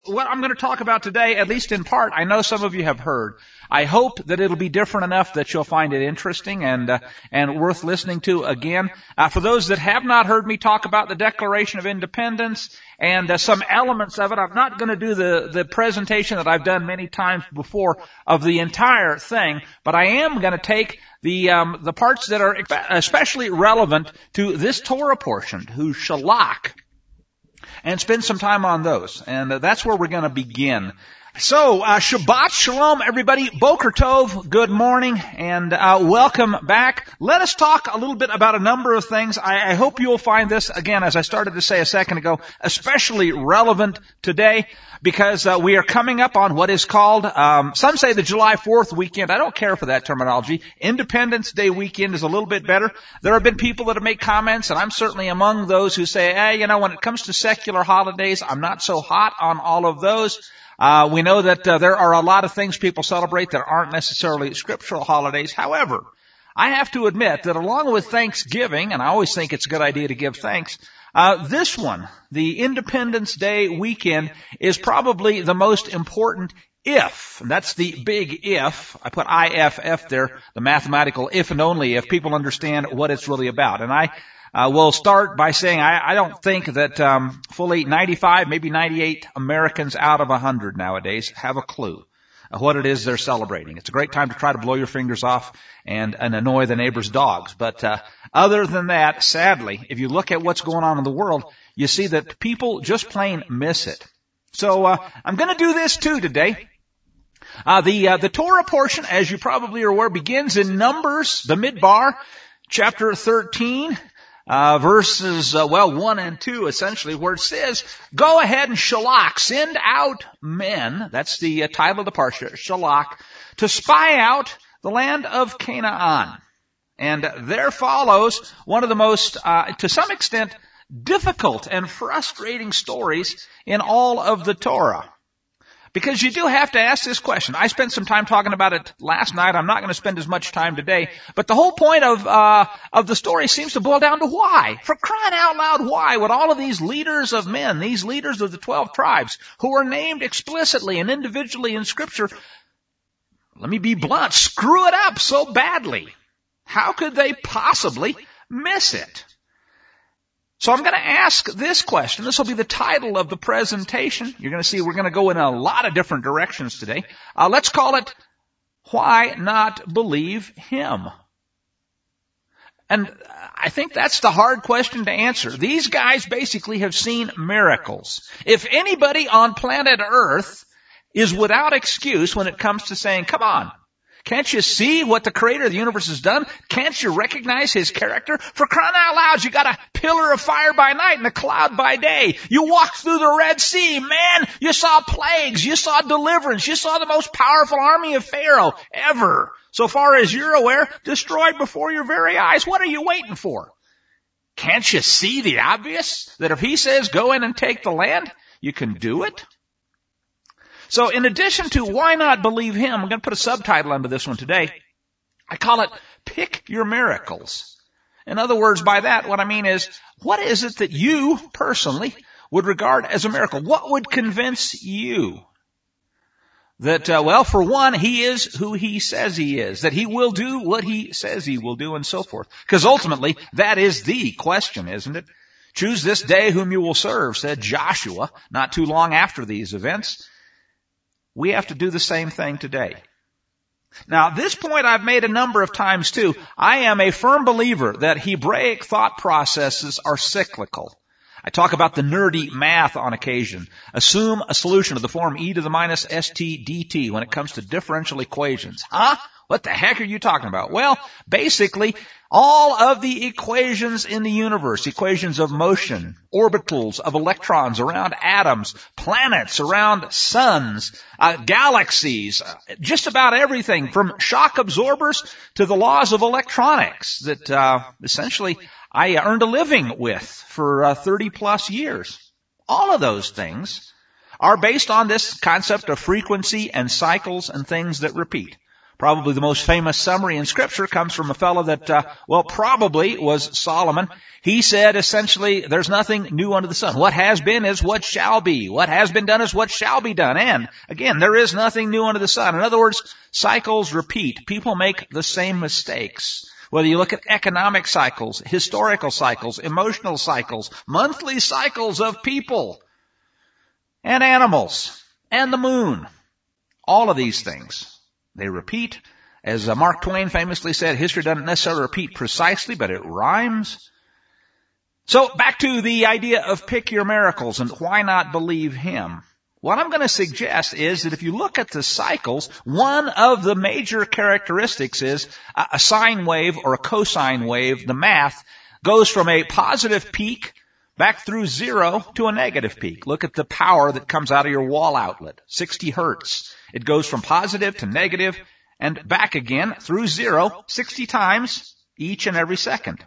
What I'm going to talk about today, at least in part, I know some of you have heard. I hope that it'll be different enough that you'll find it interesting and worth listening to again. For those that have not heard me talk about the Declaration of Independence and some elements of it, I'm not going to do the presentation that I've done many times before of the entire thing, but I am going to take the parts that are especially relevant to this Torah portion, who's Shalach, and spend some time on those. And that's where we're going to begin. So, Shabbat Shalom, everybody. Boker Tov, good morning, and welcome back. Let us talk a little bit about a number of things. I hope you'll find this, again, as I started to say a second ago, especially relevant today, because we are coming up on what is called, some say the July 4th weekend. I don't care for that terminology. Independence Day weekend is a little bit better. There have been people that have made comments, and I'm certainly among those who say, hey, when it comes to secular holidays, I'm not so hot on all of those. We know that there are a lot of things people celebrate that aren't necessarily scriptural holidays. However, I have to admit that along with Thanksgiving, and I always think it's a good idea to give thanks, this one, the Independence Day weekend, is probably the most important if, and that's the big if, I put IFF there, the mathematical if and only if people understand what it's really about. And we'll start by saying I don't think that fully 95, maybe 98 Americans out of 100 nowadays have a clue of what it is they're celebrating. It's a great time to try to blow your fingers off and annoy the neighbor's dogs. But other than that, sadly, if you look at what's going on in the world, you see that people just plain miss it. So I'm going to do this too today. The Torah portion, as you probably are aware, begins in Numbers, the Midbar, chapter 13. Verses 1 and 2, essentially, where it says, go ahead and Shalach, send out men, that's the title of the parsha, Shalach, to spy out the land of Canaan. And there follows one of the most, to some extent, difficult and frustrating stories in all of the Torah. Because you do have to ask this question. I spent some time talking about it last night. I'm not going to spend as much time today. But the whole point of the story seems to boil down to why. For crying out loud, why would all of these leaders of men, these leaders of the 12 tribes, who are named explicitly and individually in Scripture, let me be blunt, screw it up so badly? How could they possibly miss it? So I'm going to ask this question. This will be the title of the presentation. You're going to see we're going to go in a lot of different directions today. Let's call it, Why Not Believe Him? And I think that's the hard question to answer. These guys basically have seen miracles. If anybody on planet Earth is without excuse when it comes to saying, come on, can't you see what the creator of the universe has done? Can't you recognize his character? For crying out loud, you got a pillar of fire by night and a cloud by day. You walked through the Red Sea. Man, you saw plagues. You saw deliverance. You saw the most powerful army of Pharaoh ever, so far as you're aware, destroyed before your very eyes. What are you waiting for? Can't you see the obvious? That if he says go in and take the land, you can do it? So in addition to Why Not Believe Him, I'm going to put a subtitle under this one today. I call it Pick Your Miracles. In other words, by that, what I mean is, what is it that you personally would regard as a miracle? What would convince you that, for one, he is who he says he is, that he will do what he says he will do, and so forth? Because ultimately, that is the question, isn't it? Choose this day whom you will serve, said Joshua, not too long after these events. We have to do the same thing today. Now, this point I've made a number of times too. I am a firm believer that Hebraic thought processes are cyclical. I talk about the nerdy math on occasion. Assume a solution of the form e to the minus st dt when it comes to differential equations. Huh? What the heck are you talking about? Well, basically, all of the equations in the universe, equations of motion, orbitals of electrons around atoms, planets around suns, galaxies, just about everything from shock absorbers to the laws of electronics that essentially I earned a living with for 30 plus years. All of those things are based on this concept of frequency and cycles and things that repeat. Probably the most famous summary in Scripture comes from a fellow that, probably was Solomon. He said essentially, there's nothing new under the sun. What has been is what shall be. What has been done is what shall be done. And again, there is nothing new under the sun. In other words, cycles repeat. People make the same mistakes. Whether you look at economic cycles, historical cycles, emotional cycles, monthly cycles of people and animals and the moon, all of these things. They repeat. As Mark Twain famously said, history doesn't necessarily repeat precisely, but it rhymes. So back to the idea of pick your miracles and why not believe him. What I'm going to suggest is that if you look at the cycles, one of the major characteristics is a sine wave or a cosine wave. The math goes from a positive peak back through zero to a negative peak. Look at the power that comes out of your wall outlet, 60 hertz. It goes from positive to negative and back again through zero 60 times each and every second.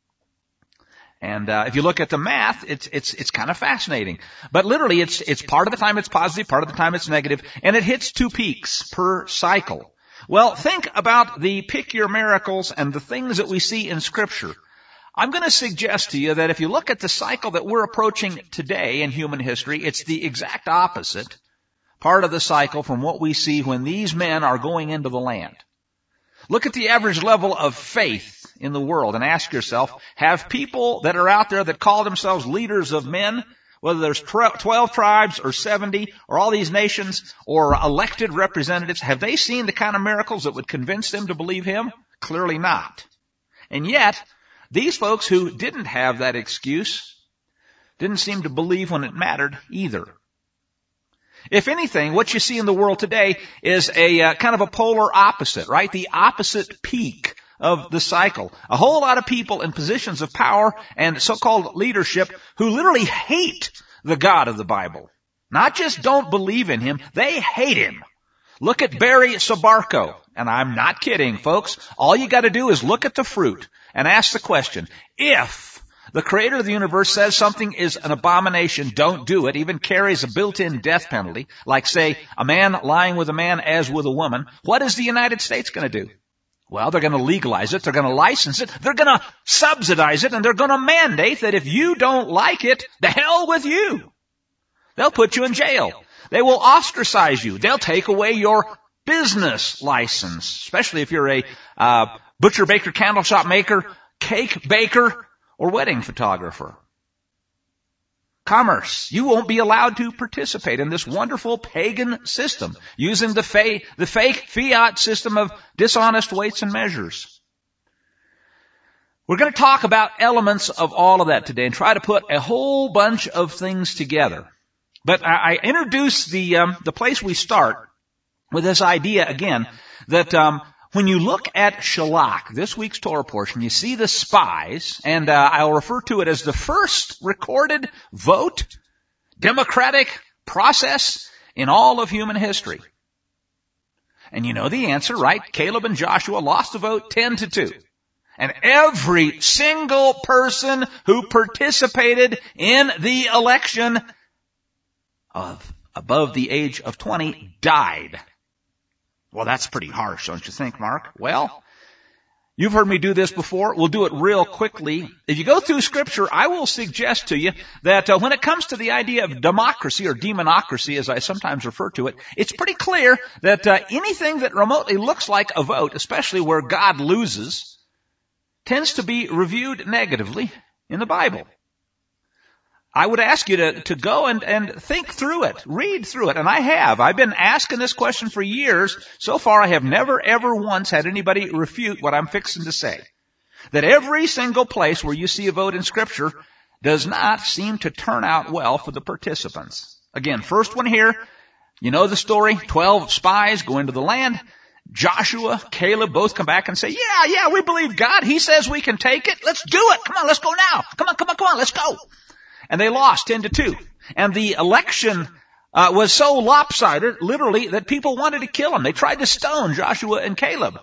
And if you look at the math, it's kind of fascinating. But literally, it's part of the time it's positive, part of the time it's negative, and it hits 2 peaks per cycle. Well, think about the pick your miracles and the things that we see in Scripture. I'm going to suggest to you that if you look at the cycle that we're approaching today in human history, it's the exact opposite part of the cycle from what we see when these men are going into the land. Look at the average level of faith in the world and ask yourself, have people that are out there that call themselves leaders of men, whether there's 12 tribes or 70 or all these nations or elected representatives, have they seen the kind of miracles that would convince them to believe him? Clearly not. And yet, these folks who didn't have that excuse didn't seem to believe when it mattered either. If anything, what you see in the world today is a kind of a polar opposite, right? The opposite peak of the cycle. A whole lot of people in positions of power and so-called leadership who literally hate the God of the Bible. Not just don't believe in him, they hate him. Look at Barry Sobarco. And I'm not kidding, folks. All you got to do is look at the fruit and ask the question, if the creator of the universe says something is an abomination, don't do it, even carries a built-in death penalty, like, say, a man lying with a man as with a woman, what is the United States going to do? Well, they're going to legalize it, they're going to license it, they're going to subsidize it, and they're going to mandate that if you don't like it, the hell with you. They'll put you in jail. They will ostracize you. They'll take away your business license, especially if you're a butcher, baker, candle shop maker, cake baker, or wedding photographer. Commerce. You won't be allowed to participate in this wonderful pagan system using the fake fiat system of dishonest weights and measures. We're going to talk about elements of all of that today and try to put a whole bunch of things together. But I introduce the place we start with this idea again that when you look at Shalach, this week's Torah portion, you see the spies, and I'll refer to it as the first recorded vote, democratic process in all of human history. And you know the answer, right? Caleb and Joshua lost the vote 10-2. And every single person who participated in the election of above the age of 20 died. Well, that's pretty harsh, don't you think, Mark? Well, you've heard me do this before. We'll do it real quickly. If you go through Scripture, I will suggest to you that when it comes to the idea of democracy or demonocracy, as I sometimes refer to it, it's pretty clear that anything that remotely looks like a vote, especially where God loses, tends to be reviewed negatively in the Bible. I would ask you to go and think through it, read through it, and I have. I've been asking this question for years. So far, I have never, ever once had anybody refute what I'm fixing to say. That every single place where you see a vote in Scripture does not seem to turn out well for the participants. Again, first one here, you know the story, 12 spies go into the land. Joshua, Caleb both come back and say, yeah, we believe God. He says we can take it. Let's do it. Come on, let's go now. Come on, let's go. And they lost 10-2. And the election was so lopsided, literally, that people wanted to kill them. They tried to stone Joshua and Caleb.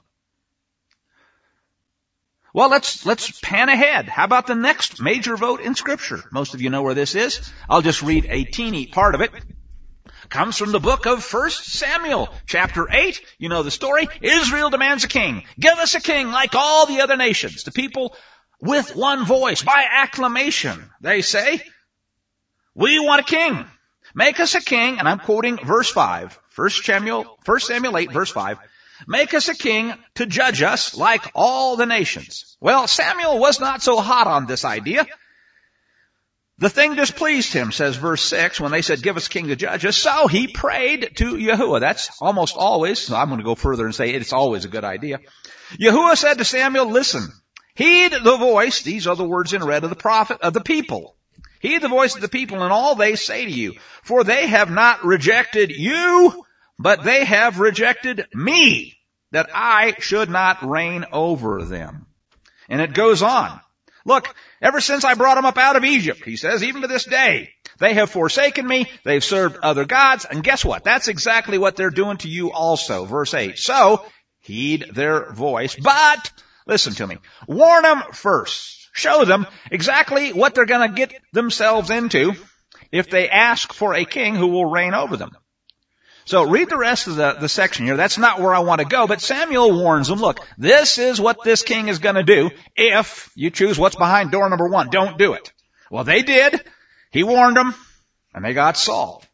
Well, let's pan ahead. How about the next major vote in Scripture? Most of you know where this is. I'll just read a teeny part of it. comes from the book of 1 Samuel, chapter 8. You know the story. Israel demands a king. Give us a king like all the other nations. The people with one voice, by acclamation, they say, we want a king. Make us a king, and I'm quoting verse 5, 1 Samuel 8, verse 5. Make us a king to judge us like all the nations. Well, Samuel was not so hot on this idea. The thing displeased him, says verse 6, when they said, give us a king to judge us. So he prayed to Yahuwah. That's almost always, so I'm going to go further and say it's always a good idea. Yahuwah said to Samuel, listen, heed the voice, these are the words in red of the prophet, of the people. Heed the voice of the people in all they say to you, for they have not rejected you, but they have rejected me, that I should not reign over them. And it goes on. Look, ever since I brought them up out of Egypt, he says, even to this day, they have forsaken me, they've served other gods, and guess what? That's exactly what they're doing to you also. Verse 8. So, heed their voice, but, listen to me, warn them first. Show them exactly what they're going to get themselves into if they ask for a king who will reign over them. So read the rest of the section here. That's not where I want to go, but Samuel warns them, look, this is what this king is going to do if you choose what's behind door number 1. Don't do it. Well, they did. He warned them, and they got Saul.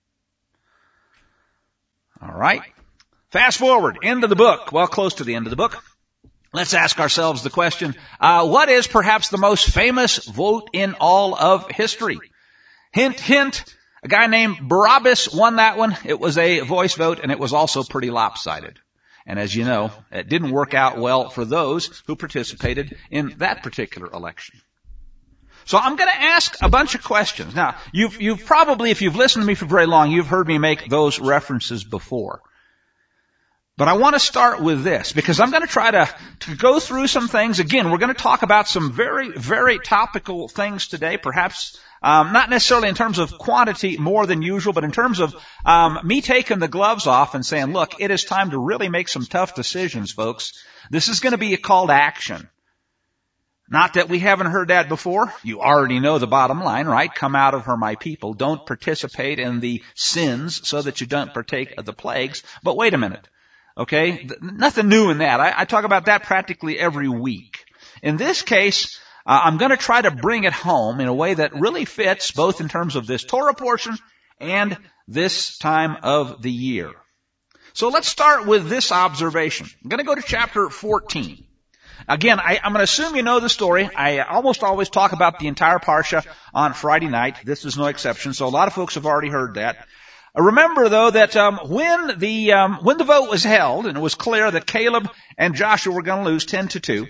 All right. Fast forward, end of the book. Well, close to the end of the book. Let's ask ourselves the question, what is perhaps the most famous vote in all of history? Hint, hint, a guy named Barabbas won that one. It was a voice vote, and it was also pretty lopsided. And as you know, it didn't work out well for those who participated in that particular election. So I'm going to ask a bunch of questions. Now, you've probably, if you've listened to me for very long, you've heard me make those references before. But I want to start with this, because I'm going to try to go through some things. Again, we're going to talk about some very, very topical things today, perhaps not necessarily in terms of quantity more than usual, but in terms of me taking the gloves off and saying, look, it is time to really make some tough decisions, folks. This is going to be a call to action. Not that we haven't heard that before. You already know the bottom line, right? Come out of her, my people. Don't participate in the sins so that you don't partake of the plagues. But wait a minute. Okay? Nothing new in that. I talk about that practically every week. In this case, I'm going to try to bring it home in a way that really fits both in terms of this Torah portion and this time of the year. So let's start with this observation. I'm going to go to chapter 14. Again, I'm going to assume you know the story. I almost always talk about the entire parsha on Friday night. This is no exception, so a lot of folks have already heard that. Remember, though, that when the vote was held, and it was clear that Caleb and Joshua were going to lose 10-2,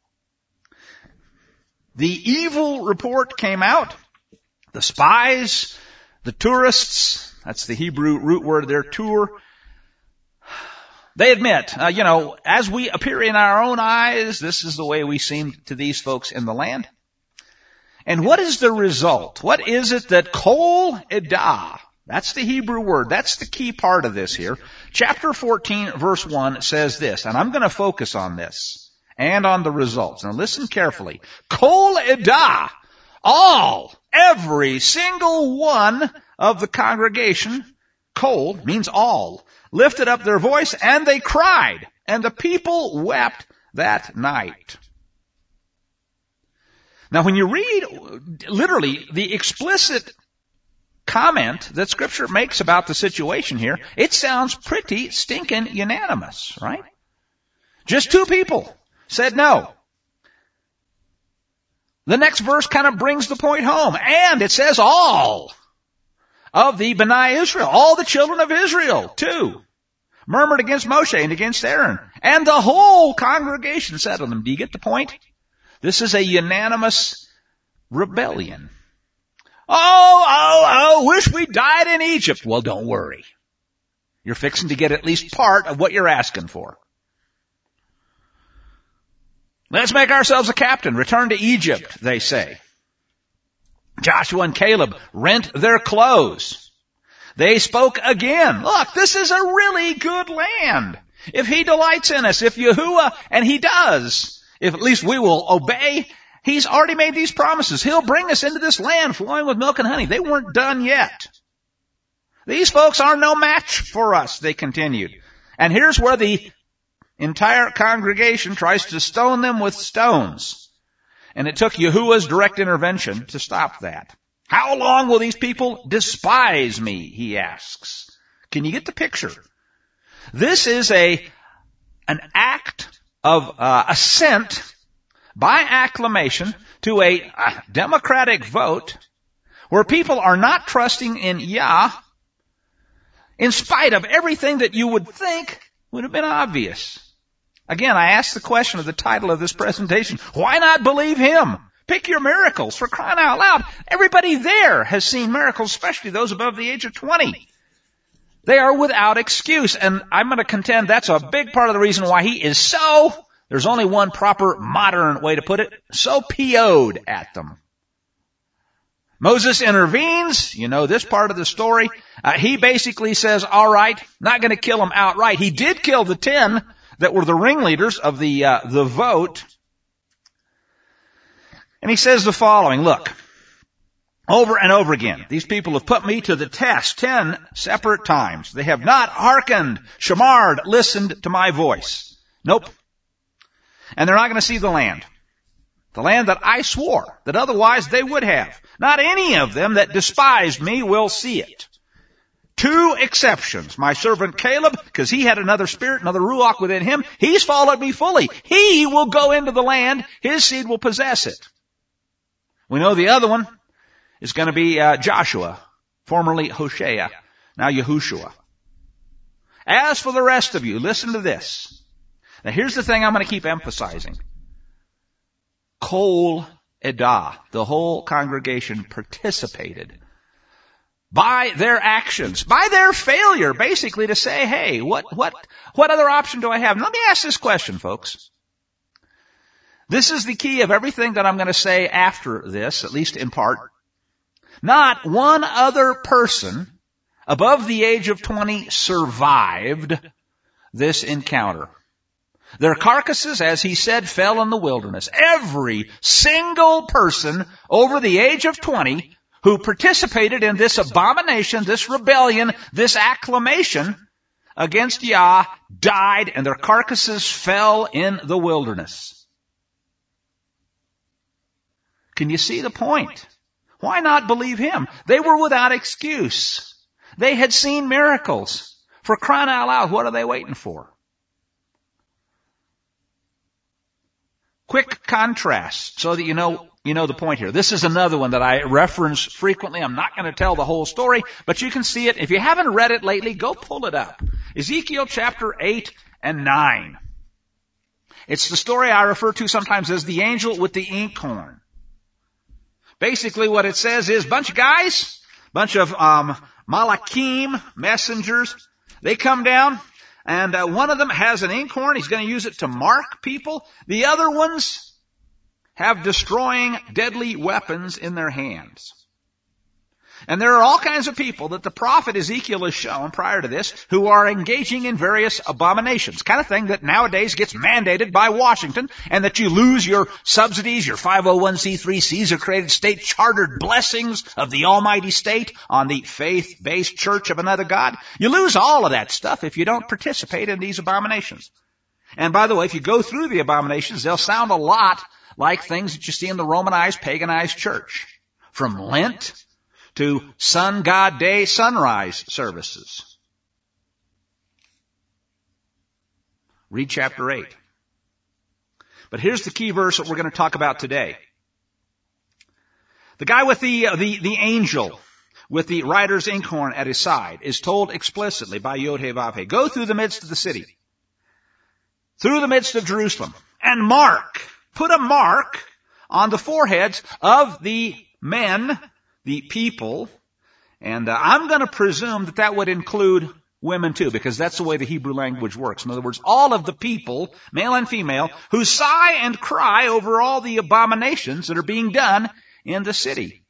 the evil report came out. The spies, the tourists, that's the Hebrew root word there, tour, they admit, as we appear in our own eyes, this is the way we seem to these folks in the land. And what is the result? What is it that kol edah, that's the Hebrew word, that's the key part of this here. Chapter 14, verse 1 says this, and I'm going to focus on this and on the results. Now listen carefully. Kol edah, every single one of the congregation, kol means all, lifted up their voice, and they cried, and the people wept that night. Now, when you read, literally, the explicit comment that Scripture makes about the situation here, it sounds pretty stinking unanimous, right? Just 2 people said no. The next verse kind of brings the point home, and it says all of the B'nai Israel, all the children of Israel, too, murmured against Moshe and against Aaron. And the whole congregation said to them, do you get the point? This is a unanimous rebellion. Wish we died in Egypt. Well, don't worry. You're fixing to get at least part of what you're asking for. Let's make ourselves a captain. Return to Egypt, they say. Joshua and Caleb rent their clothes. They spoke again. Look, this is a really good land. If he delights in us, if Yahuwah, and he does, if at least we will obey, he's already made these promises. He'll bring us into this land flowing with milk and honey. They weren't done yet. These folks are no match for us, they continued. And here's where the entire congregation tries to stone them with stones. And it took Yahuwah's direct intervention to stop that. How long will these people despise me, he asks. Can you get the picture? This is an act of assent by acclamation to a democratic vote where people are not trusting in Yah in spite of everything that you would think would have been obvious. Again, I ask the question of the title of this presentation, why not believe him? Pick your miracles, for crying out loud. Everybody there has seen miracles, especially those above the age of 20. They are without excuse, and I'm going to contend that's a big part of the reason why he is so, there's only one proper modern way to put it, so PO'd at them. Moses intervenes. You know this part of the story. He basically says, all right, not going to kill them outright. He did kill the 10 that were the ringleaders of the vote. And he says the following, look, over and over again, these people have put me to the test 10 separate times. They have not hearkened, shamarred, listened to my voice. Nope. And they're not going to see the land. The land that I swore, that otherwise they would have. Not any of them that despised me will see it. 2 exceptions. My servant Caleb, because he had another spirit, another ruach within him, he's followed me fully. He will go into the land. His seed will possess it. We know the other one is going to be Joshua, formerly Hosea, now Yahushua. As for the rest of you, listen to this. Now here's the thing I'm going to keep emphasizing. Kol Edah, the whole congregation participated by their actions, by their failure, basically to say, hey, what other option do I have? And let me ask this question, folks. This is the key of everything that I'm going to say after this, at least in part. Not one other person above the age of 20 survived this encounter. Their carcasses, as he said, fell in the wilderness. Every single person over the age of 20 who participated in this abomination, this rebellion, this acclamation against Yah died, and their carcasses fell in the wilderness. Can you see the point? Why not believe him? They were without excuse. They had seen miracles. For crying out loud, what are they waiting for? Quick contrast so that you know the point here. This is another one that I reference frequently. I'm not going to tell the whole story, but you can see it. If you haven't read it lately, go pull it up. Ezekiel chapter 8 and 9. It's the story I refer to sometimes as the angel with the inkhorn. Basically what it says is bunch of guys, bunch of Malachim messengers. They come down. And one of them has an inkhorn. He's going to use it to mark people. The other ones have destroying deadly weapons in their hands. And there are all kinds of people that the prophet Ezekiel has shown prior to this who are engaging in various abominations. Kind of thing that nowadays gets mandated by Washington, and that you lose your subsidies, your 501c3 Caesar-created state chartered blessings of the almighty state on the faith-based church of another god. You lose all of that stuff if you don't participate in these abominations. And by the way, if you go through the abominations, they'll sound a lot like things that you see in the Romanized, paganized church. From Lent to Sun God Day sunrise services. Read chapter 8. But here's the key verse that we're going to talk about today. The guy with the angel with the writer's inkhorn at his side is told explicitly by Yod-Heh-Vav-Heh, go through the midst of the city, through the midst of Jerusalem, and put a mark on the foreheads of the men, the people, and I'm going to presume that would include women too, because that's the way the Hebrew language works. In other words, all of the people, male and female, who sigh and cry over all the abominations that are being done in the city.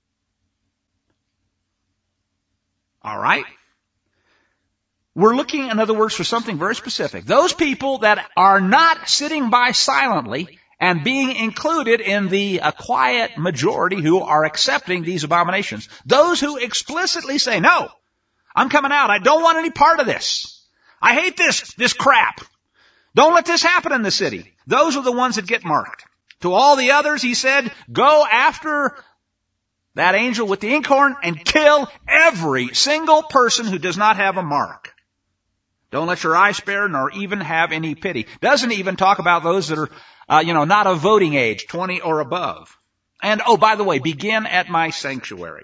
All right? We're looking, in other words, for something very specific. Those people that are not sitting by silently and being included in the quiet majority who are accepting these abominations. Those who explicitly say, no, I'm coming out. I don't want any part of this. I hate this crap. Don't let this happen in the city. Those are the ones that get marked. To all the others, he said, go after that angel with the inkhorn and kill every single person who does not have a mark. Don't let your eye spare nor even have any pity. Doesn't even talk about those that are, not of voting age, 20 or above. And, oh, by the way, begin at my sanctuary.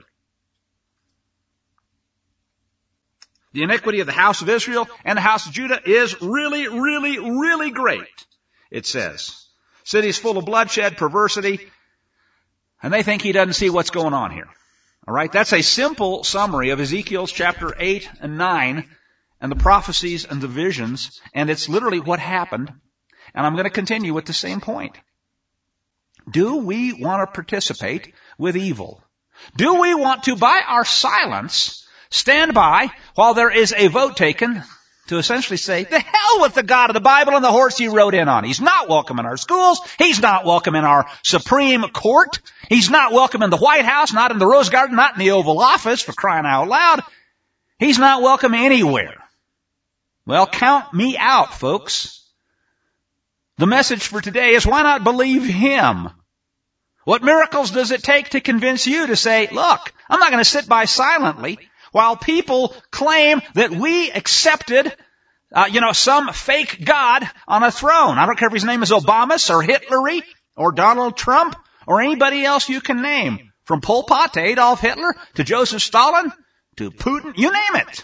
The iniquity of the house of Israel and the house of Judah is really, really, really great, it says. Cities full of bloodshed, perversity, and they think he doesn't see what's going on here. All right, that's a simple summary of Ezekiel's chapter 8 and 9 and the prophecies and the visions, and it's literally what happened. And I'm going to continue with the same point. Do we want to participate with evil? Do we want to, by our silence, stand by while there is a vote taken to essentially say, the hell with the God of the Bible and the horse he rode in on. He's not welcome in our schools. He's not welcome in our Supreme Court. He's not welcome in the White House, not in the Rose Garden, not in the Oval Office, for crying out loud. He's not welcome anywhere. Well, count me out, folks. The message for today is, why not believe him? What miracles does it take to convince you to say, look, I'm not going to sit by silently while people claim that we accepted, some fake God on a throne. I don't care if his name is Obama or Hitlery or Donald Trump or anybody else you can name. From Pol Pot to Adolf Hitler to Joseph Stalin to Putin, you name it.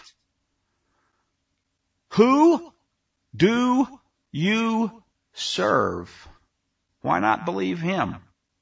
Who do you serve? Why not believe him?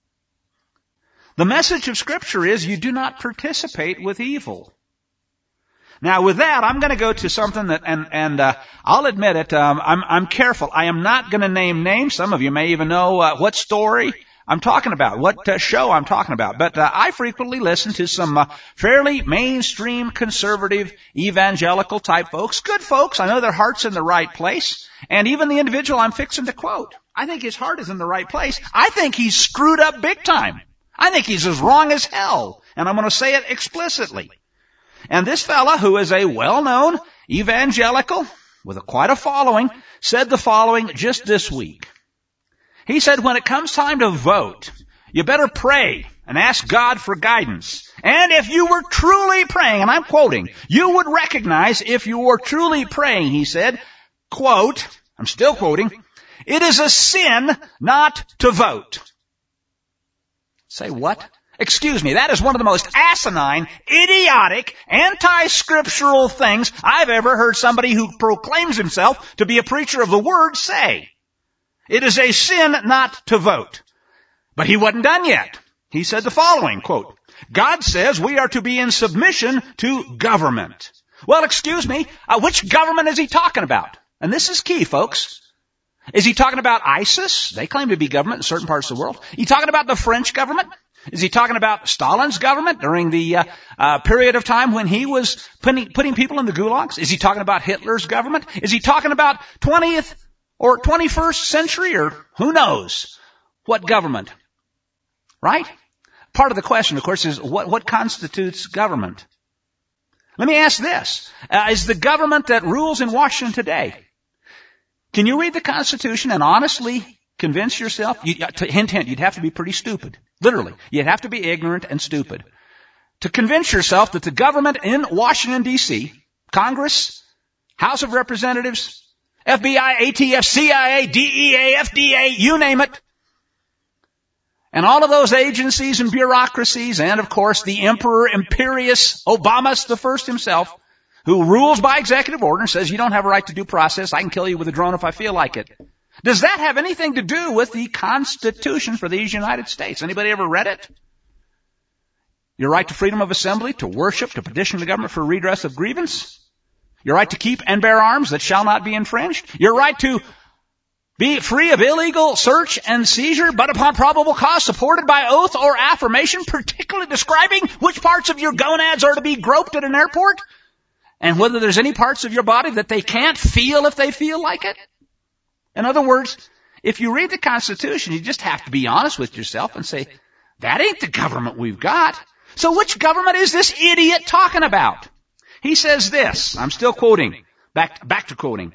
The message of Scripture is you do not participate with evil. Now, with that, I'm going to go to something that, and I'll admit it, I'm careful. I am not going to name names. Some of you may even know what story I'm talking about, what show I'm talking about. But I frequently listen to some fairly mainstream, conservative, evangelical type folks. Good folks. I know their heart's in the right place. And even the individual I'm fixing to quote, I think his heart is in the right place. I think he's screwed up big time. I think he's as wrong as hell. And I'm going to say it explicitly. And this fella, who is a well-known evangelical with quite a following, said the following just this week. He said, when it comes time to vote, you better pray and ask God for guidance. And if you were truly praying, and I'm quoting, you would recognize if you were truly praying, he said, quote, I'm still quoting, it is a sin not to vote. Say what? Excuse me, that is one of the most asinine, idiotic, anti-scriptural things I've ever heard somebody who proclaims himself to be a preacher of the Word say. It is a sin not to vote. But he wasn't done yet. He said the following, quote, God says we are to be in submission to government. Well, excuse me, which government is he talking about? And this is key, folks. Is he talking about ISIS? They claim to be government in certain parts of the world. Is he talking about the French government? Is he talking about Stalin's government during the period of time when he was putting people in the gulags? Is he talking about Hitler's government? Is he talking about 20th or 21st century, or who knows what government? Right? Part of the question, of course, is what constitutes government? Let me ask this. Is the government that rules in Washington today, can you read the Constitution and honestly convince yourself? Hint, hint, you'd have to be pretty stupid. Literally. You'd have to be ignorant and stupid to convince yourself that the government in Washington, D.C., Congress, House of Representatives, FBI, ATF, CIA, DEA, FDA, you name it, and all of those agencies and bureaucracies, and of course the Emperor Imperious Obama the First himself, who rules by executive order and says you don't have a right to due process, I can kill you with a drone if I feel like it. Does that have anything to do with the Constitution for these United States? Anybody ever read it? Your right to freedom of assembly, to worship, to petition the government for redress of grievance. Your right to keep and bear arms that shall not be infringed. Your right to be free of illegal search and seizure, but upon probable cause supported by oath or affirmation, particularly describing which parts of your gonads are to be groped at an airport, and whether there's any parts of your body that they can't feel if they feel like it. In other words, if you read the Constitution, you just have to be honest with yourself and say, that ain't the government we've got. So which government is this idiot talking about? He says this, I'm still quoting, back to quoting.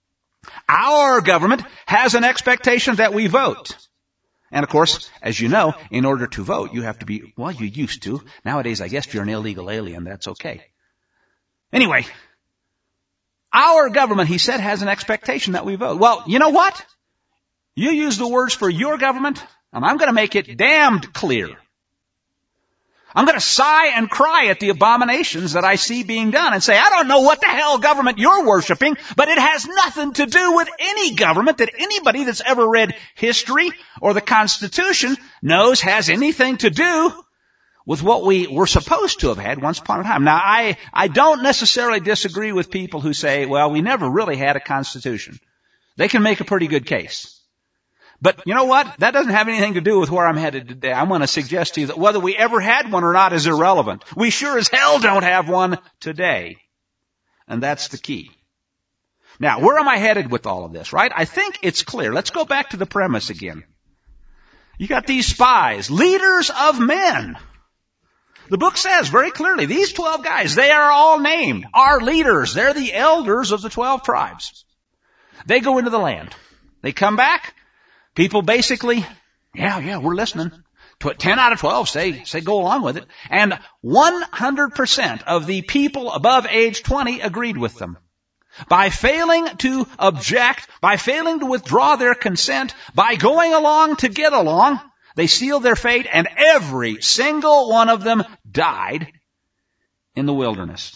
Our government has an expectation that we vote. And of course, as you know, in order to vote, you have to be, well, you used to. Nowadays, I guess if you're an illegal alien, that's okay. Anyway, our government, he said, has an expectation that we vote. Well, you know what? You use the words for your government, and I'm going to make it damned clear. I'm going to sigh and cry at the abominations that I see being done and say, I don't know what the hell government you're worshiping, but it has nothing to do with any government that anybody that's ever read history or the Constitution knows has anything to do with what we were supposed to have had once upon a time. Now, I don't necessarily disagree with people who say, well, we never really had a Constitution. They can make a pretty good case. But you know what? That doesn't have anything to do with where I'm headed today. I'm going to suggest to you that whether we ever had one or not is irrelevant. We sure as hell don't have one today. And that's the key. Now, where am I headed with all of this, right? I think it's clear. Let's go back to the premise again. You got these spies, leaders of men. The book says very clearly, these 12 guys, they are all named, are leaders. They're the elders of the 12 tribes. They go into the land. They come back. People basically, yeah, we're listening. 10 out of 12 say go along with it. And 100% of the people above age 20 agreed with them. By failing to object, by failing to withdraw their consent, by going along to get along, they sealed their fate, and every single one of them died in the wilderness.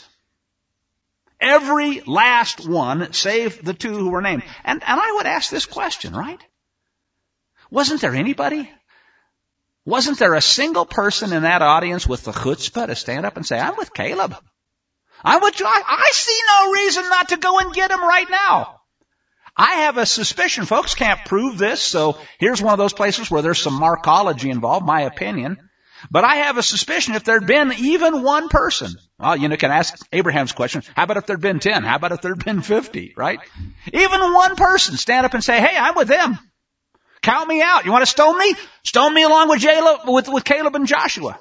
Every last one, save the two who were named. And I would ask this question, right? Wasn't there anybody? Wasn't there a single person in that audience with the chutzpah to stand up and say, I'm with Caleb. I'm with Josh. I see no reason not to go and get him right now. I have a suspicion, folks can't prove this, so here's one of those places where there's some markology involved, my opinion. But I have a suspicion if there'd been even one person, well, you can ask Abraham's question, how about if there'd been 10? How about if there'd been 50, right? Even one person stand up and say, hey, I'm with them. Count me out. You want to stone me? Stone me along with Caleb and Joshua.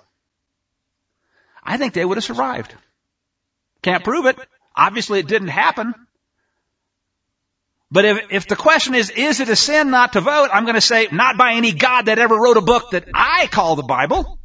I think they would have survived. Can't prove it. Obviously it didn't happen. But if the question is it a sin not to vote? I'm going to say, not by any God that ever wrote a book that I call the Bible.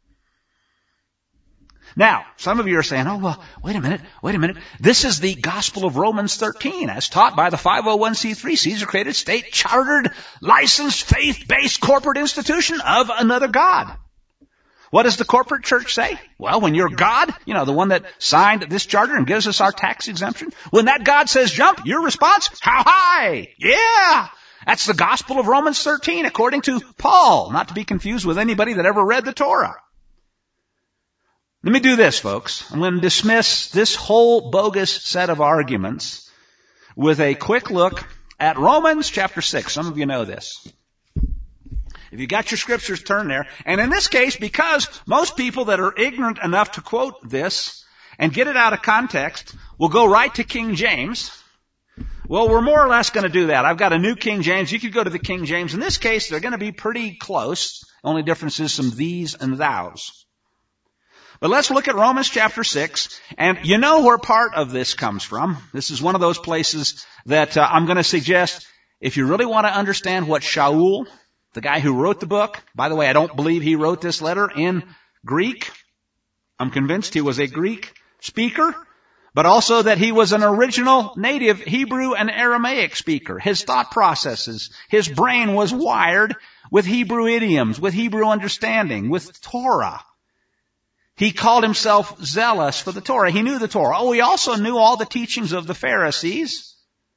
Now, some of you are saying, oh, well, wait a minute. This is the gospel of Romans 13 as taught by the 501c3 Caesar-created, state-chartered, licensed, faith-based corporate institution of another God. What does the corporate church say? Well, when your God, the one that signed this charter and gives us our tax exemption, when that God says jump, your response, how high? Yeah! That's the gospel of Romans 13 according to Paul, not to be confused with anybody that ever read the Torah. Let me do this, folks. I'm going to dismiss this whole bogus set of arguments with a quick look at Romans chapter 6. Some of you know this. If you got your scriptures, turn there. And in this case, because most people that are ignorant enough to quote this and get it out of context will go right to King James. Well, we're more or less going to do that. I've got a new King James. You could go to the King James. In this case, they're going to be pretty close. Only difference is some these and thous. But let's look at Romans chapter 6, and you know where part of this comes from. This is one of those places that I'm going to suggest, if you really want to understand what Shaul, the guy who wrote the book, by the way, I don't believe he wrote this letter in Greek. I'm convinced he was a Greek speaker, but also that he was an original native Hebrew and Aramaic speaker. His thought processes, his brain was wired with Hebrew idioms, with Hebrew understanding, with Torah. He called himself zealous for the Torah. He knew the Torah. Oh, he also knew all the teachings of the Pharisees.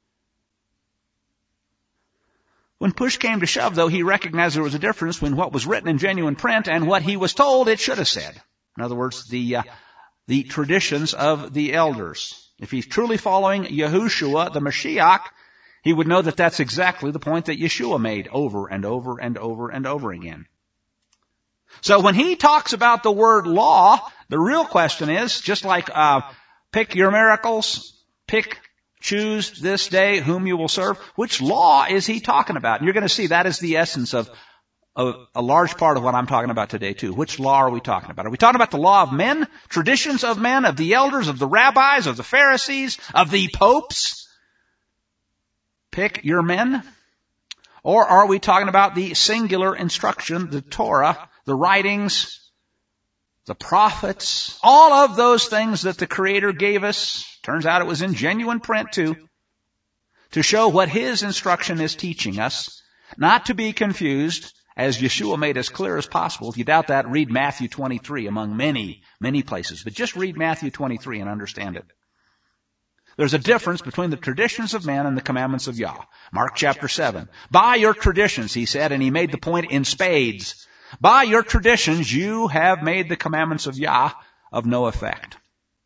When push came to shove, though, he recognized there was a difference between what was written in genuine print and what he was told it should have said. In other words, the traditions of the elders. If he's truly following Yahushua, the Mashiach, he would know that that's exactly the point that Yeshua made over and over and over and over again. So when he talks about the word law, the real question is, just like pick your miracles, choose this day whom you will serve, which law is he talking about? And you're going to see that is the essence of a large part of what I'm talking about today too. Which law are we talking about? Are we talking about the law of men, traditions of men, of the elders, of the rabbis, of the Pharisees, of the popes? Pick your men. Or are we talking about the singular instruction, the Torah, the writings, the prophets, all of those things that the Creator gave us? Turns out it was in genuine print too, to show what His instruction is teaching us, not to be confused, as Yeshua made as clear as possible. If you doubt that, read Matthew 23 among many, many places. But just read Matthew 23 and understand it. There's a difference between the traditions of men and the commandments of Yah. Mark chapter 7. By your traditions, he said, and he made the point in spades. By your traditions, you have made the commandments of Yah of no effect.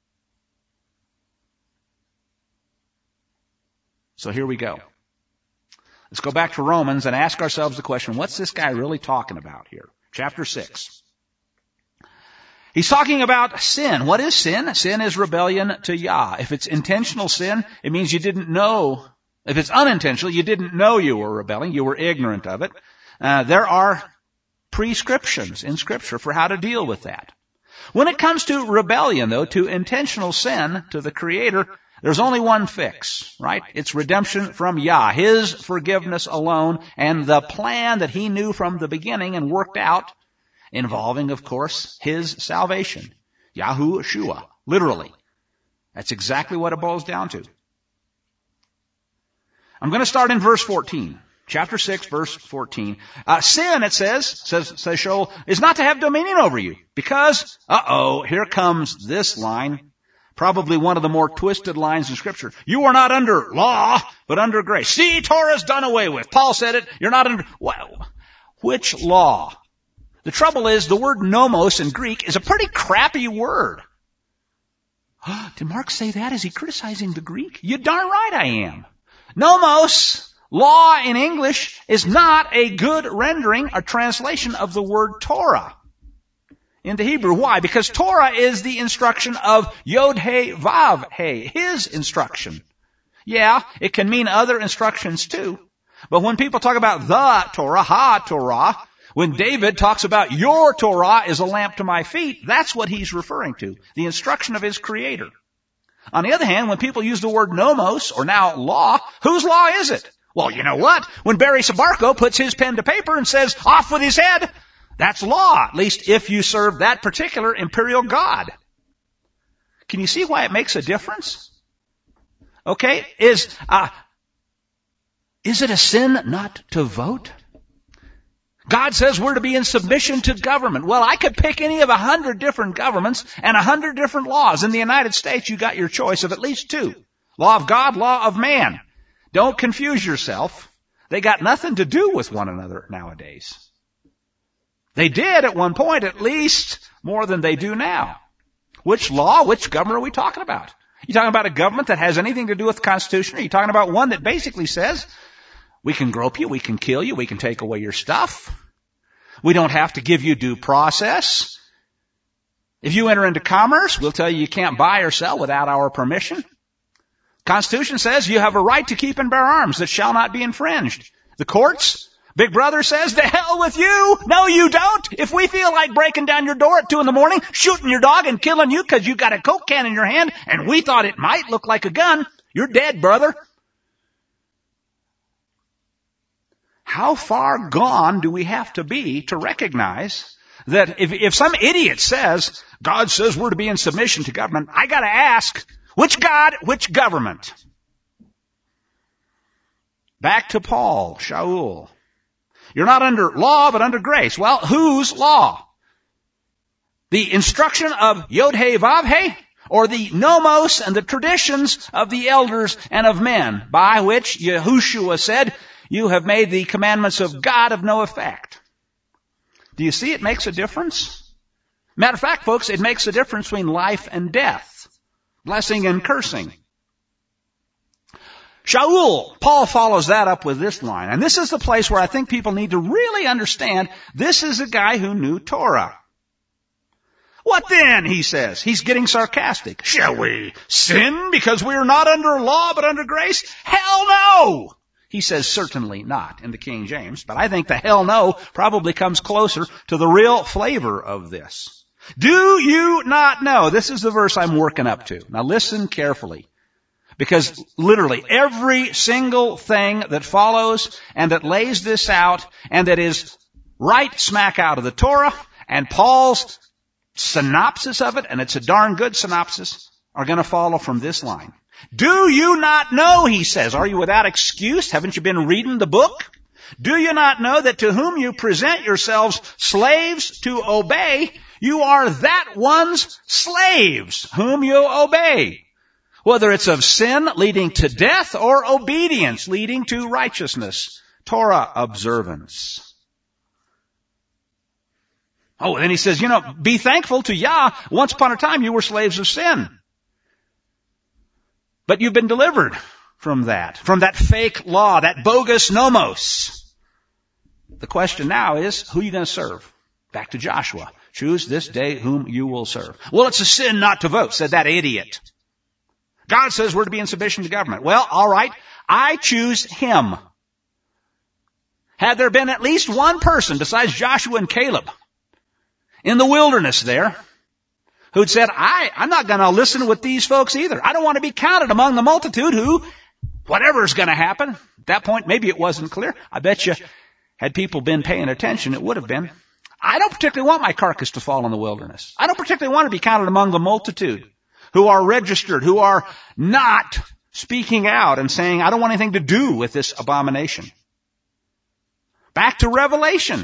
So here we go. Let's go back to Romans and ask ourselves the question, what's this guy really talking about here? Chapter 6. He's talking about sin. What is sin? Sin is rebellion to Yah. If it's intentional sin, it means you didn't know. If it's unintentional, you didn't know you were rebelling. You were ignorant of it. There are prescriptions in Scripture for how to deal with that. When it comes to rebellion, though, to intentional sin to the Creator, there's only one fix, right? It's redemption from Yah, His forgiveness alone, and the plan that He knew from the beginning and worked out, involving, of course, His salvation. Yahushua, literally. That's exactly what it boils down to. I'm going to start in verse 14. Chapter 6, verse 14. Sin, it says Shaul, is not to have dominion over you. Because, here comes this line. Probably one of the more twisted lines in Scripture. You are not under law, but under grace. See, Torah's done away with. Paul said it. You're not under... Which law? The trouble is, the word nomos in Greek is a pretty crappy word. Did Mark say that? Is he criticizing the Greek? You darn right I am. Nomos, law in English, is not a good rendering or translation of the word Torah into Hebrew. Why? Because Torah is the instruction of Yod-He, Vav-He, His instruction. Yeah, it can mean other instructions too. But when people talk about the Torah, Ha-Torah, when David talks about your Torah is a lamp to my feet, that's what he's referring to, the instruction of his Creator. On the other hand, when people use the word nomos, or now law, whose law is it? Well, you know what? When Barry Sabarco puts his pen to paper and says, off with his head, that's law, at least if you serve that particular imperial god. Can you see why it makes a difference? Okay, is it a sin not to vote? God says we're to be in submission to government. Well, I could pick any of 100 different governments and 100 different laws. In the United States, you got your choice of at least two. Law of God, law of man. Don't confuse yourself. They got nothing to do with one another nowadays. They did at one point, at least, more than they do now. Which law, which government are we talking about? You talking about a government that has anything to do with the Constitution? Or are you talking about one that basically says, we can grope you, we can kill you, we can take away your stuff. We don't have to give you due process. If you enter into commerce, we'll tell you you can't buy or sell without our permission. Constitution says you have a right to keep and bear arms that shall not be infringed. The courts, Big Brother says, to hell with you. No, you don't. If we feel like breaking down your door at 2 a.m, shooting your dog and killing you because you got a Coke can in your hand and we thought it might look like a gun, you're dead, brother. How far gone do we have to be to recognize that if some idiot says, God says we're to be in submission to government, I got to ask, which God, which government? Back to Paul, Shaul. You're not under law, but under grace. Well, whose law? The instruction of Yod-He, Vav-He, or the nomos and the traditions of the elders and of men, by which Yahushua said, you have made the commandments of God of no effect. Do you see it makes a difference? Matter of fact, folks, it makes a difference between life and death, blessing and cursing. Shaul, Paul follows that up with this line. And this is the place where I think people need to really understand this is a guy who knew Torah. What then, he says. He's getting sarcastic. Shall we sin because we are not under law but under grace? Hell no! He says certainly not in the King James, but I think the hell no probably comes closer to the real flavor of this. Do you not know? This is the verse I'm working up to. Now listen carefully. Because literally every single thing that follows and that lays this out and that is right smack out of the Torah and Paul's synopsis of it, and it's a darn good synopsis, are going to follow from this line. Do you not know, he says, are you without excuse? Haven't you been reading the book? Do you not know that to whom you present yourselves slaves to obey, you are that one's slaves whom you obey? Whether it's of sin leading to death or obedience leading to righteousness, Torah observance. Oh, and then he says, be thankful to Yah. Once upon a time you were slaves of sin. But you've been delivered from that fake law, that bogus nomos. The question now is, who are you going to serve? Back to Joshua. Choose this day whom you will serve. Well, it's a sin not to vote, said that idiot. God says we're to be in submission to government. Well, all right, I choose him. Had there been at least one person besides Joshua and Caleb in the wilderness there who'd said, I'm not going to listen with these folks either. I don't want to be counted among the multitude who, whatever's going to happen. At that point, maybe it wasn't clear. I bet you, had people been paying attention, it would have been. I don't particularly want my carcass to fall in the wilderness. I don't particularly want to be counted among the multitude who are registered, who are not speaking out and saying, I don't want anything to do with this abomination. Back to Revelation.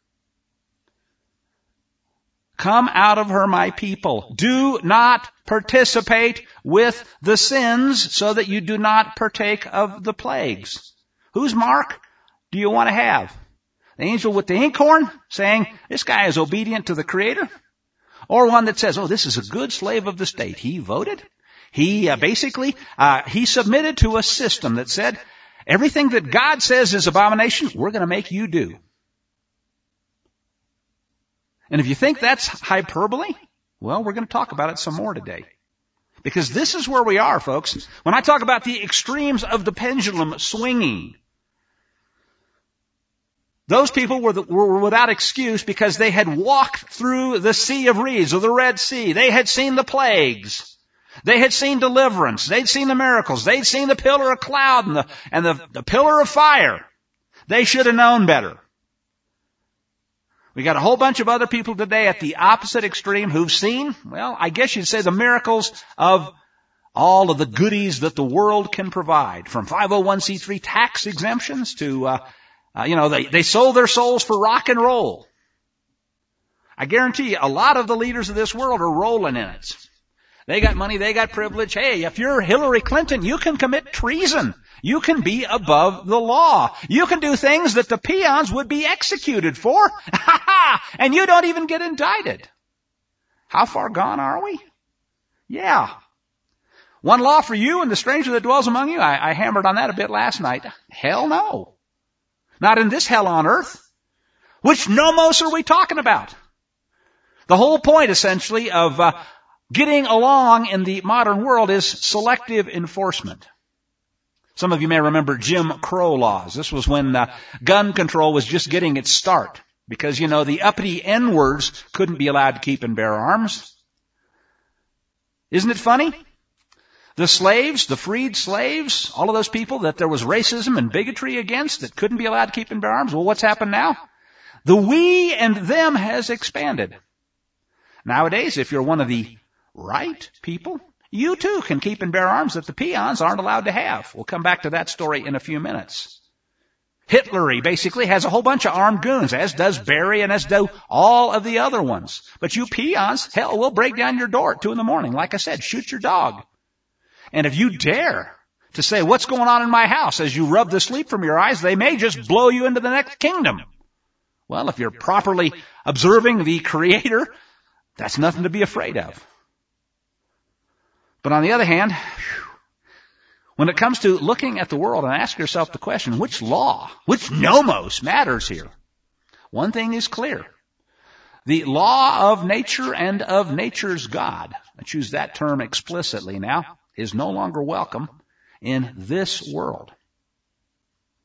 Come out of her, my people. Do not participate with the sins so that you do not partake of the plagues. Whose mark do you want to have? The angel with the inkhorn saying, this guy is obedient to the Creator? Or one that says, this is a good slave of the state. He voted. He he submitted to a system that said, everything that God says is abomination, we're going to make you do. And if you think that's hyperbole, well, we're going to talk about it some more today. Because this is where we are, folks. When I talk about the extremes of the pendulum swinging, those people were without excuse because they had walked through the Sea of Reeds or the Red Sea. They had seen the plagues. They had seen deliverance. They'd seen the miracles. They'd seen the pillar of cloud and the pillar of fire. They should have known better. We got a whole bunch of other people today at the opposite extreme who've seen, well, I guess you'd say the miracles of all of the goodies that the world can provide, from 501c3 tax exemptions to, they sold their souls for rock and roll. I guarantee you, a lot of the leaders of this world are rolling in it. They got money, they got privilege. Hey, if you're Hillary Clinton, you can commit treason. You can be above the law. You can do things that the peons would be executed for. And you don't even get indicted. How far gone are we? Yeah. One law for you and the stranger that dwells among you. I hammered on that a bit last night. Hell no. Not in this hell on earth. Which nomos are we talking about? The whole point, essentially, of getting along in the modern world is selective enforcement. Some of you may remember Jim Crow laws. This was when gun control was just getting its start. Because, the uppity N-words couldn't be allowed to keep and bear arms. Isn't it funny? The slaves, the freed slaves, all of those people that there was racism and bigotry against that couldn't be allowed to keep and bear arms. Well, what's happened now? The we and them has expanded. Nowadays, if you're one of the right people, you too can keep and bear arms that the peons aren't allowed to have. We'll come back to that story in a few minutes. Hitlery basically has a whole bunch of armed goons, as does Barry and as do all of the other ones. But you peons, hell, we'll break down your door at 2 a.m. Like I said, shoot your dog. And if you dare to say, what's going on in my house, as you rub the sleep from your eyes, they may just blow you into the next kingdom. Well, if you're properly observing the Creator, that's nothing to be afraid of. But on the other hand, when it comes to looking at the world and ask yourself the question, which law, which nomos matters here? One thing is clear. The law of nature and of nature's God, I choose that term explicitly now, is no longer welcome in this world.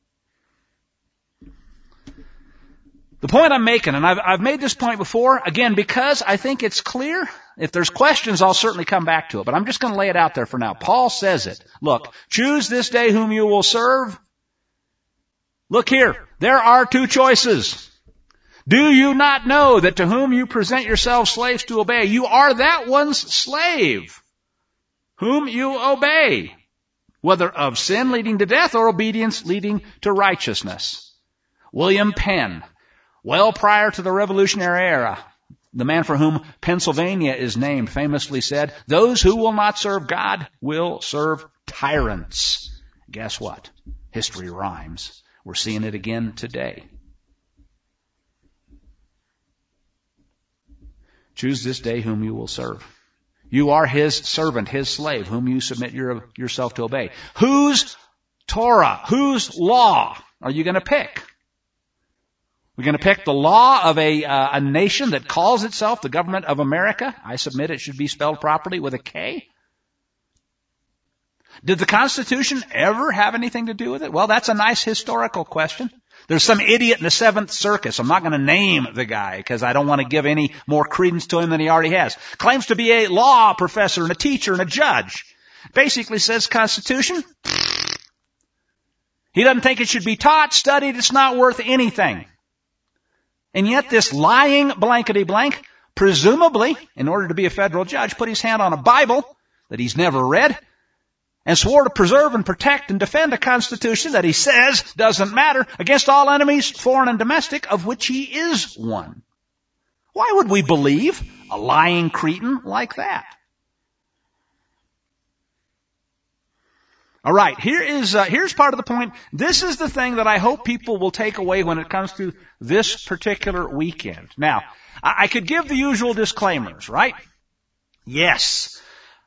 The point I'm making, and I've made this point before, again, because I think it's clear. If there's questions, I'll certainly come back to it, but I'm just going to lay it out there for now. Paul says it. Look, choose this day whom you will serve. Look here, there are two choices. Do you not know that to whom you present yourselves slaves to obey, you are that one's slave, whom you obey, whether of sin leading to death or obedience leading to righteousness? William Penn, well prior to the Revolutionary era, the man for whom Pennsylvania is named, famously said, those who will not serve God will serve tyrants. Guess what? History rhymes. We're seeing it again today. Choose this day whom you will serve. You are His servant, His slave, whom you submit yourself to obey. Whose Torah, whose law are you going to pick? We're going to pick the law of a nation that calls itself the government of America. I submit it should be spelled properly with a K. Did the Constitution ever have anything to do with it? Well, that's a nice historical question. There's some idiot in the Seventh Circus. I'm not going to name the guy because I don't want to give any more credence to him than he already has. Claims to be a law professor and a teacher and a judge. Basically says Constitution. He doesn't think it should be taught, studied. It's not worth anything. And yet this lying blankety-blank, presumably, in order to be a federal judge, put his hand on a Bible that he's never read and swore to preserve and protect and defend a Constitution that he says doesn't matter against all enemies, foreign and domestic, of which he is one. Why would we believe a lying cretin like that? All right, here's part of the point. This is the thing that I hope people will take away when it comes to this particular weekend. Now, I could give the usual disclaimers, right? Yes,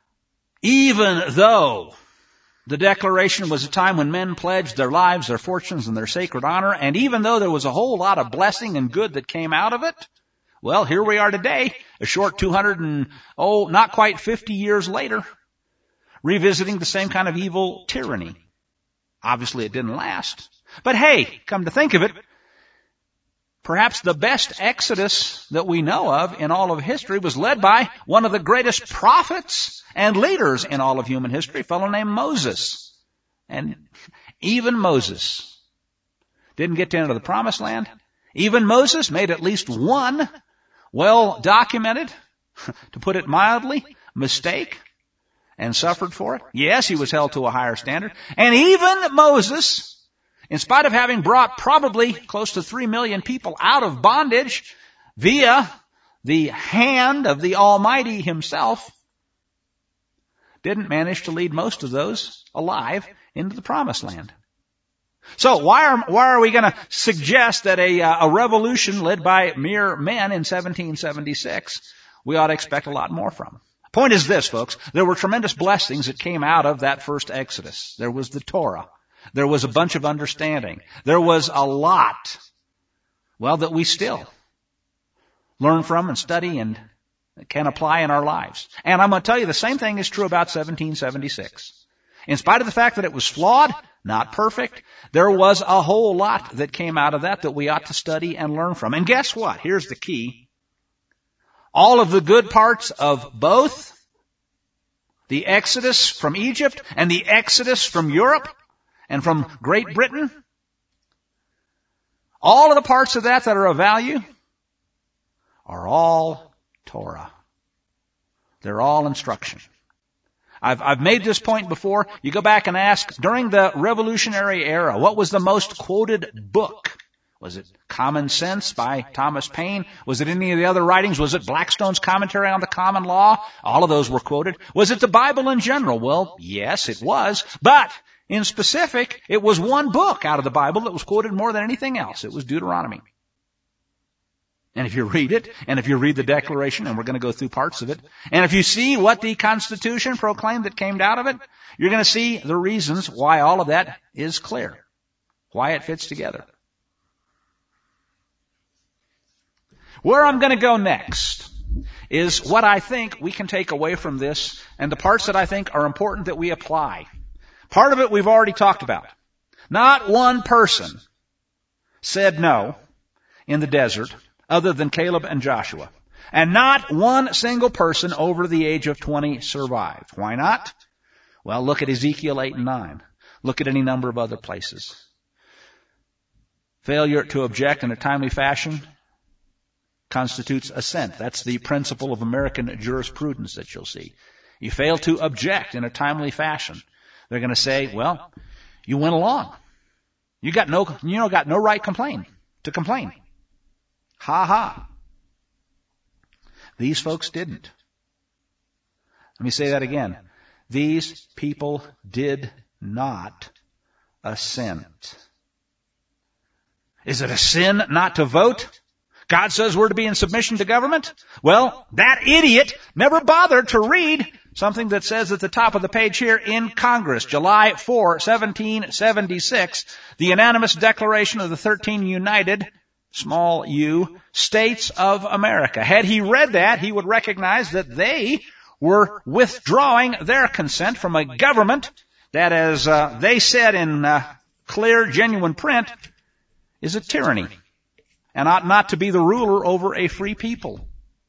even though the Declaration was a time when men pledged their lives, their fortunes, and their sacred honor, and even though there was a whole lot of blessing and good that came out of it, well, here we are today, a short not quite 50 years later, revisiting the same kind of evil tyranny. Obviously, it didn't last. But hey, come to think of it, perhaps the best exodus that we know of in all of history was led by one of the greatest prophets and leaders in all of human history, a fellow named Moses. And even Moses didn't get to enter the promised land. Even Moses made at least one well-documented, to put it mildly, mistake and suffered for it. Yes, he was held to a higher standard. And even Moses, in spite of having brought probably close to 3 million people out of bondage via the hand of the Almighty Himself, didn't manage to lead most of those alive into the promised land. So why are we going to suggest that a revolution led by mere men in 1776 we ought to expect a lot more from? Point is this, folks. There were tremendous blessings that came out of that first Exodus. There was the Torah. There was a bunch of understanding. There was a lot, that we still learn from and study and can apply in our lives. And I'm going to tell you the same thing is true about 1776. In spite of the fact that it was flawed, not perfect, there was a whole lot that came out of that we ought to study and learn from. And guess what? Here's the key. All of the good parts of both the Exodus from Egypt and the Exodus from Europe and from Great Britain, all of the parts of that are of value are all Torah. They're all instruction. I've made this point before. You go back and ask, during the Revolutionary era, what was the most quoted book? Was it Common Sense by Thomas Paine? Was it any of the other writings? Was it Blackstone's Commentary on the Common Law? All of those were quoted. Was it the Bible in general? Well, yes, it was. But in specific, it was one book out of the Bible that was quoted more than anything else. It was Deuteronomy. And if you read it, and if you read the Declaration, and we're going to go through parts of it, and if you see what the Constitution proclaimed that came out of it, you're going to see the reasons why all of that is clear, why it fits together. Where I'm going to go next is what I think we can take away from this and the parts that I think are important that we apply. Part of it we've already talked about. Not one person said no. in the desert other than Caleb and Joshua. And not one single person over the age of 20 survived. Why not? Well, look at Ezekiel 8 and 9. Look at any number of other places. Failure to object in a timely fashion constitutes assent. That's the principle of American jurisprudence that you'll see. You fail to object in a timely fashion, they're going to say, well, you went along. You got no right to complain. Ha ha. These folks didn't. Let me say that again. These people did not assent. Is it a sin not to vote? God says we're to be in submission to government? Well, that idiot never bothered to read something that says at the top of the page here, in Congress, July 4, 1776, the unanimous declaration of the 13 United, small u, States of America. Had he read that, he would recognize that they were withdrawing their consent from a government that, as they said in clear, genuine print, is a tyranny and ought not to be the ruler over a free people.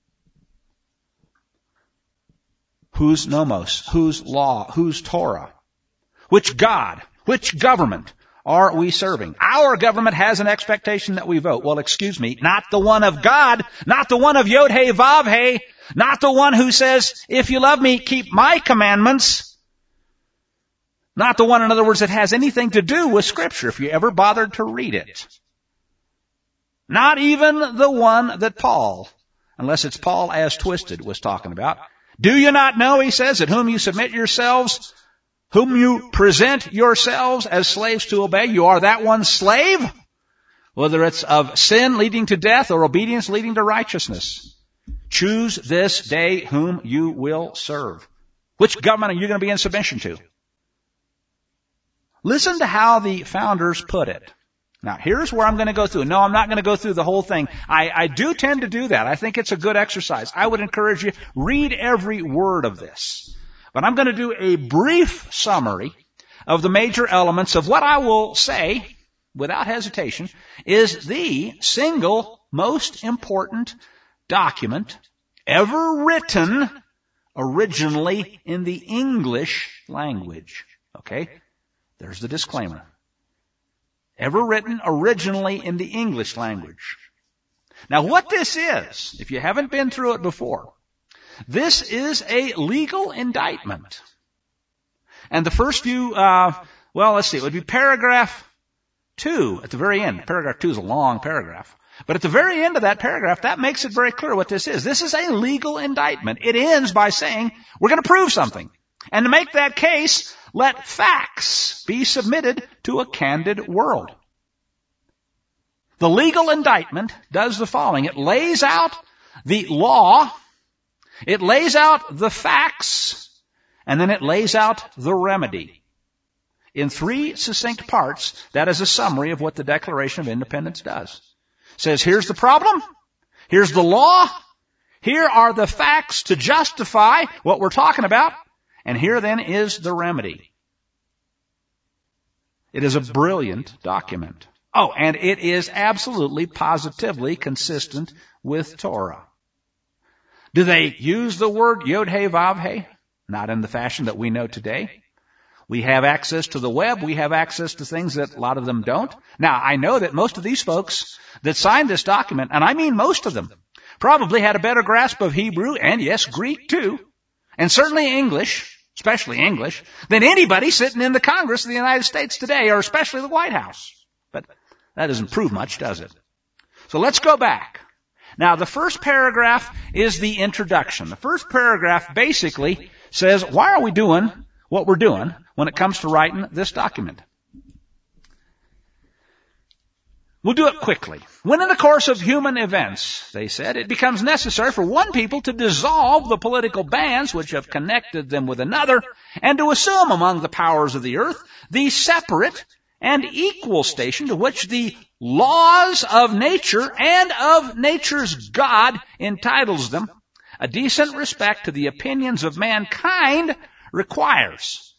Whose nomos? Whose law? Whose Torah? Which God? Which government are we serving? Our government has an expectation that we vote. Well, excuse me, not the one of God, not the one of Yod-Heh, Vav-Heh, not the one who says, if you love me, keep my commandments. Not the one, in other words, that has anything to do with Scripture, if you ever bothered to read it. Not even the one that Paul, unless it's Paul as twisted, was talking about. Do you not know, he says, that whom you submit yourselves, whom you present yourselves as slaves to obey, you are that one slave? Whether it's of sin leading to death or obedience leading to righteousness. Choose this day whom you will serve. Which government are you going to be in submission to? Listen to how the founders put it. Now, here's where I'm going to go through. No, I'm not going to go through the whole thing. I do tend to do that. I think it's a good exercise. I would encourage you, read every word of this. But I'm going to do a brief summary of the major elements of what I will say, without hesitation, is the single most important document ever written originally in the English language. Okay? There's the disclaimer. Ever written originally in the English language. Now what this is, if you haven't been through it before, this is a legal indictment. And the first few, let's see, it would be paragraph 2 at the very end. Paragraph 2 is a long paragraph. But at the very end of that paragraph, that makes it very clear what this is. This is a legal indictment. It ends by saying, we're going to prove something. And to make that case, let facts be submitted to a candid world. The legal indictment does the following. It lays out the law, it lays out the facts, and then it lays out the remedy. In 3 succinct parts, that is a summary of what the Declaration of Independence does. It says, here's the problem, here's the law, here are the facts to justify what we're talking about, and here then is the remedy. It is a brilliant document. Oh, and it is absolutely, positively consistent with Torah. Do they use the word Yod-Heh, Vav-Heh? Not in the fashion that we know today. We have access to the web. We have access to things that a lot of them don't. Now, I know that most of these folks that signed this document, and I mean most of them, probably had a better grasp of Hebrew, and yes, Greek too, and certainly English, especially English, than anybody sitting in the Congress of the United States today, or especially the White House. But that doesn't prove much, does it? So let's go back. Now, the first paragraph is the introduction. The first paragraph basically says, why are we doing what we're doing when it comes to writing this document? We'll do it quickly. When in the course of human events, they said, it becomes necessary for one people to dissolve the political bands which have connected them with another, and to assume among the powers of the earth the separate and equal station to which the laws of nature and of nature's God entitles them, a decent respect to the opinions of mankind requires.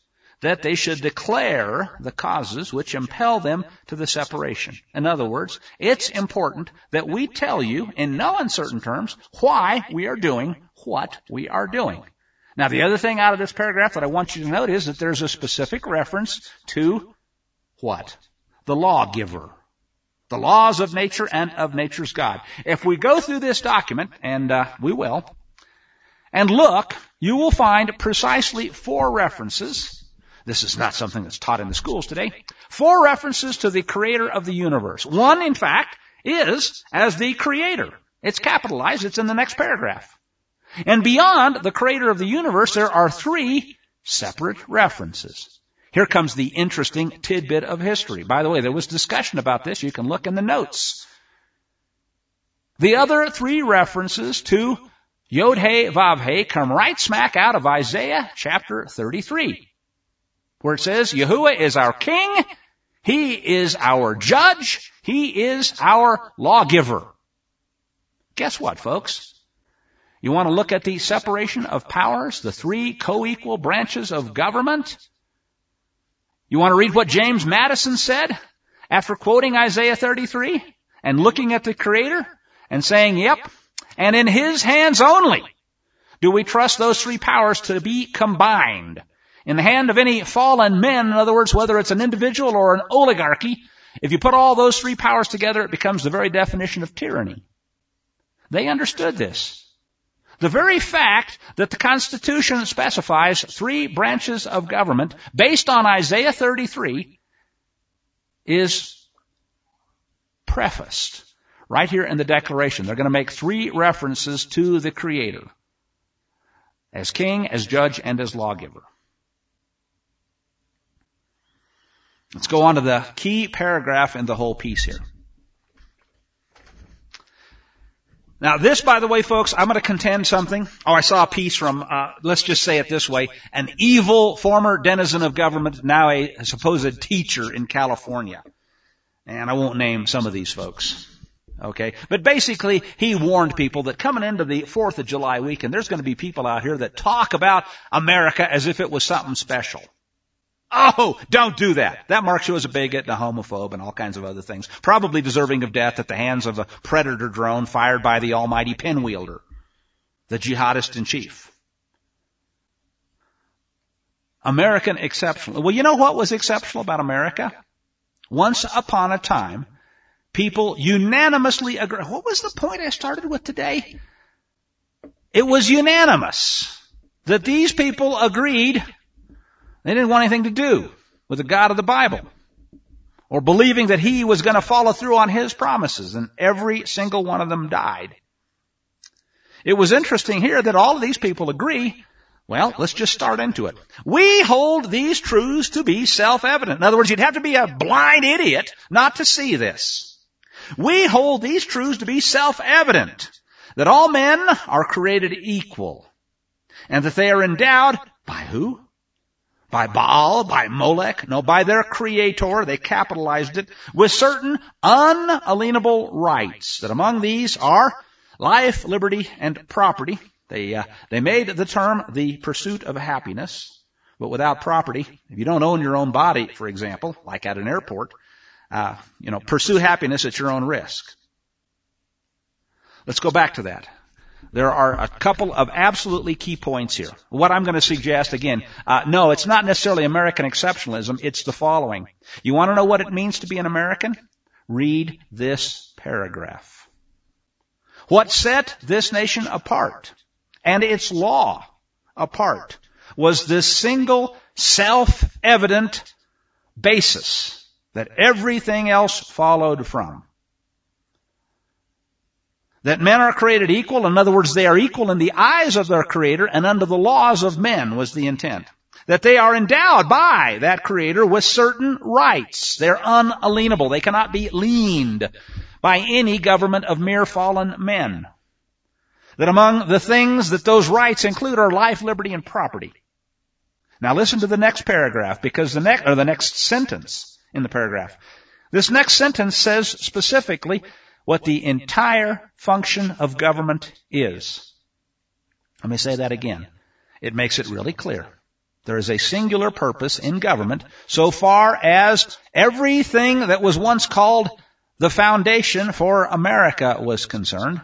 that they should declare the causes which impel them to the separation. In other words, it's important that we tell you in no uncertain terms why we are doing what we are doing. Now, the other thing out of this paragraph that I want you to note is that there's a specific reference to what? The lawgiver. The laws of nature and of nature's God. If we go through this document, and we will, and look, you will find precisely 4 references. This is not something that's taught in the schools today. 4 references to the creator of the universe. One, in fact, is as the creator. It's capitalized. It's in the next paragraph. And beyond the creator of the universe, there are 3 separate references. Here comes the interesting tidbit of history. By the way, there was discussion about this. You can look in the notes. The other 3 references to Yod-He, Vav-He come right smack out of Isaiah chapter 33, where it says, Yahuwah is our king, He is our judge, He is our lawgiver. Guess what, folks? You want to look at the separation of powers, the 3 co-equal branches of government? You want to read what James Madison said after quoting Isaiah 33 and looking at the Creator and saying, yep, and in His hands only do we trust those 3 powers to be combined. In the hand of any fallen men, in other words, whether it's an individual or an oligarchy, if you put all those 3 powers together, it becomes the very definition of tyranny. They understood this. The very fact that the Constitution specifies 3 branches of government based on Isaiah 33 is prefaced right here in the Declaration. They're going to make 3 references to the Creator as king, as judge, and as lawgiver. Let's go on to the key paragraph in the whole piece here. Now this, by the way, folks, I'm going to contend something. I saw a piece from, let's just say it this way, an evil former denizen of government, now a supposed teacher in California. And I won't name some of these folks. Okay? But basically, he warned people that coming into the 4th of July weekend, there's going to be people out here that talk about America as if it was something special. Oh, don't do that. That marks you as a bigot and a homophobe and all kinds of other things. Probably deserving of death at the hands of a predator drone fired by the almighty pinwielder, the jihadist in chief. American exceptional. Well, you know what was exceptional about America? Once upon a time, people unanimously agree. What was the point I started with today? It was unanimous that these people agreed they didn't want anything to do with the God of the Bible or believing that He was going to follow through on His promises, and every single one of them died. It was interesting here that all of these people agree. Well, let's just start into it. We hold these truths to be self-evident. In other words, you'd have to be a blind idiot not to see this. We hold these truths to be self-evident, that all men are created equal, and that they are endowed by who? By Baal, by Molech, no, by their creator, they capitalized it, with certain unalienable rights, that among these are life, liberty, and property. They made the term the pursuit of happiness, but without property. If you don't own your own body, for example, like at an airport, pursue happiness at your own risk. Let's go back to that. There are a couple of absolutely key points here. What I'm going to suggest, again, no, it's not necessarily American exceptionalism. It's the following. You want to know what it means to be an American? Read this paragraph. What set this nation apart and its law apart was this single self-evident basis that everything else followed from. That men are created equal. In other words, they are equal in the eyes of their Creator and under the laws of men was the intent. That they are endowed by that Creator with certain rights. They're unalienable. They cannot be leaned by any government of mere fallen men. That among the things that those rights include are life, liberty, and property. Now listen to the next paragraph, because the next sentence in the paragraph. This next sentence says specifically what the entire function of government is. Let me say that again. It makes it really clear. There is a singular purpose in government so far as everything that was once called the foundation for America was concerned.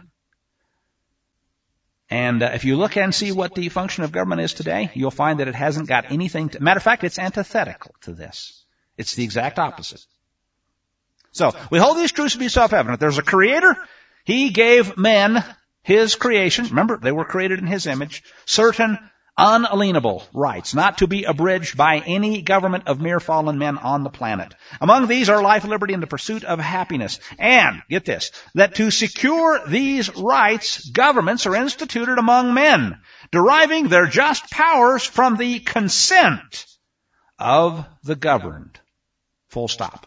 And if you look and see what the function of government is today, you'll find that it hasn't got anything to... Matter of fact, it's antithetical to this. It's the exact opposite. So, we hold these truths to be self-evident. There's a creator. He gave men his creation. Remember, they were created in his image. Certain unalienable rights, not to be abridged by any government of mere fallen men on the planet. Among these are life, liberty, and the pursuit of happiness. And, get this, that to secure these rights, governments are instituted among men, deriving their just powers from the consent of the governed. Full stop.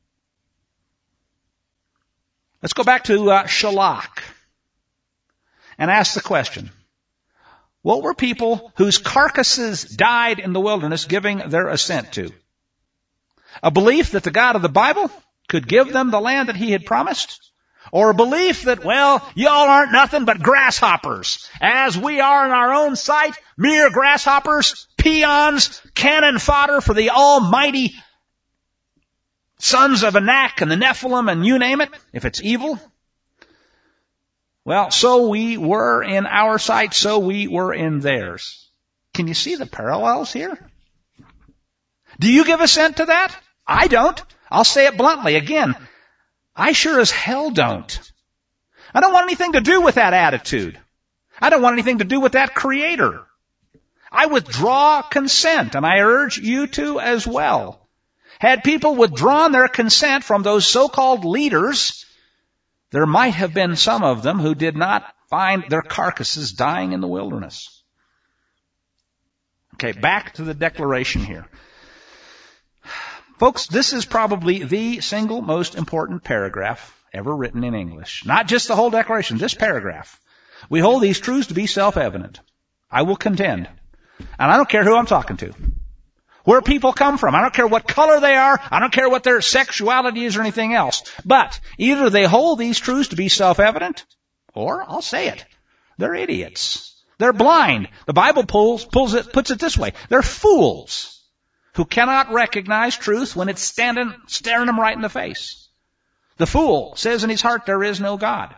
Let's go back to Shalach and ask the question, what were people whose carcasses died in the wilderness giving their assent to? A belief that the God of the Bible could give them the land that he had promised? Or a belief that, well, y'all aren't nothing but grasshoppers, as we are in our own sight, mere grasshoppers, peons, cannon fodder for the almighty sons of Anak and the Nephilim and you name it, if it's evil? Well, so we were in our sight, so we were in theirs. Can you see the parallels here? Do you give assent to that? I don't. I'll say it bluntly. Again, I sure as hell don't. I don't want anything to do with that attitude. I don't want anything to do with that creator. I withdraw consent, and I urge you to as well. Had people withdrawn their consent from those so-called leaders, there might have been some of them who did not find their carcasses dying in the wilderness. Okay, back to the declaration here. Folks, this is probably the single most important paragraph ever written in English. Not just the whole declaration, this paragraph. We hold these truths to be self-evident. I will contend. And I don't care who I'm talking to. Where people come from. I don't care what color they are. I don't care what their sexuality is or anything else. But either they hold these truths to be self-evident, or, I'll say it, they're idiots. They're blind. The Bible puts it this way. They're fools who cannot recognize truth when it's staring them right in the face. The fool says in his heart there is no God.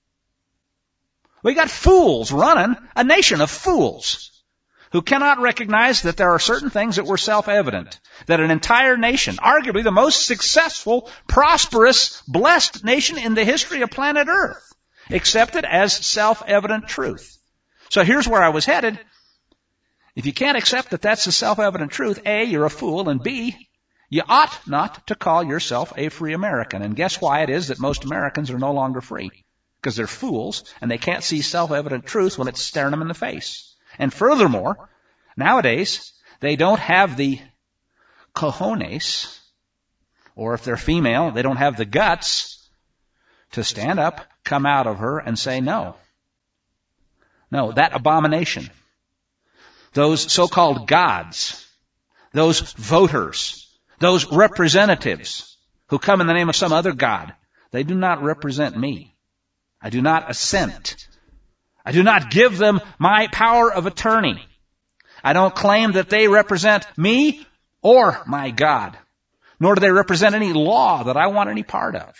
We got fools running a nation of fools who cannot recognize that there are certain things that were self-evident, that an entire nation, arguably the most successful, prosperous, blessed nation in the history of planet Earth, accepted as self-evident truth. So here's where I was headed. If you can't accept that that's a self-evident truth, A, you're a fool, and B, you ought not to call yourself a free American. And guess why it is that most Americans are no longer free? Because they're fools, and they can't see self-evident truth when it's staring them in the face. And furthermore, nowadays, they don't have the cojones, or if they're female, they don't have the guts to stand up, come out of her, and say no. No, that abomination. Those so-called gods, those voters, those representatives who come in the name of some other god, they do not represent me. I do not assent. I do not give them my power of attorney. I don't claim that they represent me or my God, nor do they represent any law that I want any part of.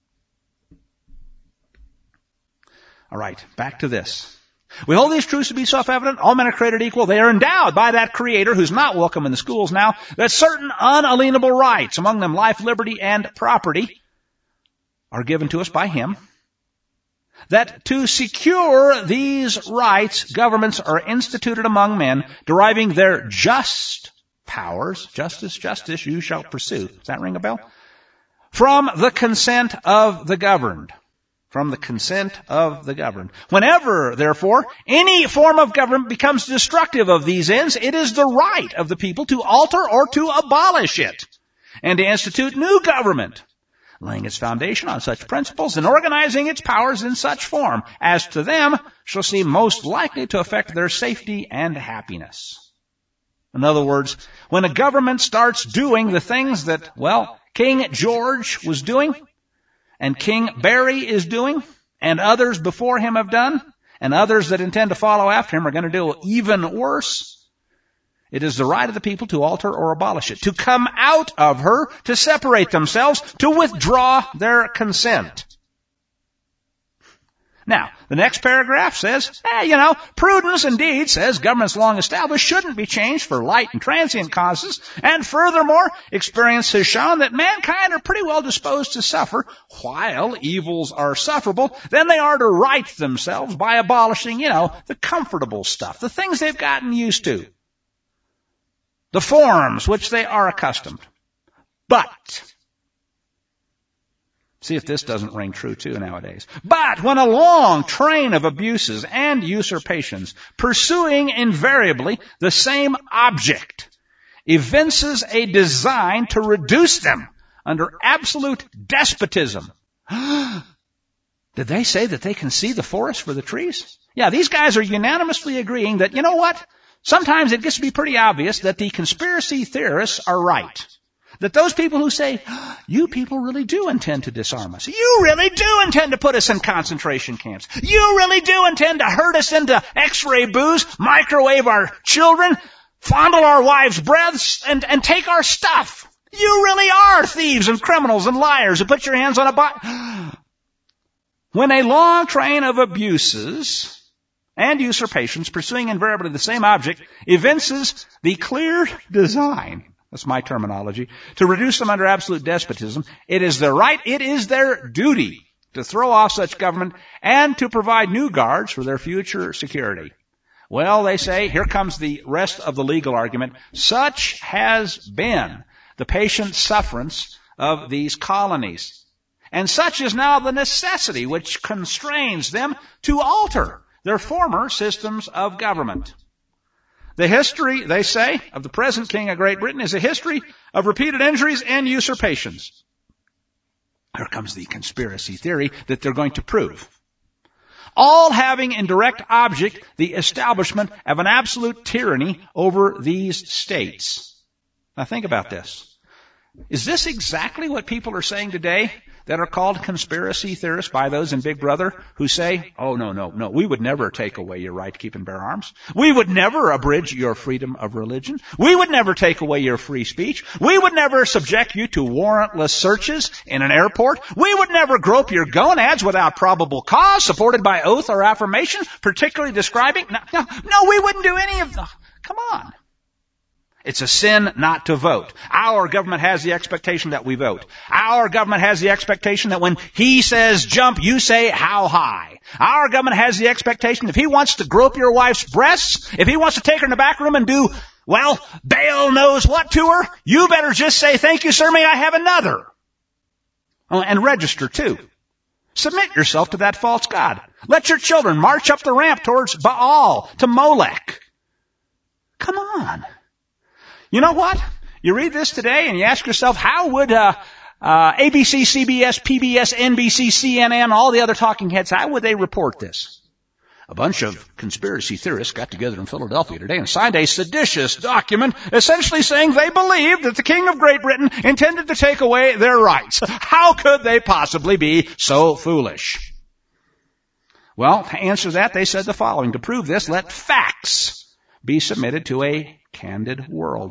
All right, back to this. We hold these truths to be self-evident. All men are created equal. They are endowed by that Creator, who's not welcome in the schools now, that certain unalienable rights, among them life, liberty, and property, are given to us by Him. That to secure these rights, governments are instituted among men, deriving their just powers, justice, you shall pursue. Does that ring a bell? From the consent of the governed. From the consent of the governed. Whenever, therefore, any form of government becomes destructive of these ends, it is the right of the people to alter or to abolish it, and to institute new government, laying its foundation on such principles and organizing its powers in such form as to them shall seem most likely to affect their safety and happiness. In other words, when a government starts doing the things that, well, King George was doing, and King Barry is doing, and others before him have done, and others that intend to follow after him are going to do even worse, It is the right of the people to alter or abolish it, to come out of her, to separate themselves, to withdraw their consent. Now, the next paragraph says, prudence indeed, says governments long established, shouldn't be changed for light and transient causes. And furthermore, experience has shown that mankind are pretty well disposed to suffer while evils are sufferable. Then they are to right themselves by abolishing, the comfortable stuff, the things they've gotten used to, the forms which they are accustomed. But, see if this doesn't ring true too nowadays. But when a long train of abuses and usurpations, pursuing invariably the same object, evinces a design to reduce them under absolute despotism. Did they say that they can see the forest for the trees? Yeah, these guys are unanimously agreeing that, sometimes it gets to be pretty obvious that the conspiracy theorists are right. That those people who say, you people really do intend to disarm us. You really do intend to put us in concentration camps. You really do intend to herd us into X-ray booths, microwave our children, fondle our wives' breaths, and take our stuff. You really are thieves and criminals and liars who put your hands on a body. When a long train of abuses and usurpations, pursuing invariably the same object, evinces the clear design, that's my terminology, to reduce them under absolute despotism, it is their right, it is their duty to throw off such government and to provide new guards for their future security. Well, they say, here comes the rest of the legal argument. Such has been the patient sufferance of these colonies. And such is now the necessity which constrains them to alter their former systems of government. The history, they say, of the present King of Great Britain is a history of repeated injuries and usurpations. Here comes the conspiracy theory that they're going to prove. All having in direct object the establishment of an absolute tyranny over these states. Now think about this. Is this exactly what people are saying today that are called conspiracy theorists by those in Big Brother who say, oh, no, we would never take away your right to keep and bear arms. We would never abridge your freedom of religion. We would never take away your free speech. We would never subject you to warrantless searches in an airport. We would never grope your gonads without probable cause, supported by oath or affirmation, particularly describing. No, we wouldn't do any of them. Come on. It's a sin not to vote. Our government has the expectation that we vote. Our government has the expectation that when he says jump, you say how high. Our government has the expectation if he wants to grope your wife's breasts, if he wants to take her in the back room and do, Baal knows what to her, you better just say, thank you, sir, may I have another? Oh, and register too. Submit yourself to that false god. Let your children march up the ramp towards Baal, to Molech. Come on. You know what? You read this today and you ask yourself, how would ABC, CBS, PBS, NBC, CNN, all the other talking heads, how would they report this? A bunch of conspiracy theorists got together in Philadelphia today and signed a seditious document essentially saying they believed that the King of Great Britain intended to take away their rights. How could they possibly be so foolish? Well, to answer that, they said the following. To prove this, let facts be submitted to a candid world.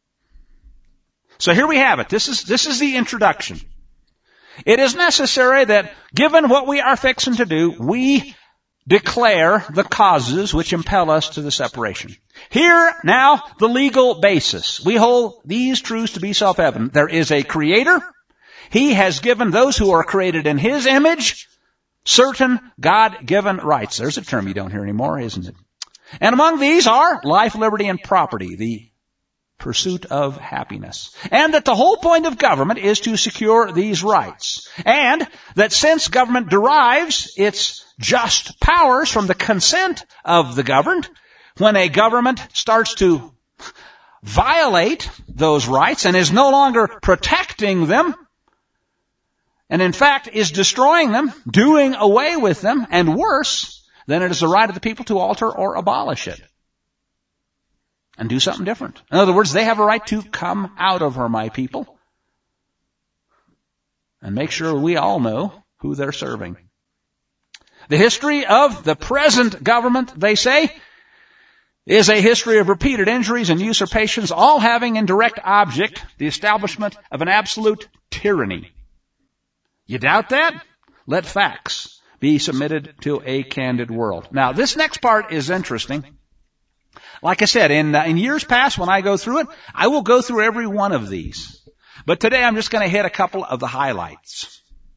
So here we have it. This is the introduction. It is necessary that, given what we are fixing to do, we declare the causes which impel us to the separation. Here, now, the legal basis. We hold these truths to be self-evident. There is a Creator. He has given those who are created in His image certain God-given rights. There's a term you don't hear anymore, isn't it? And among these are life, liberty, and property, the pursuit of happiness. And that the whole point of government is to secure these rights. And that since government derives its just powers from the consent of the governed, when a government starts to violate those rights and is no longer protecting them, and in fact is destroying them, doing away with them, and worse, then it is the right of the people to alter or abolish it and do something different. In other words, they have a right to come out of her, my people, and make sure we all know who they're serving. The history of the present government, they say, is a history of repeated injuries and usurpations, all having in direct object the establishment of an absolute tyranny. You doubt that? Let facts be submitted to a candid world. Now, this next part is interesting. Like I said, in years past, when I go through it, I will go through every one of these. But today I'm just going to hit a couple of the highlights.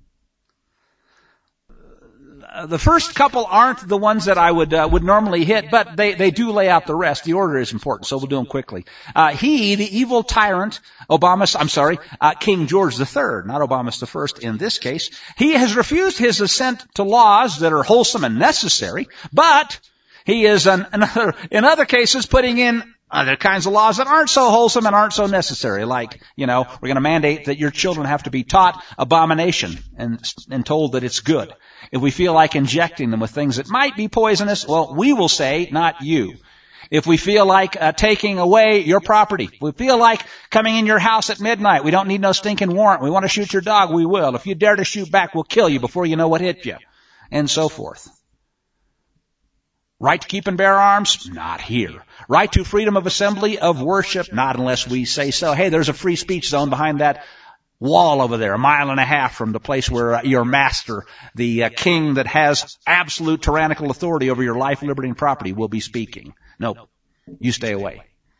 The first couple aren't the ones that I would normally hit, but they do lay out the rest. The order is important, so we'll do them quickly. He, the evil tyrant, King George III, not Obama I in this case, he has refused his assent to laws that are wholesome and necessary, but he is in other cases putting in other kinds of laws that aren't so wholesome and aren't so necessary, like, we're going to mandate that your children have to be taught abomination and told that it's good. If we feel like injecting them with things that might be poisonous, well, we will say, not you. If we feel like taking away your property, if we feel like coming in your house at midnight, we don't need no stinking warrant. We want to shoot your dog, we will. If you dare to shoot back, we'll kill you before you know what hit you, and so forth. Right to keep and bear arms? Not here. Right to freedom of assembly, of worship? Not unless we say so. Hey, there's a free speech zone behind that wall over there, 1.5 miles from the place where your master, the king that has absolute tyrannical authority over your life, liberty, and property, will be speaking. Nope. You stay away.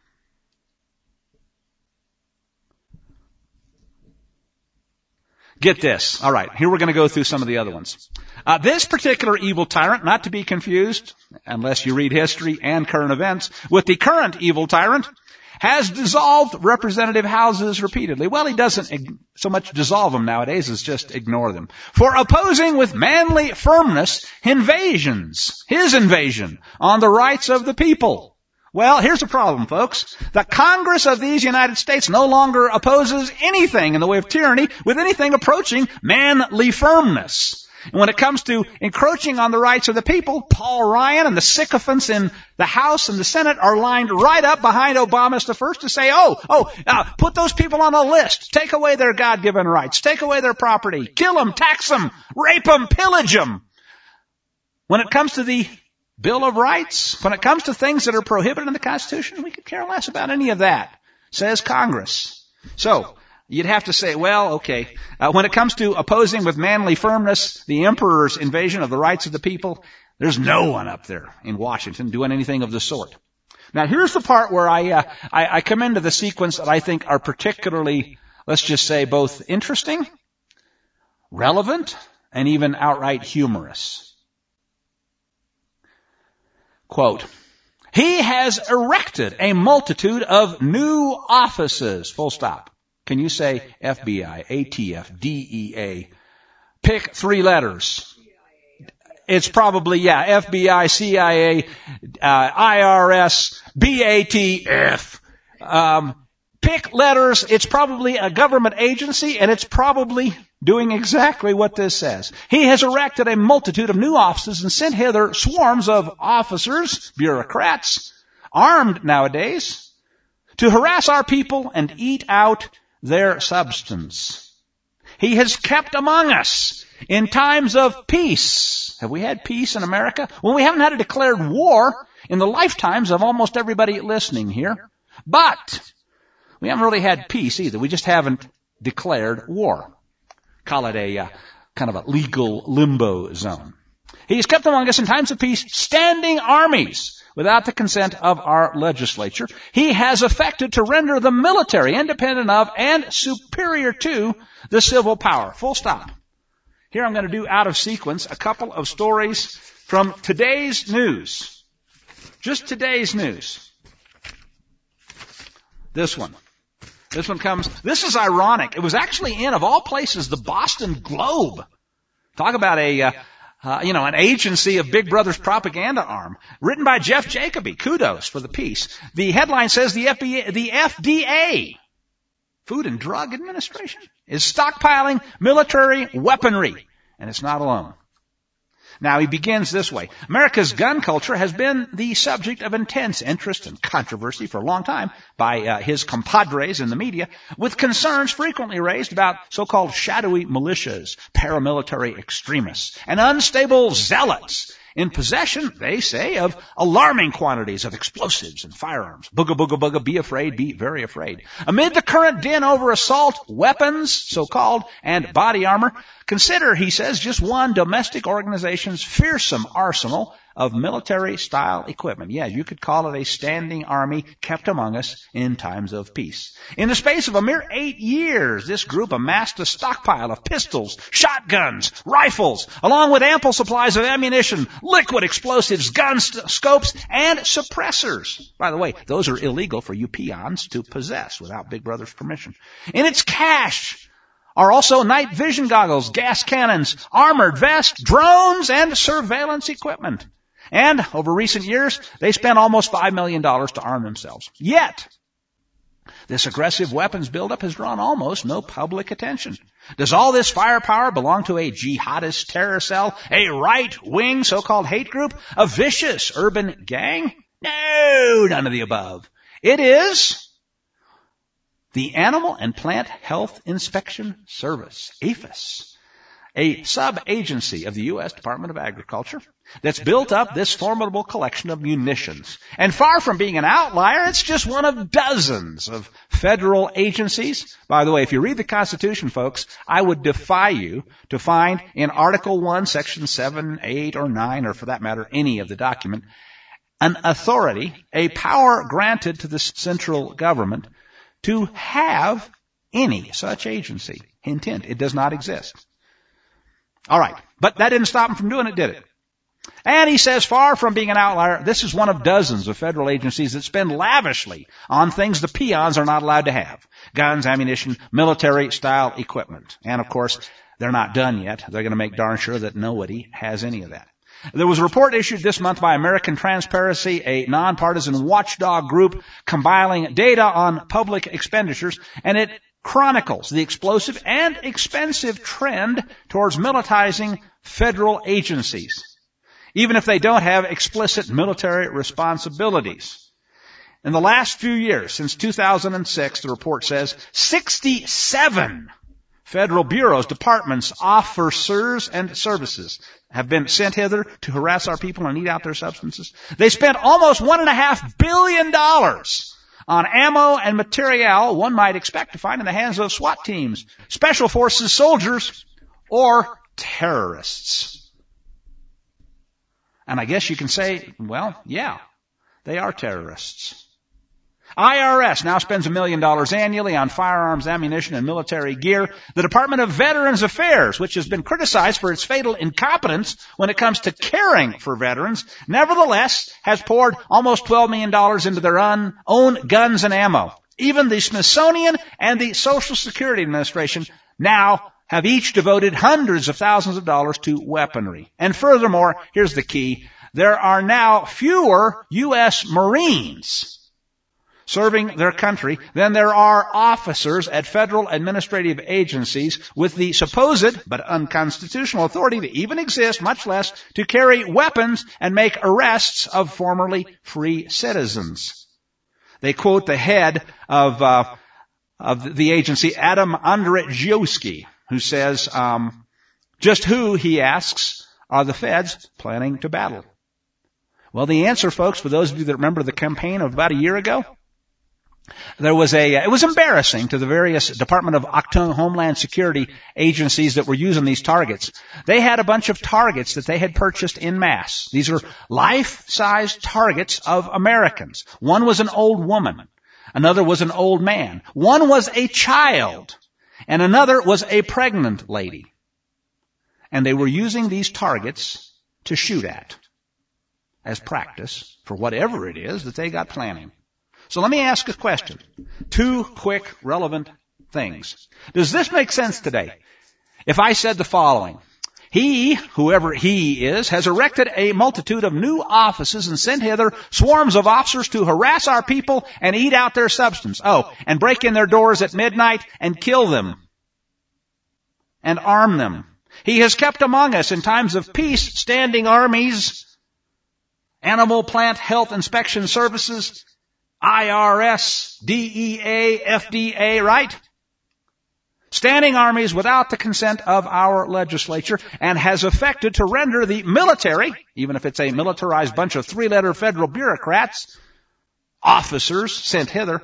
Get this. All right, here we're going to go through some of the other ones. This particular evil tyrant, not to be confused, unless you read history and current events, with the current evil tyrant, has dissolved representative houses repeatedly. Well, he doesn't so much dissolve them nowadays as just ignore them. For opposing with manly firmness his invasion on the rights of the people. Well, here's the problem, folks. The Congress of these United States no longer opposes anything in the way of tyranny with anything approaching manly firmness. And when it comes to encroaching on the rights of the people, Paul Ryan and the sycophants in the House and the Senate are lined right up behind Obama I to say, put those people on a list. Take away their God-given rights. Take away their property. Kill them, tax them, rape them, pillage them. When it comes to the Bill of Rights, when it comes to things that are prohibited in the Constitution, we could care less about any of that, says Congress. So, you'd have to say, well, okay, when it comes to opposing with manly firmness the emperor's invasion of the rights of the people, there's no one up there in Washington doing anything of the sort. Now, here's the part where I come into the sequence that I think are particularly, let's just say, both interesting, relevant, and even outright humorous. Quote, he has erected a multitude of new offices, full stop. Can you say FBI, ATF, DEA? Pick 3 letters. It's probably, FBI, CIA, IRS, BATF. Pick letters. It's probably a government agency, and it's probably doing exactly what this says. He has erected a multitude of new offices and sent hither swarms of officers, bureaucrats, armed nowadays, to harass our people and eat out their substance. He has kept among us in times of peace. Have we had peace in America? Well, we haven't had a declared war in the lifetimes of almost everybody listening here. But we haven't really had peace either. We just haven't declared war. Call it a kind of a legal limbo zone. He has kept among us in times of peace standing armies without the consent of our legislature. He has affected to render the military independent of and superior to the civil power. Full stop. Here I'm going to do out of sequence a couple of stories from today's news. Just today's news. This one. This is ironic. It was actually in, of all places, the Boston Globe. Talk about an agency of Big Brother's propaganda arm. Written by Jeff Jacoby. Kudos for the piece. The headline says the FDA, Food and Drug Administration, is stockpiling military weaponry. And it's not alone. Now, he begins this way. America's gun culture has been the subject of intense interest and controversy for a long time by his compadres in the media, with concerns frequently raised about so-called shadowy militias, paramilitary extremists, and unstable zealots in possession, they say, of alarming quantities of explosives and firearms. Booga, booga, booga, be afraid, be very afraid. Amid the current din over assault weapons, so-called, and body armor, consider, he says, just one domestic organization's fearsome arsenal of military-style equipment. Yeah, you could call it a standing army kept among us in times of peace. In the space of a mere 8 years, this group amassed a stockpile of pistols, shotguns, rifles, along with ample supplies of ammunition, liquid explosives, gun scopes, and suppressors. By the way, those are illegal for you peons to possess without Big Brother's permission. In its cache are also night vision goggles, gas cannons, armored vests, drones, and surveillance equipment. And over recent years, they spent almost $5 million to arm themselves. Yet, this aggressive weapons buildup has drawn almost no public attention. Does all this firepower belong to a jihadist terror cell, a right-wing so-called hate group, a vicious urban gang? No, none of the above. It is the Animal and Plant Health Inspection Service, APHIS, a sub-agency of the U.S. Department of Agriculture that's built up this formidable collection of munitions. And far from being an outlier, it's just one of dozens of federal agencies. By the way, if you read the Constitution, folks, I would defy you to find in Article 1, Section 7, 8, or 9, or for that matter, any of the document, an authority, a power granted to the central government to have any such agency. Hint, hint, it does not exist. All right, but that didn't stop him from doing it, did it? And he says, far from being an outlier, this is one of dozens of federal agencies that spend lavishly on things the peons are not allowed to have. Guns, ammunition, military-style equipment. And, of course, they're not done yet. They're going to make darn sure that nobody has any of that. There was a report issued this month by American Transparency, a nonpartisan watchdog group compiling data on public expenditures, and it chronicles the explosive and expensive trend towards militarizing federal agencies, even if they don't have explicit military responsibilities. In the last few years, since 2006, the report says, 67 federal bureaus, departments, officers, and services have been sent hither to harass our people and eat out their substances. They spent almost $1.5 billion on ammo and material one might expect to find in the hands of SWAT teams, special forces soldiers, or terrorists. And I guess you can say, well, yeah, they are terrorists. IRS now spends $1 million annually on firearms, ammunition, and military gear. The Department of Veterans Affairs, which has been criticized for its fatal incompetence when it comes to caring for veterans, nevertheless has poured almost $12 million into their own guns and ammo. Even the Smithsonian and the Social Security Administration now have each devoted hundreds of thousands of dollars to weaponry. And furthermore, here's the key, there are now fewer U.S. Marines serving their country than there are officers at federal administrative agencies with the supposed but unconstitutional authority to even exist, much less to carry weapons and make arrests of formerly free citizens. They quote the head of the agency, Adam Andrzejewski, who says, just who, he asks, are the feds planning to battle? Well, the answer, folks, for those of you that remember the campaign of about a year ago, it was embarrassing to the various Department of Homeland Security agencies that were using these targets. They had a bunch of targets that they had purchased en masse. These are life-size targets of Americans. One was an old woman. Another was an old man. One was a child. And another was a pregnant lady. And they were using these targets to shoot at as practice for whatever it is that they got planning. So let me ask a question. 2 quick, relevant things. Does this make sense today? If I said the following, he, whoever he is, has erected a multitude of new offices and sent hither swarms of officers to harass our people and eat out their substance. Oh, and break in their doors at midnight and kill them and arm them. He has kept among us in times of peace standing armies, Animal Plant Health Inspection Services, IRS, DEA, FDA, right? standing armies without the consent of our legislature, and has affected to render the military, even if it's a militarized bunch of three-letter federal bureaucrats, officers sent hither,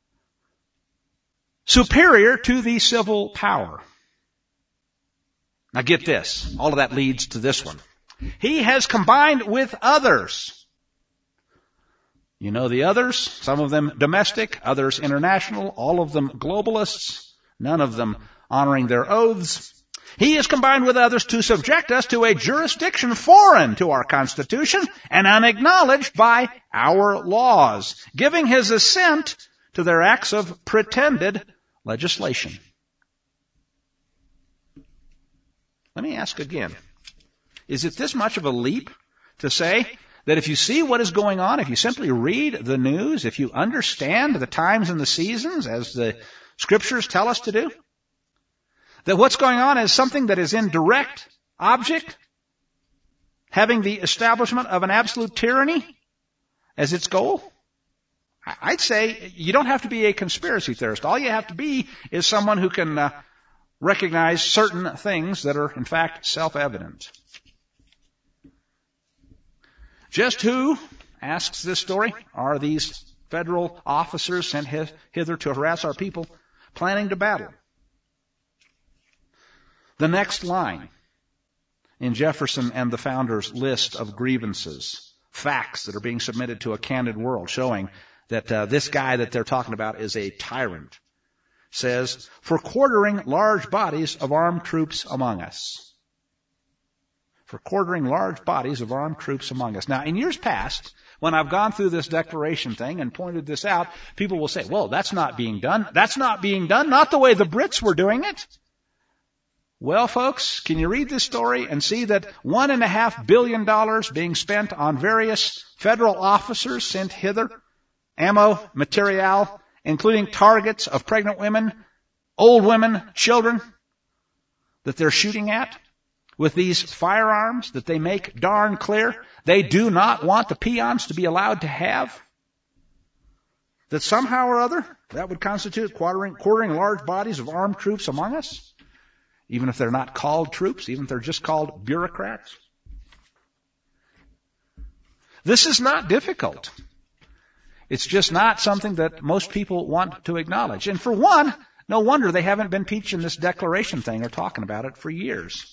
superior to the civil power. Now get this. All of that leads to this one. He has combined with others. You know the others, some of them domestic, others international, all of them globalists, none of them honoring their oaths. He has combined with others to subject us to a jurisdiction foreign to our Constitution and unacknowledged by our laws, giving his assent to their acts of pretended legislation. Let me ask again, is it this much of a leap to say that if you see what is going on, if you simply read the news, if you understand the times and the seasons as the Scriptures tell us to do, that what's going on is something that is in direct object, having the establishment of an absolute tyranny as its goal? I'd say you don't have to be a conspiracy theorist. All you have to be is someone who can recognize certain things that are, in fact, self-evident. Just who, asks this story, are these federal officers sent hither to harass our people planning to battle? The next line in Jefferson and the Founders' list of grievances, facts that are being submitted to a candid world showing that this guy that they're talking about is a tyrant, says, for quartering large bodies of armed troops among us. For quartering large bodies of armed troops among us. Now, in years past, when I've gone through this declaration thing and pointed this out, people will say, well, that's not being done. That's not being done. Not the way the Brits were doing it. Well, folks, can you read this story and see that $1.5 billion being spent on various federal officers sent hither, ammo, material, including targets of pregnant women, old women, children, that they're shooting at? With these firearms that they make darn clear they do not want the peons to be allowed to have? That somehow or other that would constitute quartering large bodies of armed troops among us? Even if they're not called troops, even if they're just called bureaucrats? This is not difficult. It's just not something that most people want to acknowledge. And for one, no wonder they haven't been teaching this declaration thing or talking about it for years.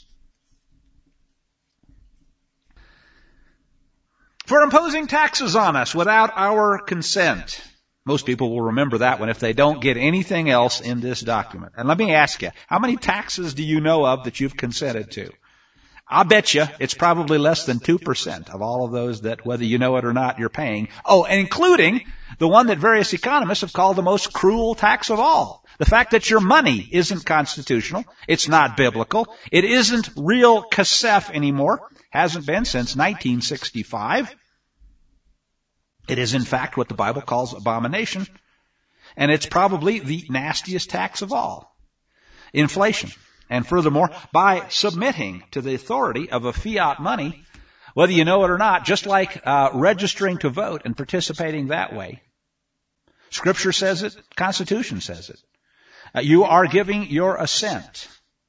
For imposing taxes on us without our consent. Most people will remember that one if they don't get anything else in this document. And let me ask you, how many taxes do you know of that you've consented to? I'll bet you it's probably less than 2% of all of those that, whether you know it or not, you're paying. Oh, and including the one that various economists have called the most cruel tax of all. The fact that your money isn't constitutional, it's not biblical, it isn't real kasef anymore, hasn't been since 1965. It is, in fact, what the Bible calls abomination, and it's probably the nastiest tax of all. Inflation. And furthermore, by submitting to the authority of a fiat money, whether you know it or not, just like registering to vote and participating that way. Scripture says it, Constitution says it. You are giving your assent.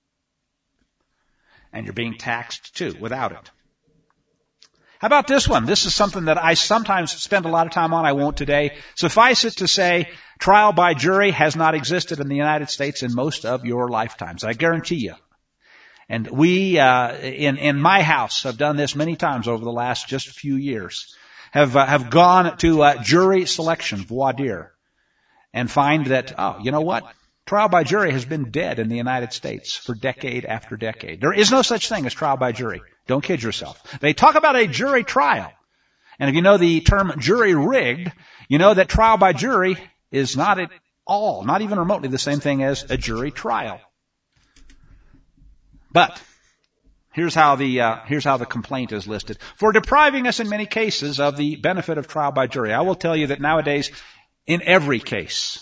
And you're being taxed too, without it. How about this one? This is something that I sometimes spend a lot of time on. I won't today. Suffice it to say, trial by jury has not existed in the United States in most of your lifetimes. I guarantee you. And we, in my house, have done this many times over the last just few years. Have gone to jury selection, voir dire, and find that, oh, you know what? Trial by jury has been dead in the United States for decade after decade. There is no such thing as trial by jury. Don't kid yourself. They talk about a jury trial. And if you know the term jury rigged, you know that trial by jury is not at all, not even remotely the same thing as a jury trial. But here's how the complaint is listed. For depriving us in many cases of the benefit of trial by jury. I will tell you that nowadays, in every case,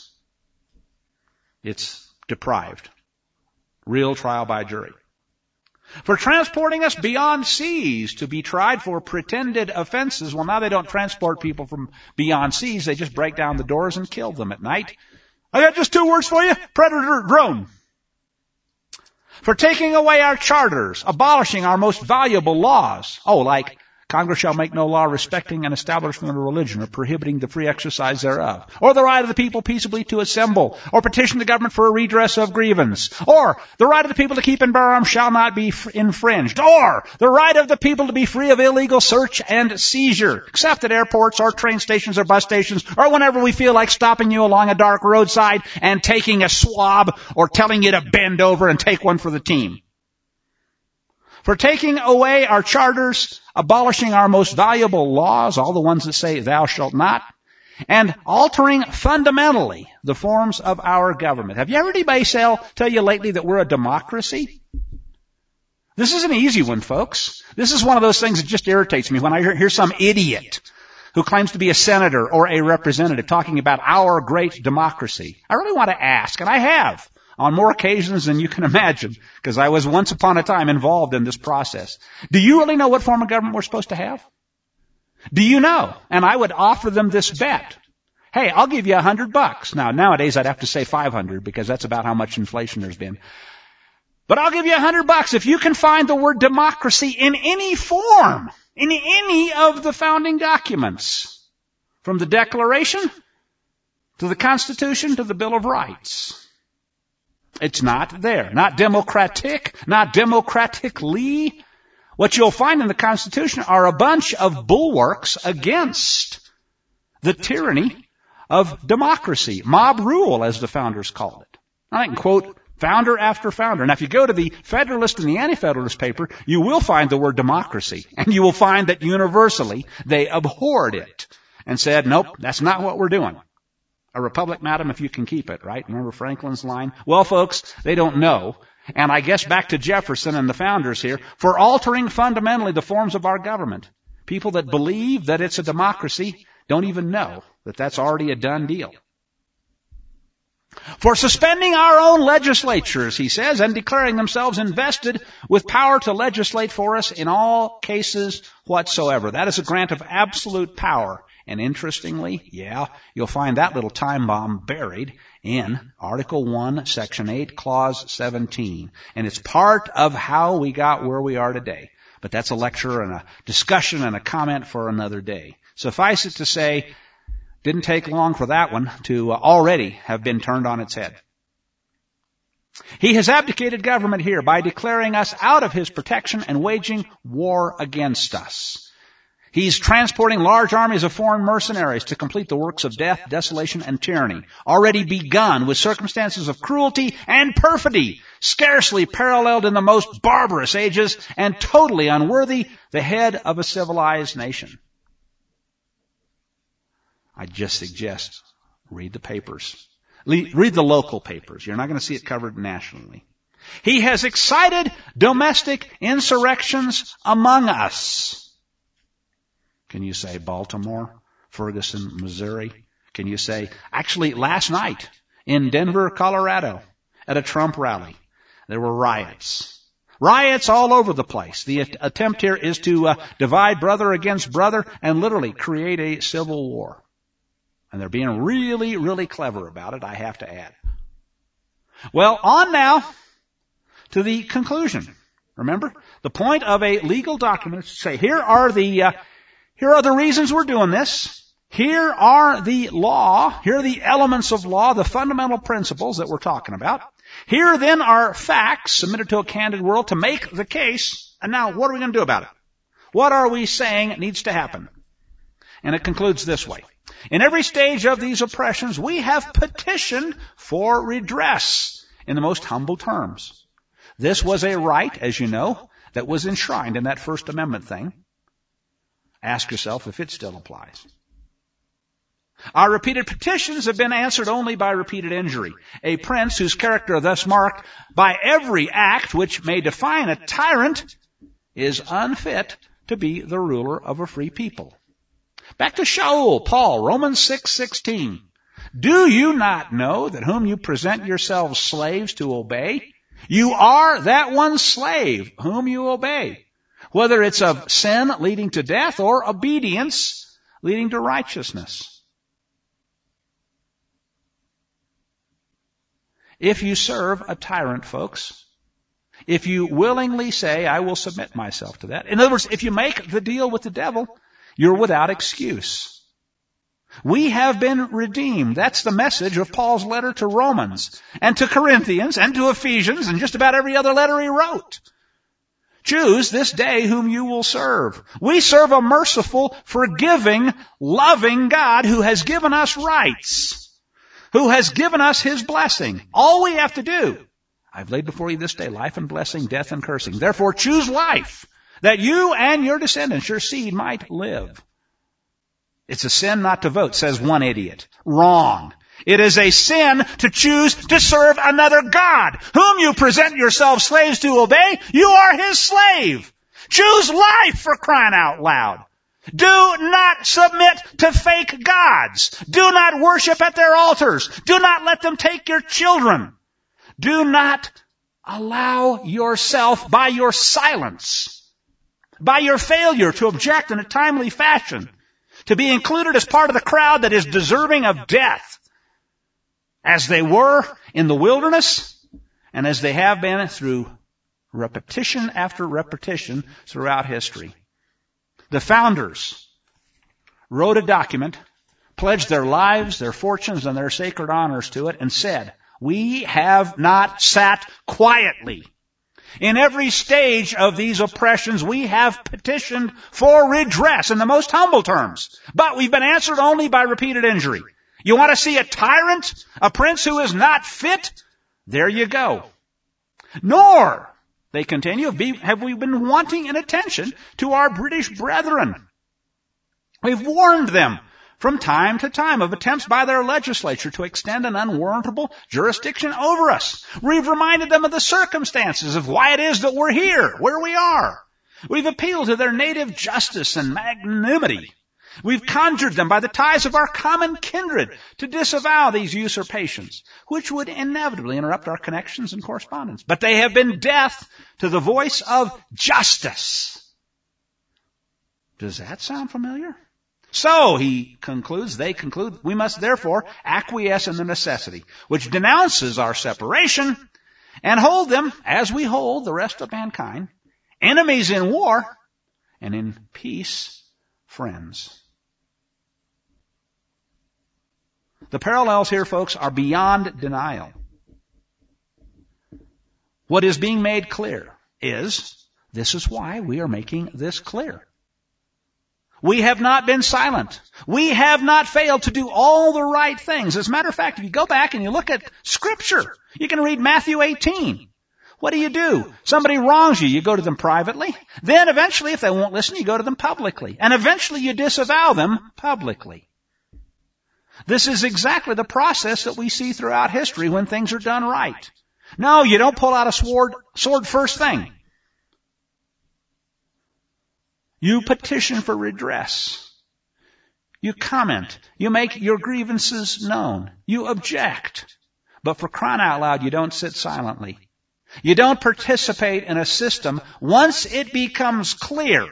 it's deprived. Real trial by jury. For transporting us beyond seas to be tried for pretended offenses. Well, now they don't transport people from beyond seas. They just break down the doors and kill them at night. I got just two words for you. Predator drone. For taking away our charters, abolishing our most valuable laws. Like Congress shall make no law respecting an establishment of religion or prohibiting the free exercise thereof, or the right of the people peaceably to assemble, or petition the government for a redress of grievance, or the right of the people to keep and bear arms shall not be infringed, or the right of the people to be free of illegal search and seizure, except at airports or train stations or bus stations, or whenever we feel like stopping you along a dark roadside and taking a swab or telling you to bend over and take one for the team. For taking away our charters, abolishing our most valuable laws, all the ones that say thou shalt not, and altering fundamentally the forms of our government. Have you ever heard anybody tell you lately that we're a democracy? This is an easy one, folks. This is one of those things that just irritates me when I hear some idiot who claims to be a senator or a representative talking about our great democracy. I really want to ask, and I have, on more occasions than you can imagine, because I was once upon a time involved in this process. Do you really know what form of government we're supposed to have? Do you know? And I would offer them this bet. Hey, I'll give you $100. Now, nowadays I'd have to say 500 because that's about how much inflation there's been. But I'll give you $100 if you can find the word democracy in any form, in any of the founding documents, from the Declaration to the Constitution to the Bill of Rights. It's not there. Not democratic, not democratically. What you'll find in the Constitution are a bunch of bulwarks against the tyranny of democracy. Mob rule, as the founders called it. I can quote founder after founder. Now, if you go to the Federalist and the Anti-Federalist paper, you will find the word democracy. And you will find that universally they abhorred it and said, nope, that's not what we're doing. A republic, madam, if you can keep it, right? Remember Franklin's line? Well, folks, they don't know. And I guess back to Jefferson and the founders here, for altering fundamentally the forms of our government. People that believe that it's a democracy don't even know that that's already a done deal. For suspending our own legislatures, he says, and declaring themselves invested with power to legislate for us in all cases whatsoever. That is a grant of absolute power. And interestingly, you'll find that little time bomb buried in Article 1, Section 8, Clause 17. And it's part of how we got where we are today. But that's a lecture and a discussion and a comment for another day. Suffice it to say, didn't take long for that one to already have been turned on its head. He has abdicated government here by declaring us out of his protection and waging war against us. He's transporting large armies of foreign mercenaries to complete the works of death, desolation, and tyranny, already begun with circumstances of cruelty and perfidy, scarcely paralleled in the most barbarous ages, and totally unworthy the head of a civilized nation. I just suggest read the papers. Read the local papers. You're not going to see it covered nationally. He has excited domestic insurrections among us. Can you say Baltimore, Ferguson, Missouri? Can you say, actually last night in Denver, Colorado, at a Trump rally, there were riots. Riots all over the place. The attempt here is to divide brother against brother and literally create a civil war. And they're being really, really clever about it, I have to add. Well, on now to the conclusion. Remember, the point of a legal document is to say, here are the reasons we're doing this. Here are the law. Here are the elements of law, the fundamental principles that we're talking about. Here then are facts submitted to a candid world to make the case. And now what are we going to do about it? What are we saying needs to happen? And it concludes this way. In every stage of these oppressions, we have petitioned for redress in the most humble terms. This was a right, as you know, that was enshrined in that First Amendment thing. Ask yourself if it still applies. Our repeated petitions have been answered only by repeated injury. A prince whose character thus marked by every act which may define a tyrant is unfit to be the ruler of a free people. Back to Shaul, Paul, Romans 6:16. Do you not know that whom you present yourselves slaves to obey, you are that one slave whom you obey, whether it's of sin leading to death or obedience leading to righteousness. If you serve a tyrant, folks, If you willingly say, I will submit myself to that. In other words, if you make the deal with the devil, you're without excuse. We have been redeemed. That's the message of Paul's letter to Romans and to Corinthians and to Ephesians and just about every other letter he wrote. Choose this day whom you will serve. We serve a merciful, forgiving, loving God who has given us rights, who has given us His blessing. All we have to do, I've laid before you this day life and blessing, death and cursing. Therefore choose life, that you and your descendants, your seed, might live. It's a sin not to vote, says one idiot. Wrong. It is a sin to choose to serve another God, whom you present yourselves slaves to obey. You are His slave. Choose life, for crying out loud. Do not submit to fake gods. Do not worship at their altars. Do not let them take your children. Do not allow yourself, by your silence, by your failure to object in a timely fashion, to be included as part of the crowd that is deserving of death, as they were in the wilderness and as they have been through repetition after repetition throughout history. The founders wrote a document, pledged their lives, their fortunes, and their sacred honors to it, and said, we have not sat quietly. In every stage of these oppressions, we have petitioned for redress in the most humble terms. But we've been answered only by repeated injury. You want to see a tyrant, a prince who is not fit? There you go. Nor, they continue, have we been wanting in attention to our British brethren. We've warned them from time to time of attempts by their legislature to extend an unwarrantable jurisdiction over us. We've reminded them of the circumstances of why it is that we're here, where we are. We've appealed to their native justice and magnanimity. We've conjured them by the ties of our common kindred to disavow these usurpations, which would inevitably interrupt our connections and correspondence. But they have been deaf to the voice of justice. Does that sound familiar? So, they conclude, we must therefore acquiesce in the necessity, which denounces our separation, and hold them, as we hold the rest of mankind, enemies in war, and in peace, friends. The parallels here, folks, are beyond denial. What is being made clear is, this is why we are making this clear. We have not been silent. We have not failed to do all the right things. As a matter of fact, if you go back and you look at Scripture, you can read Matthew 18. What do? Somebody wrongs you. You go to them privately. Then eventually, if they won't listen, you go to them publicly. And eventually you disavow them publicly. This is exactly the process that we see throughout history when things are done right. No, you don't pull out a sword first thing. You petition for redress. You comment. You make your grievances known. You object. But for crying out loud, you don't sit silently. You don't participate in a system once it becomes clear.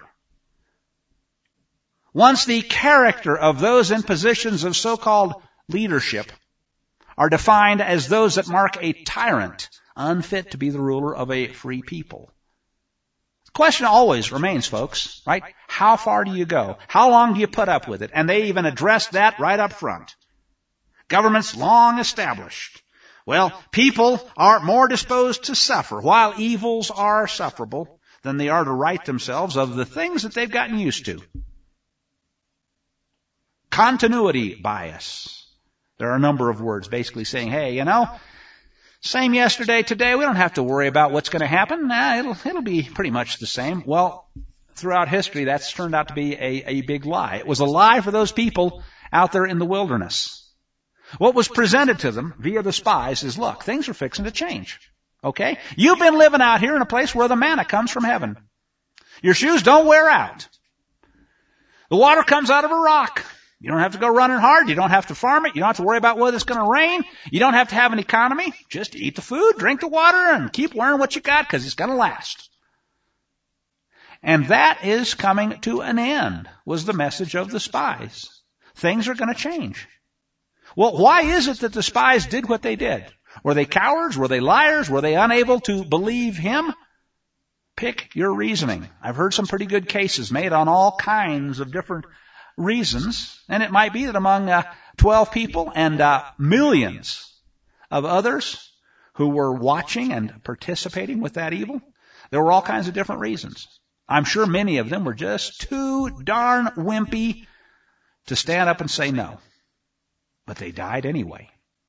Once the character of those in positions of so-called leadership are defined as those that mark a tyrant, unfit to be the ruler of a free people. The question always remains, folks, right? How far do you go? How long do you put up with it? And they even address that right up front. Governments long established. Well, people are more disposed to suffer, while evils are sufferable, than they are to right themselves of the things that they've gotten used to. Continuity bias. There are a number of words basically saying, hey, same yesterday, today, we don't have to worry about what's going to happen. It'll be pretty much the same. Well, throughout history, that's turned out to be a big lie. It was a lie for those people out there in the wilderness. What was presented to them via the spies is, look, things are fixing to change. Okay? You've been living out here in a place where the manna comes from heaven. Your shoes don't wear out. The water comes out of a rock. You don't have to go running hard. You don't have to farm it. You don't have to worry about whether it's going to rain. You don't have to have an economy. Just eat the food, drink the water, and keep wearing what you got because it's going to last. And that is coming to an end, was the message of the spies. Things are going to change. Well, why is it that the spies did what they did? Were they cowards? Were they liars? Were they unable to believe him? Pick your reasoning. I've heard some pretty good cases made on all kinds of different reasons, and it might be that among 12 people and millions of others who were watching and participating with that evil, there were all kinds of different reasons. I'm sure many of them were just too darn wimpy to stand up and say no. But they died anyway.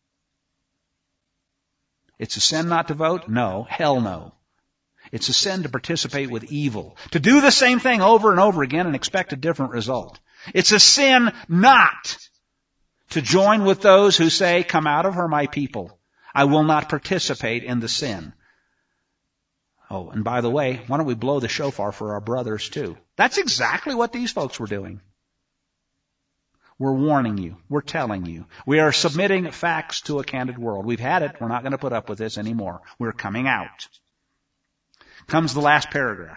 It's a sin not to vote? No. Hell no. It's a sin to participate with evil, to do the same thing over and over again and expect a different result. It's a sin not to join with those who say, come out of her, my people. I will not participate in the sin. Oh, and by the way, why don't we blow the shofar for our brothers too? That's exactly what these folks were doing. We're warning you. We're telling you. We are submitting facts to a candid world. We've had it. We're not going to put up with this anymore. We're coming out. Comes the last paragraph.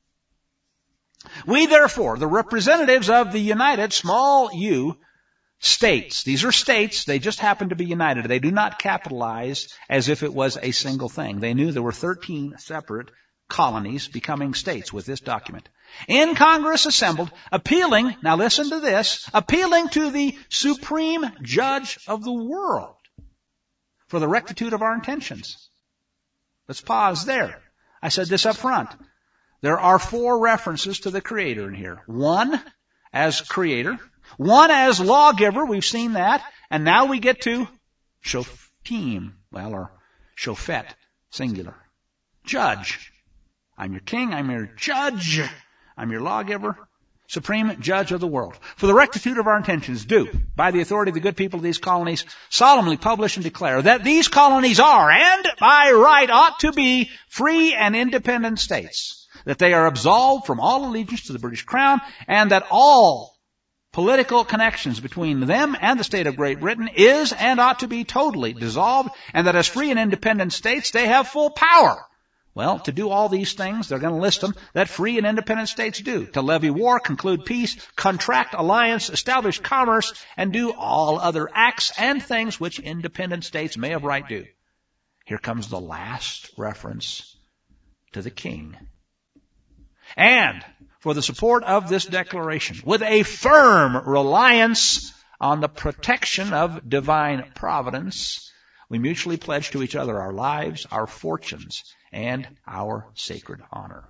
We therefore, the representatives of the united, small u, states. These are states. They just happen to be united. They do not capitalize as if it was a single thing. They knew there were 13 separate colonies becoming states with this document. In Congress assembled, appealing, now listen to this, appealing to the supreme judge of the world for the rectitude of our intentions. Let's pause there. I said this up front. There are 4 references to the Creator in here. 1 as Creator. 1 as lawgiver. We've seen that. And now we get to Shoftim. Well, or Shofet, singular. Judge. I'm your king. I'm your judge. I'm your lawgiver. Supreme judge of the world. For the rectitude of our intentions, do, by the authority of the good people of these colonies, solemnly publish and declare that these colonies are, and by right ought to be, free and independent states, that they are absolved from all allegiance to the British Crown, and that all political connections between them and the state of Great Britain is and ought to be totally dissolved, and that as free and independent states they have full power. Well, to do all these things, they're going to list them, that free and independent states do. To levy war, conclude peace, contract alliance, establish commerce, and do all other acts and things which independent states may of right do. Here comes the last reference to the king. And for the support of this declaration, with a firm reliance on the protection of divine providence, we mutually pledge to each other our lives, our fortunes, and our sacred honor.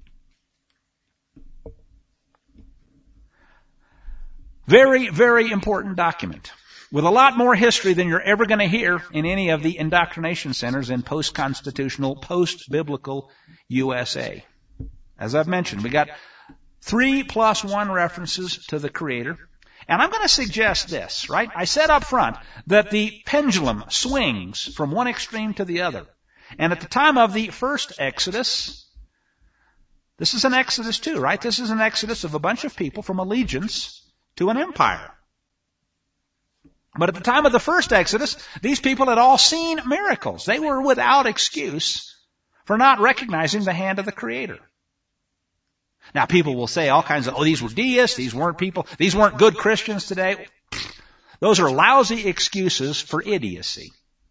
Very, very important document with a lot more history than you're ever going to hear in any of the indoctrination centers in post-constitutional, post-biblical USA. As I've mentioned, we got 3+1 references to the Creator. And I'm going to suggest this, right? I said up front that the pendulum swings from one extreme to the other. And at the time of the first Exodus, this is an Exodus too, right? This is an Exodus of a bunch of people from allegiance to an empire. But at the time of the first Exodus, these people had all seen miracles. They were without excuse for not recognizing the hand of the Creator. Now people will say all kinds of, these were deists, these weren't people, these weren't good Christians today. Those are lousy excuses for idiocy.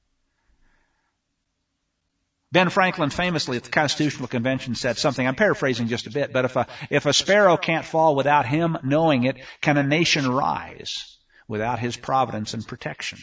Ben Franklin famously at the Constitutional Convention said something, I'm paraphrasing just a bit, but if a sparrow can't fall without him knowing it, can a nation rise without his providence and protection?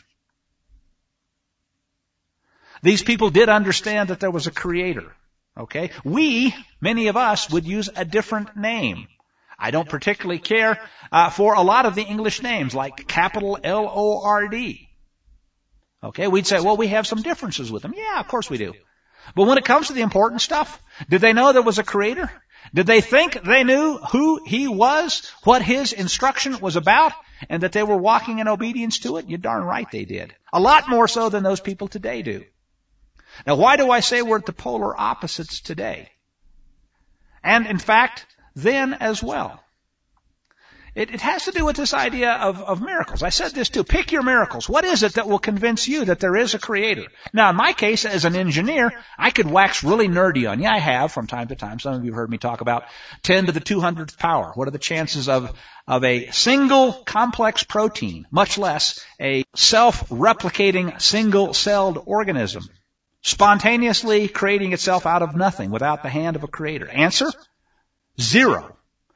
These people did understand that there was a Creator. Okay? Many of us would use a different name. I don't particularly care for a lot of the English names, like capital Lord. Okay? We'd say, well, we have some differences with them. Yeah, of course we do. But when it comes to the important stuff, did they know there was a Creator? Did they think they knew who He was, what His instruction was about, and that they were walking in obedience to it? You're darn right they did. A lot more so than those people today do. Now, why do I say we're at the polar opposites today? And in fact, then as well. It has to do with this idea of miracles. I said this too. Pick your miracles. What is it that will convince you that there is a creator? Now, in my case, as an engineer, I could wax really nerdy on you. I have from time to time. Some of you have heard me talk about 10 to the 200th power. What are the chances of a single complex protein, much less a self-replicating single-celled organism, spontaneously creating itself out of nothing without the hand of a creator? Answer? 0.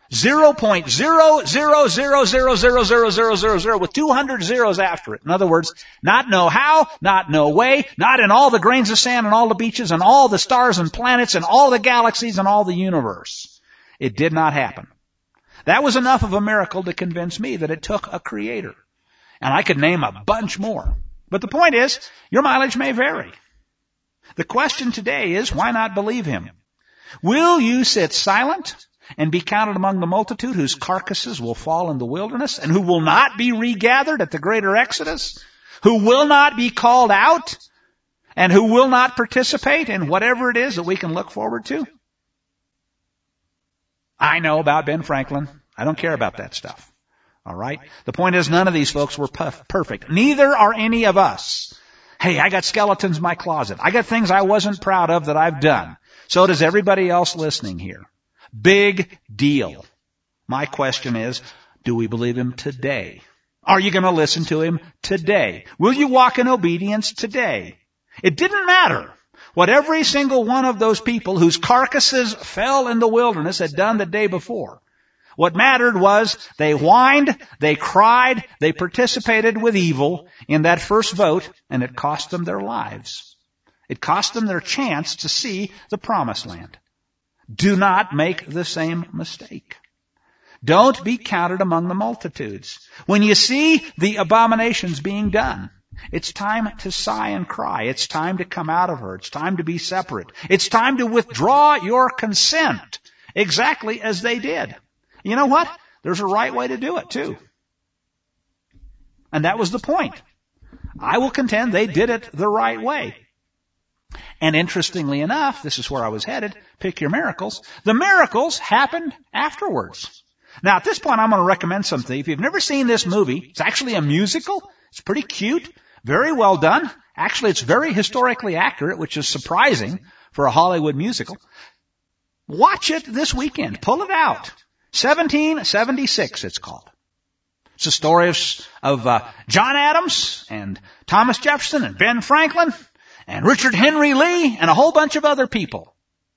0.000000000 with 200 zeros after it. In other words, not no how, not no way, not in all the grains of sand and all the beaches and all the stars and planets and all the galaxies and all the universe. It did not happen. That was enough of a miracle to convince me that it took a creator. And I could name a bunch more. But the point is, your mileage may vary. The question today is, why not believe him? Will you sit silent and be counted among the multitude whose carcasses will fall in the wilderness and who will not be regathered at the greater Exodus, who will not be called out and who will not participate in whatever it is that we can look forward to? I know about Ben Franklin. I don't care about that stuff. All right? The point is, none of these folks were perfect. Neither are any of us. Hey, I got skeletons in my closet. I got things I wasn't proud of that I've done. So does everybody else listening here. Big deal. My question is, do we believe him today? Are you going to listen to him today? Will you walk in obedience today? It didn't matter what every single one of those people whose carcasses fell in the wilderness had done the day before. What mattered was they whined, they cried, they participated with evil in that first vote, and it cost them their lives. It cost them their chance to see the promised land. Do not make the same mistake. Don't be counted among the multitudes. When you see the abominations being done, it's time to sigh and cry. It's time to come out of her. It's time to be separate. It's time to withdraw your consent, exactly as they did. You know what? There's a right way to do it, too. And that was the point. I will contend they did it the right way. And interestingly enough, this is where I was headed, pick your miracles. The miracles happened afterwards. Now, at this point, I'm going to recommend something. If you've never seen this movie, it's actually a musical. It's pretty cute, very well done. Actually, it's very historically accurate, which is surprising for a Hollywood musical. Watch it this weekend. Pull it out. 1776, it's called. It's a story of John Adams and Thomas Jefferson and Ben Franklin and Richard Henry Lee and a whole bunch of other people.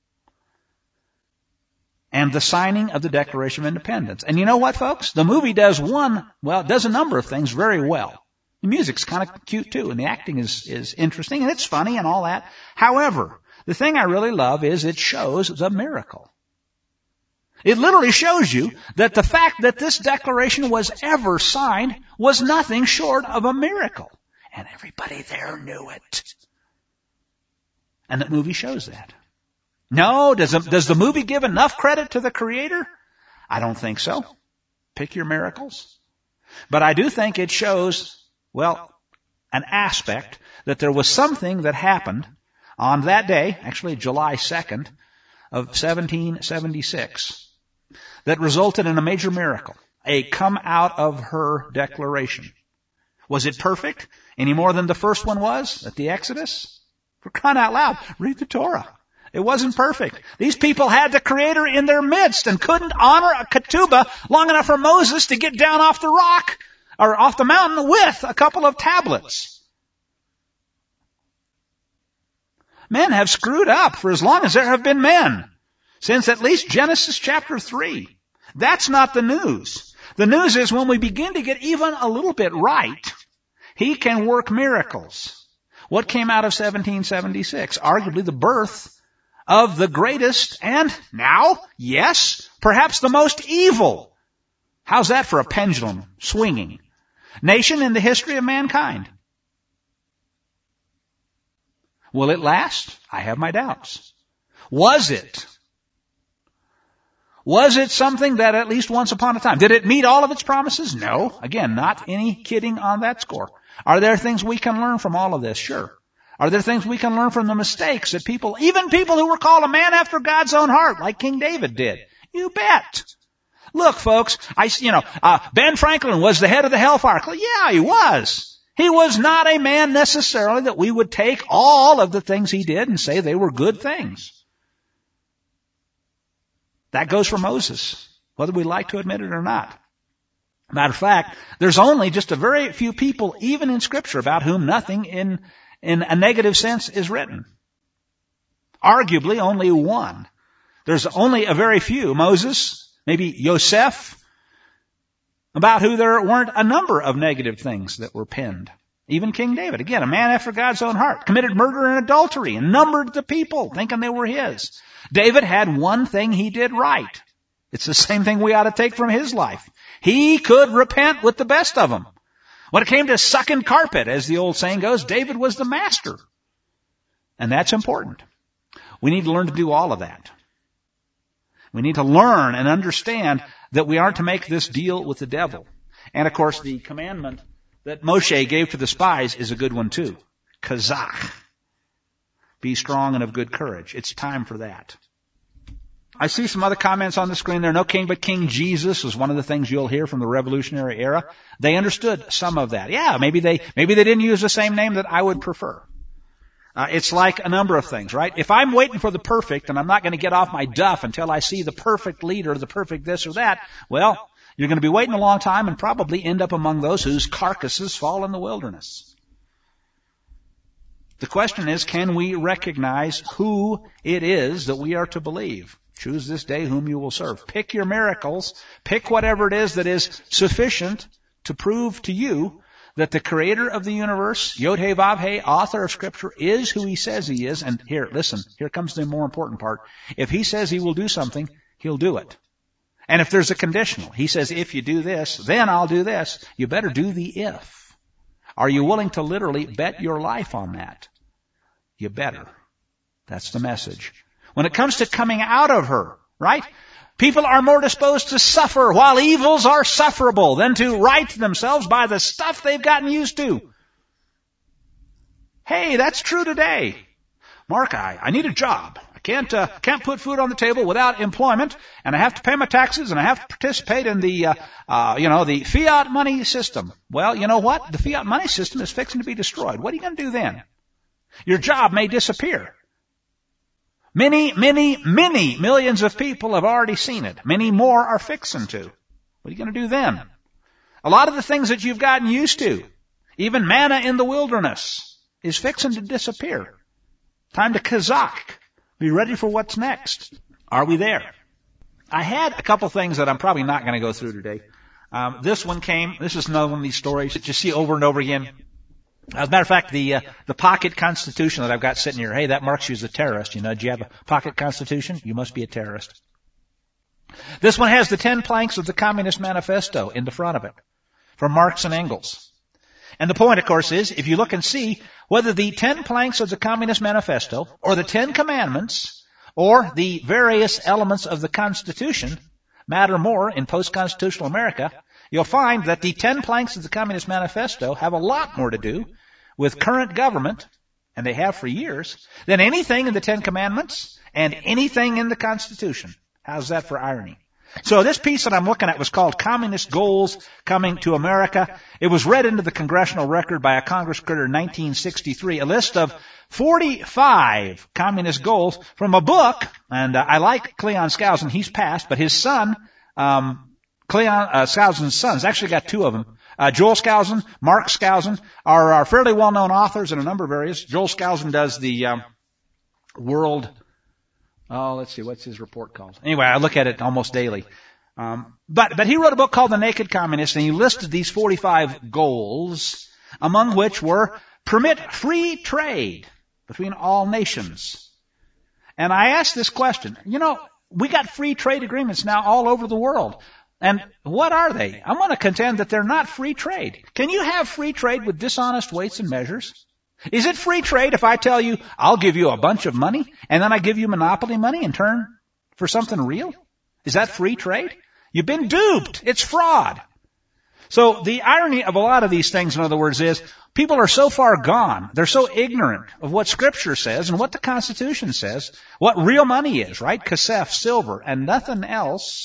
And the signing of the Declaration of Independence. And you know what, folks? The movie does a number of things very well. The music's kind of cute too, and the acting is interesting, and it's funny and all that. However, the thing I really love is it shows the miracle. It literally shows you that the fact that this declaration was ever signed was nothing short of a miracle. And everybody there knew it. And the movie shows that. No, does the movie give enough credit to the Creator? I don't think so. Pick your miracles. But I do think it shows, an aspect that there was something that happened on that day, actually July 2nd of 1776, that resulted in a major miracle, a come out of her declaration. Was it perfect? Any more than the first one was at the Exodus? For crying out loud, read the Torah. It wasn't perfect. These people had the Creator in their midst and couldn't honor a ketubah long enough for Moses to get down off the rock or off the mountain with a couple of tablets. Men have screwed up for as long as there have been men, since at least Genesis chapter 3. That's not the news. The news is when we begin to get even a little bit right, He can work miracles. What came out of 1776? Arguably the birth of the greatest and now, yes, perhaps the most evil. How's that for a pendulum swinging? Nation in the history of mankind. Will it last? I have my doubts. Was it? Was it something that at least once upon a time? Did it meet all of its promises? No. Again, not any kidding on that score. Are there things we can learn from all of this? Sure. Are there things we can learn from the mistakes that even people who were called a man after God's own heart, like King David did? You bet. Look, folks, Ben Franklin was the head of the Hellfire Club. Yeah, he was. He was not a man necessarily that we would take all of the things he did and say they were good things. That goes for Moses, whether we like to admit it or not. Matter of fact, there's only just a very few people, even in Scripture, about whom nothing in a negative sense is written. Arguably only one. There's only a very few. Moses, maybe Yosef, about who there weren't a number of negative things that were penned. Even King David, again, a man after God's own heart, committed murder and adultery and numbered the people thinking they were his. David had one thing he did right. It's the same thing we ought to take from his life. He could repent with the best of them. When it came to sucking carpet, as the old saying goes, David was the master. And that's important. We need to learn to do all of that. We need to learn and understand that we aren't to make this deal with the devil. And of course, the commandment that Moshe gave to the spies is a good one too. Kazach. Be strong and of good courage. It's time for that. I see some other comments on the screen there. No king but King Jesus was one of the things you'll hear from the Revolutionary era. They understood some of that. Yeah, maybe they didn't use the same name that I would prefer. It's like a number of things, right? If I'm waiting for the perfect and I'm not going to get off my duff until I see the perfect leader, the perfect this or that, well, you're going to be waiting a long time and probably end up among those whose carcasses fall in the wilderness. The question is, can we recognize who it is that we are to believe? Choose this day whom you will serve. Pick your miracles. Pick whatever it is that is sufficient to prove to you that the creator of the universe, Yod-Heh-Vav-Heh, author of Scripture, is who he says he is. And here, listen, here comes the more important part. If he says he will do something, he'll do it. And if there's a conditional, he says, if you do this, then I'll do this. You better do the if. Are you willing to literally bet your life on that? You better. That's the message. When it comes to coming out of her, right? People are more disposed to suffer while evils are sufferable than to right themselves by the stuff they've gotten used to. Hey, that's true today. Mark, I need a job. I can't put food on the table without employment, and I have to pay my taxes, and I have to participate in the fiat money system. Well, you know what? The fiat money system is fixing to be destroyed. What are you going to do then? Your job may disappear. Many, many, many millions of people have already seen it. Many more are fixing to. What are you going to do then? A lot of the things that you've gotten used to, even manna in the wilderness, is fixing to disappear. Time to kazak. Be ready for what's next. Are we there? I had a couple things that I'm probably not going to go through today. This is another one of these stories that you see over and over again. As a matter of fact, the pocket constitution that I've got sitting here, hey, that marks you as a terrorist. Do you have a pocket constitution? You must be a terrorist. This one has the 10 planks of the Communist Manifesto in the front of it, from Marx and Engels. And the point, of course, is, if you look and see whether the 10 planks of the Communist Manifesto, or the 10 Commandments, or the various elements of the Constitution matter more in post-constitutional America, you'll find that the 10 planks of the Communist Manifesto have a lot more to do with current government, and they have for years, than anything in the 10 Commandments and anything in the Constitution. How's that for irony? So this piece that I'm looking at was called Communist Goals Coming to America. It was read into the congressional record by a Congress critter in 1963, a list of 45 communist goals from a book, and I like Cleon Skousen. He's passed, but his son, Cleon Skousen's sons, actually got two of them. Joel Skousen, Mark Skousen are fairly well-known authors in a number of areas. Joel Skousen does the world... let's see, what's his report called? Anyway, I look at it almost daily. But he wrote a book called The Naked Communist, and he listed these 45 goals, among which were permit free trade between all nations. And I asked this question. We got free trade agreements now all over the world. And what are they? I'm going to contend that they're not free trade. Can you have free trade with dishonest weights and measures? Is it free trade if I tell you I'll give you a bunch of money and then I give you monopoly money in turn for something real? Is that free trade? You've been duped. It's fraud. So the irony of a lot of these things, in other words, is people are so far gone. They're so ignorant of what Scripture says and what the Constitution says, what real money is, right? Kasef, silver, and nothing else.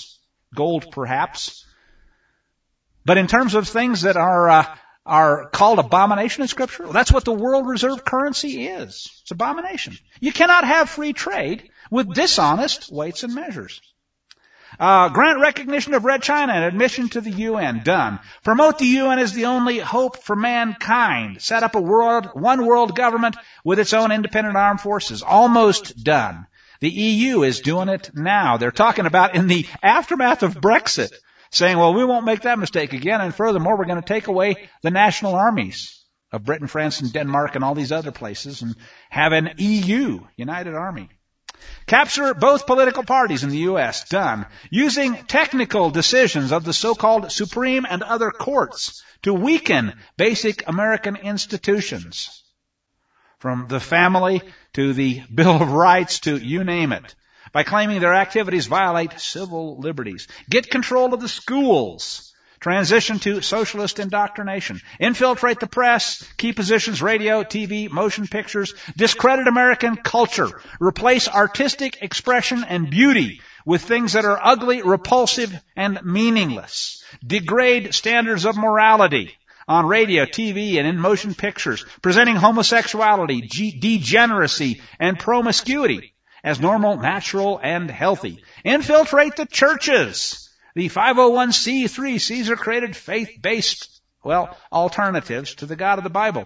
gold perhaps. But in terms of things that are called abomination in Scripture, well, that's what the world reserve currency is. It's abomination. You cannot have free trade with dishonest weights and measures. Grant recognition of Red China and admission to the UN. Done. Promote the UN as the only hope for mankind. Set up one world government with its own independent armed forces. Almost done. The EU is doing it now. They're talking about in the aftermath of Brexit, saying, well, we won't make that mistake again, and furthermore, we're going to take away the national armies of Britain, France, and Denmark and all these other places and have an EU, United Army. Capture both political parties in the U.S. Done. Using technical decisions of the so-called Supreme and other courts to weaken basic American institutions. From the family to the Bill of Rights to you name it. By claiming their activities violate civil liberties. Get control of the schools. Transition to socialist indoctrination. Infiltrate the press. Key positions, radio, TV, motion pictures. Discredit American culture. Replace artistic expression and beauty with things that are ugly, repulsive, and meaningless. Degrade standards of morality on radio, TV, and in motion pictures, presenting homosexuality, degeneracy, and promiscuity as normal, natural, and healthy. Infiltrate the churches. The 501c3, are created faith-based, alternatives to the God of the Bible.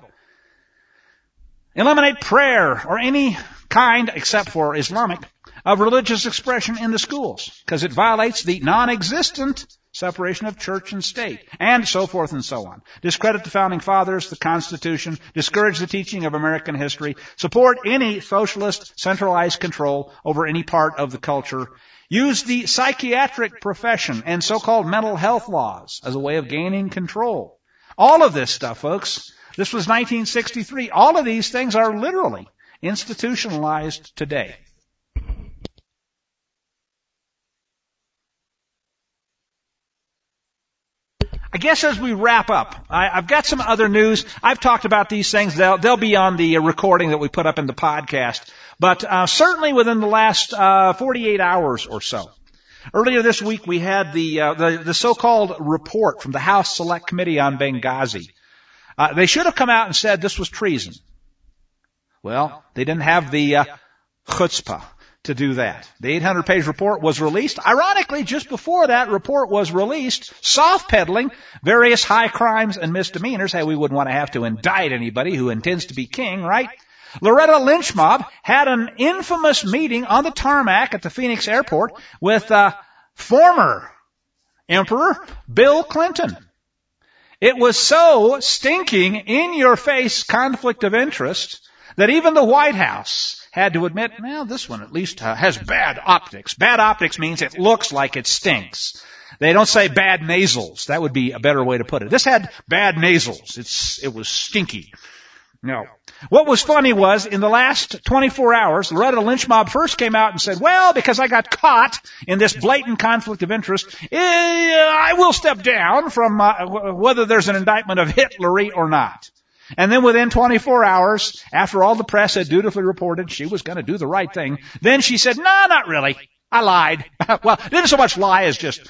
Eliminate prayer or any kind, except for Islamic, of religious expression in the schools, because it violates the non-existent separation of church and state, and so forth and so on. Discredit the Founding Fathers, the Constitution, discourage the teaching of American history, support any socialist centralized control over any part of the culture, use the psychiatric profession and so-called mental health laws as a way of gaining control. All of this stuff, folks, this was 1963. All of these things are literally institutionalized today. I guess as we wrap up, I've got some other news. I've talked about these things. They'll be on the recording that we put up in the podcast. But certainly within the last 48 hours or so. Earlier this week we had the so-called report from the House Select Committee on Benghazi. They should have come out and said this was treason. Well, they didn't have the chutzpah to do that. The 800-page report was released. Ironically, just before that report was released, soft-pedaling various high crimes and misdemeanors. Hey, we wouldn't want to have to indict anybody who intends to be king, right? Loretta Lynch Mob had an infamous meeting on the tarmac at the Phoenix airport with former Emperor Bill Clinton. It was so stinking in-your-face conflict of interest that even the White House had to admit, well, this one at least has bad optics. Bad optics means it looks like it stinks. They don't say bad nasals. That would be a better way to put it. This had bad nasals. It was stinky. No. What was funny was, in the last 24 hours, Loretta Lynch Mob first came out and said, well, because I got caught in this blatant conflict of interest, I will step down from whether there's an indictment of Hitlery or not. And then within 24 hours, after all the press had dutifully reported she was going to do the right thing, then she said, no, not really. I lied. Well, didn't so much lie as just,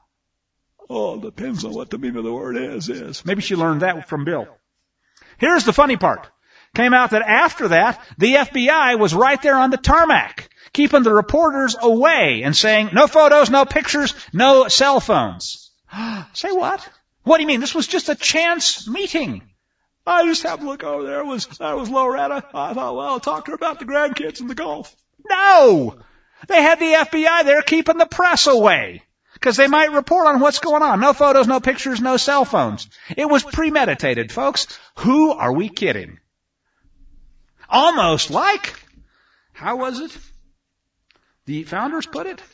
it depends on what the meaning of the word is. Maybe she learned that from Bill. Here's the funny part. Came out that after that, the FBI was right there on the tarmac, keeping the reporters away and saying, no photos, no pictures, no cell phones. Say what? What do you mean? This was just a chance meeting. I just happened to look over there. That was Loretta. I thought, well, I'll talk to her about the grandkids and the golf. No! They had the FBI there keeping the press away, because they might report on what's going on. No photos, no pictures, no cell phones. It was premeditated, folks. Who are we kidding? Almost like, how was it the founders put it?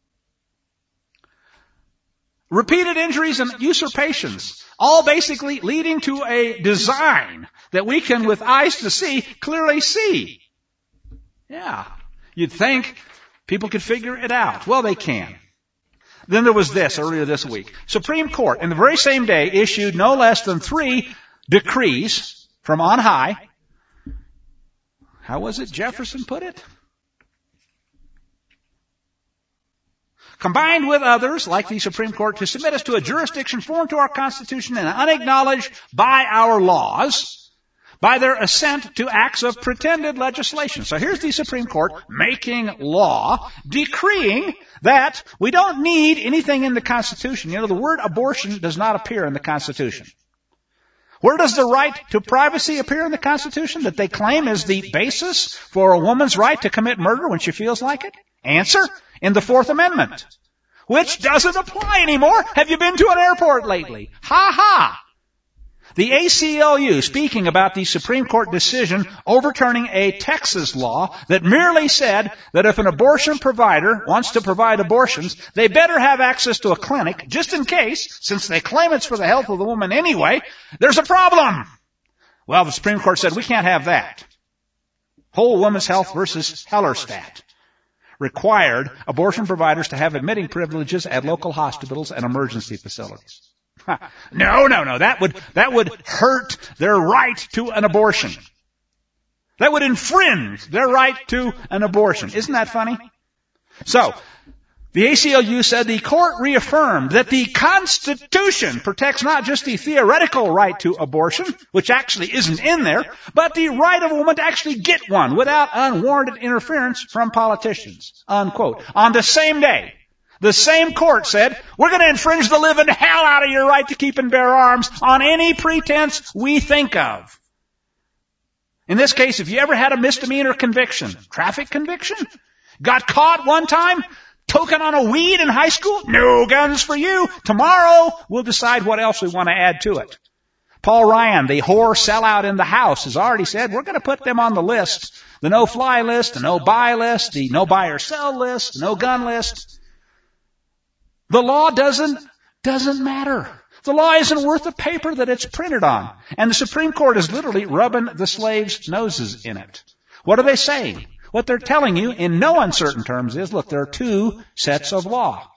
Repeated injuries and usurpations, all basically leading to a design that we can, with eyes to see, clearly see. Yeah, you'd think people could figure it out. Well, they can. Then there was this earlier this week. Supreme Court, in the very same day, issued no less than 3 decrees from on high. How was it Jefferson put it? combined with others, like the Supreme Court, to submit us to a jurisdiction foreign to our Constitution and unacknowledged by our laws, by their assent to acts of pretended legislation. So here's the Supreme Court making law, decreeing that we don't need anything in the Constitution. You know, the word abortion does not appear in the Constitution. Where does the right to privacy appear in the Constitution that they claim is the basis for a woman's right to commit murder when she feels like it? Answer, in the Fourth Amendment, which doesn't apply anymore. Have you been to an airport lately? Ha ha! The ACLU, speaking about the Supreme Court decision overturning a Texas law that merely said that if an abortion provider wants to provide abortions, they better have access to a clinic, just in case, since they claim it's for the health of the woman anyway, there's a problem. Well, the Supreme Court said we can't have that. Whole Woman's Health versus Hellerstadt required abortion providers to have admitting privileges at local hospitals and emergency facilities. No. That would hurt their right to an abortion. That would infringe their right to an abortion. Isn't that funny? So, the ACLU said the court reaffirmed that the Constitution protects not just the theoretical right to abortion, which actually isn't in there, but the right of a woman to actually get one without unwarranted interference from politicians. Unquote. On the same day, the same court said, we're going to infringe the living hell out of your right to keep and bear arms on any pretense we think of. In this case, if you ever had a misdemeanor conviction, traffic conviction, got caught one time, token on a weed in high school, no guns for you. Tomorrow, we'll decide what else we want to add to it. Paul Ryan, the whore sellout in the House, has already said, we're going to put them on the list, the no-fly list, the no-buy list, the no-buy or sell list, the no-gun list. The law doesn't matter. The law isn't worth the paper that it's printed on. And the Supreme Court is literally rubbing the slaves' noses in it. What are they saying? What they're telling you in no uncertain terms is, look, there are two sets of law.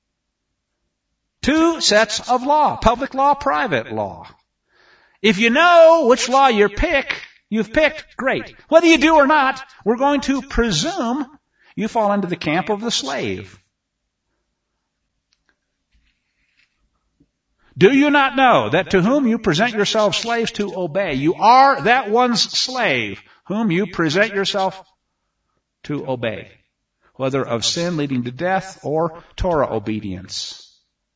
Two sets of law. Public law, private law. If you know which law you've picked, great. Whether you do or not, we're going to presume you fall into the camp of the slave. Do you not know that to whom you present yourselves slaves to obey, you are that one's slave whom you present yourself to obey, whether of sin leading to death or Torah obedience?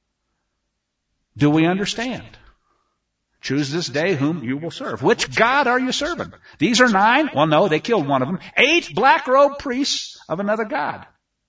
Do we understand? Choose this day whom you will serve. Which God are you serving? These are 9. Well, no, they killed one of them. 8 black-robed priests of another God.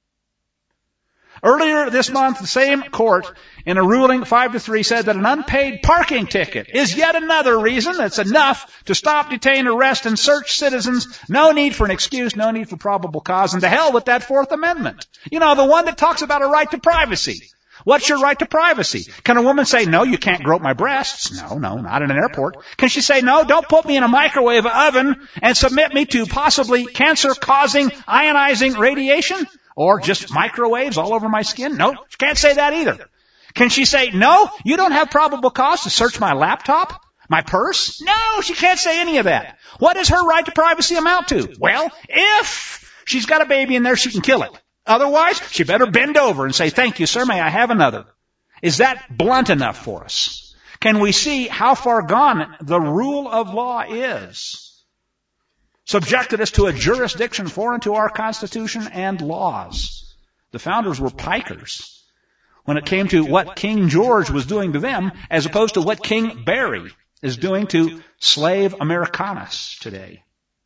Earlier this month, the same court, in a ruling 5-3, said that an unpaid parking ticket is yet another reason that's enough to stop, detain, arrest, and search citizens. No need for an excuse, no need for probable cause, and to hell with that Fourth Amendment. You know, the one that talks about a right to privacy. What's your right to privacy? Can a woman say, no, you can't grope my breasts? No, not in an airport. Can she say, no, don't put me in a microwave oven and submit me to possibly cancer-causing ionizing radiation? Or just microwaves all over my skin? No, she can't say that either. Can she say, no, you don't have probable cause to search my laptop, my purse? No, she can't say any of that. What does her right to privacy amount to? Well, if she's got a baby in there, she can kill it. Otherwise, she better bend over and say, thank you, sir, may I have another? Is that blunt enough for us? Can we see how far gone the rule of law is? Subjected us to a jurisdiction foreign to our Constitution and laws. The founders were pikers when it came to what King George was doing to them, as opposed to what King Barry is doing to slave Americanas today.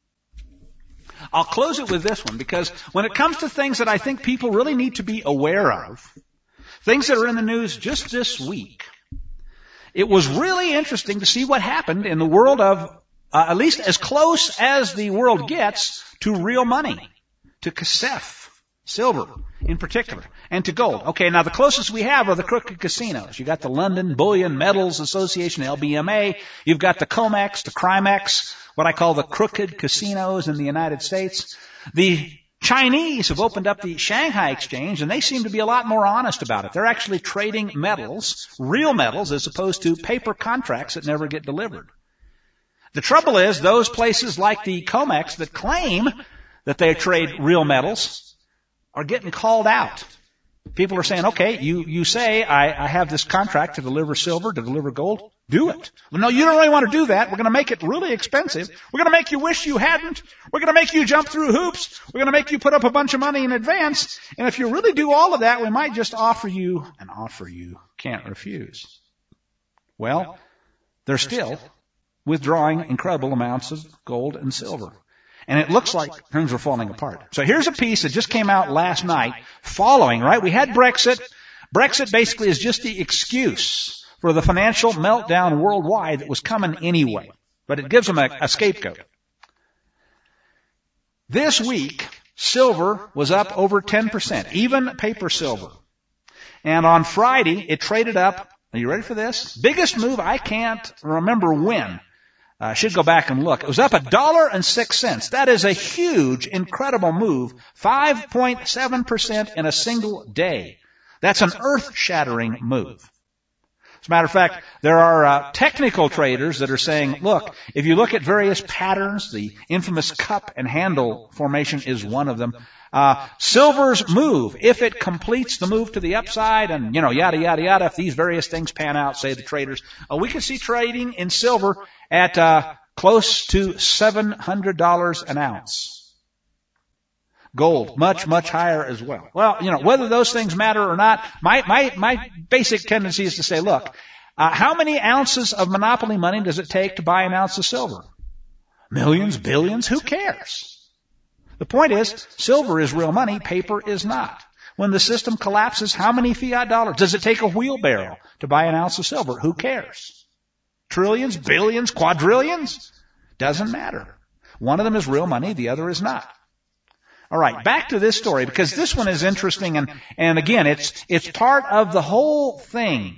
I'll close it with this one, because when it comes to things that I think people really need to be aware of, things that are in the news just this week, it was really interesting to see what happened in the world of at least as close as the world gets to real money, to kasef, silver in particular, and to gold. Okay, now the closest we have are the crooked casinos. You got the London Bullion Metals Association, LBMA. You've got the COMEX, the Crimex, what I call the crooked casinos in the United States. The Chinese have opened up the Shanghai Exchange, and they seem to be a lot more honest about it. They're actually trading metals, real metals, as opposed to paper contracts that never get delivered. The trouble is, those places like the COMEX that claim that they trade real metals are getting called out. People are saying, okay, you say I have this contract to deliver silver, to deliver gold. Do it. Well, no, you don't really want to do that. We're going to make it really expensive. We're going to make you wish you hadn't. We're going to make you jump through hoops. We're going to make you put up a bunch of money in advance. And if you really do all of that, we might just offer you an offer you can't refuse. Well, they're still withdrawing incredible amounts of gold and silver. And it looks like things are falling apart. So here's a piece that just came out last night following, right? We had Brexit. Brexit basically is just the excuse for the financial meltdown worldwide that was coming anyway. But it gives them a scapegoat. This week, silver was up over 10%, even paper silver. And on Friday, it traded up. Are you ready for this? Biggest move, I can't remember when. I should go back and look. It was up $1.06. That is a huge, incredible move. 5.7% in a single day. That's an earth-shattering move. As a matter of fact, there are technical traders that are saying, look, if you look at various patterns, the infamous cup and handle formation is one of them. Silver's move, if it completes the move to the upside and, yada, yada, yada, if these various things pan out, say the traders, we can see trading in silver at close to $700 an ounce. Gold, much, much higher as well. Well, whether those things matter or not, my basic tendency is to say, look, how many ounces of monopoly money does it take to buy an ounce of silver? Millions, billions, who cares? The point is, silver is real money, paper is not. When the system collapses, how many fiat dollars? Does it take a wheelbarrow to buy an ounce of silver? Who cares? Trillions, billions, quadrillions? Doesn't matter. One of them is real money, the other is not. All right, back to this story, because this one is interesting, and again, it's part of the whole thing.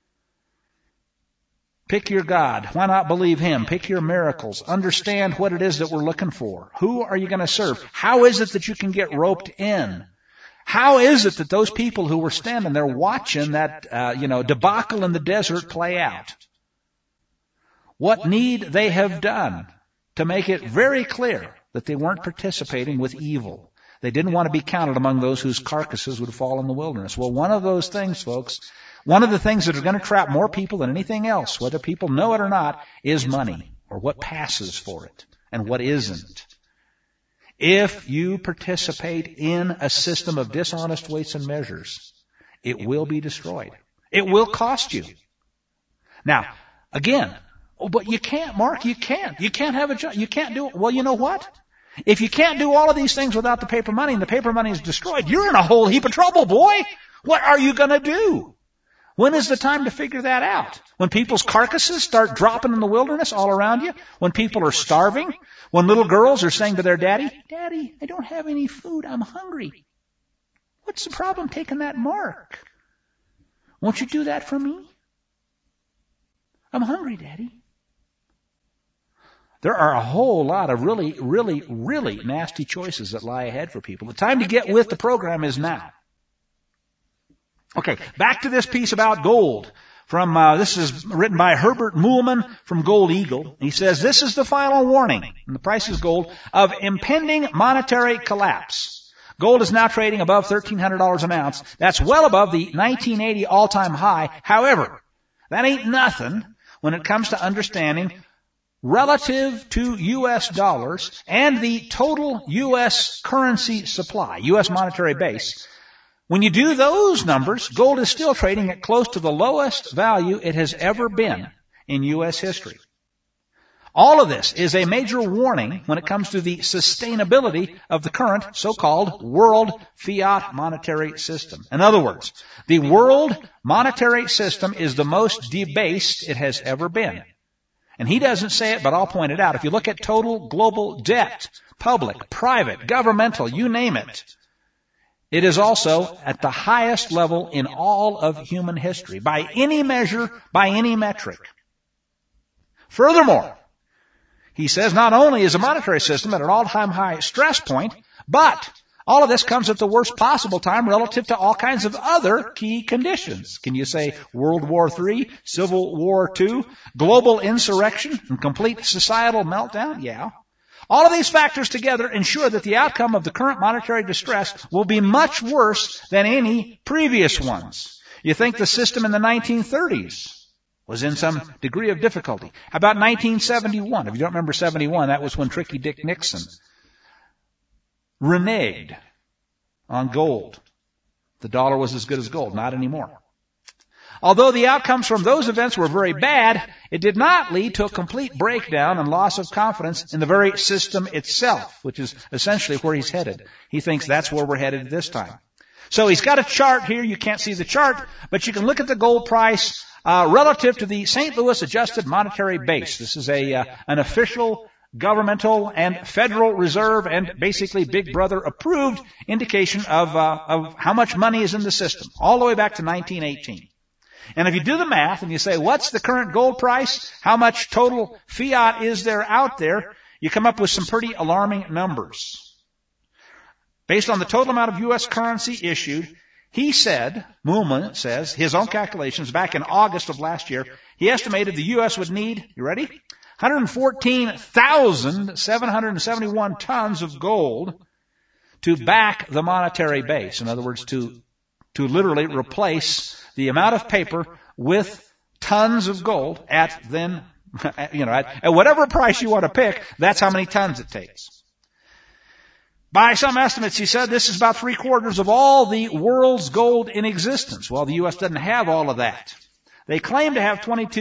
Pick your God. Why not believe Him? Pick your miracles. Understand what it is that we're looking for. Who are you going to serve? How is it that you can get roped in? How is it that those people who were standing there watching that, debacle in the desert play out? What need they have done to make it very clear that they weren't participating with evil. They didn't want to be counted among those whose carcasses would fall in the wilderness. Well, one of those things, folks, one of the things that are going to trap more people than anything else, whether people know it or not, is money, or what passes for it, and what isn't. If you participate in a system of dishonest weights and measures, it will be destroyed. It will cost you. Now, again, but you can't, Mark, you can't. You can't have a job. You can't do it. Well, you know what? If you can't do all of these things without the paper money and the paper money is destroyed, you're in a whole heap of trouble, boy. What are you going to do? When is the time to figure that out? When people's carcasses start dropping in the wilderness all around you? When people are starving? When little girls are saying to their daddy, Daddy, I don't have any food. I'm hungry. What's the problem taking that mark? Won't you do that for me? I'm hungry, Daddy. There are a whole lot of really, really, really nasty choices that lie ahead for people. The time to get with the program is now. Okay, back to this piece about gold. This is written by Herbert Muhlman from Gold Eagle. He says, this is the final warning, and the price is gold, of impending monetary collapse. Gold is now trading above $1,300 an ounce. That's well above the 1980 all-time high. However, that ain't nothing when it comes to understanding relative to U.S. dollars and the total U.S. currency supply, U.S. monetary base. When you do those numbers, gold is still trading at close to the lowest value it has ever been in U.S. history. All of this is a major warning when it comes to the sustainability of the current so-called world fiat monetary system. In other words, the world monetary system is the most debased it has ever been. And he doesn't say it, but I'll point it out. If you look at total global debt, public, private, governmental, you name it, it is also at the highest level in all of human history, by any measure, by any metric. Furthermore, he says not only is the monetary system at an all-time high stress point, but all of this comes at the worst possible time relative to all kinds of other key conditions. Can you say World War III, Civil War II, global insurrection, and complete societal meltdown? Yeah. All of these factors together ensure that the outcome of the current monetary distress will be much worse than any previous ones. You think the system in the 1930s was in some degree of difficulty. How about 1971? If you don't remember 71, that was when Tricky Dick Nixon reneged on gold. The dollar was as good as gold, not anymore. Although the outcomes from those events were very bad, it did not lead to a complete breakdown and loss of confidence in the very system itself, which is essentially where he's headed. He thinks that's where we're headed this time. So he's got a chart here. You can't see the chart, but you can look at the gold price relative to the St. Louis Adjusted Monetary Base. This is an official governmental and Federal Reserve and basically Big Brother approved indication of how much money is in the system, all the way back to 1918. And if you do the math and you say, what's the current gold price? How much total fiat is there out there? You come up with some pretty alarming numbers. Based on the total amount of U.S. currency issued, he said, Moolman says, his own calculations back in August of last year, he estimated the U.S. would need, you ready? 114,771 tons of gold to back the monetary base. In other words, to literally replace the amount of paper with tons of gold at then, at whatever price you want to pick, that's how many tons it takes. By some estimates, he said, this is about 3/4 of all the world's gold in existence. Well, the U.S. doesn't have all of that. They claim to have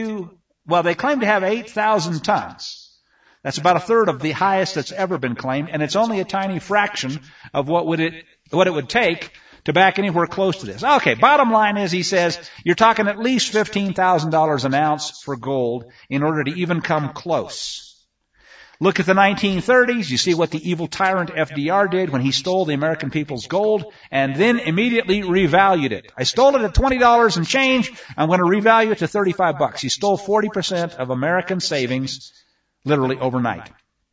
8,000 tons. That's about 1/3 of the highest that's ever been claimed, and it's only a tiny fraction of what it would take to back anywhere close to this. Okay, bottom line is, he says, you're talking at least $15,000 an ounce for gold in order to even come close. Look at the 1930s. You see what the evil tyrant FDR did when he stole the American people's gold and then immediately revalued it. I stole it at $20 and change. I'm going to revalue it to $35. He stole 40% of American savings literally overnight.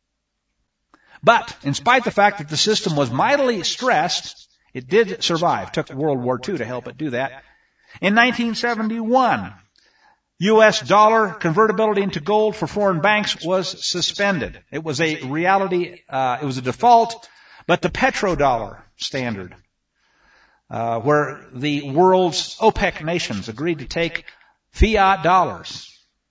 But in spite of the fact that the system was mightily stressed, it did survive. Took World War II to help it do that. In 1971, U.S. dollar convertibility into gold for foreign banks was suspended. It was a reality, it was a default, but the petrodollar standard, where the world's OPEC nations agreed to take fiat dollars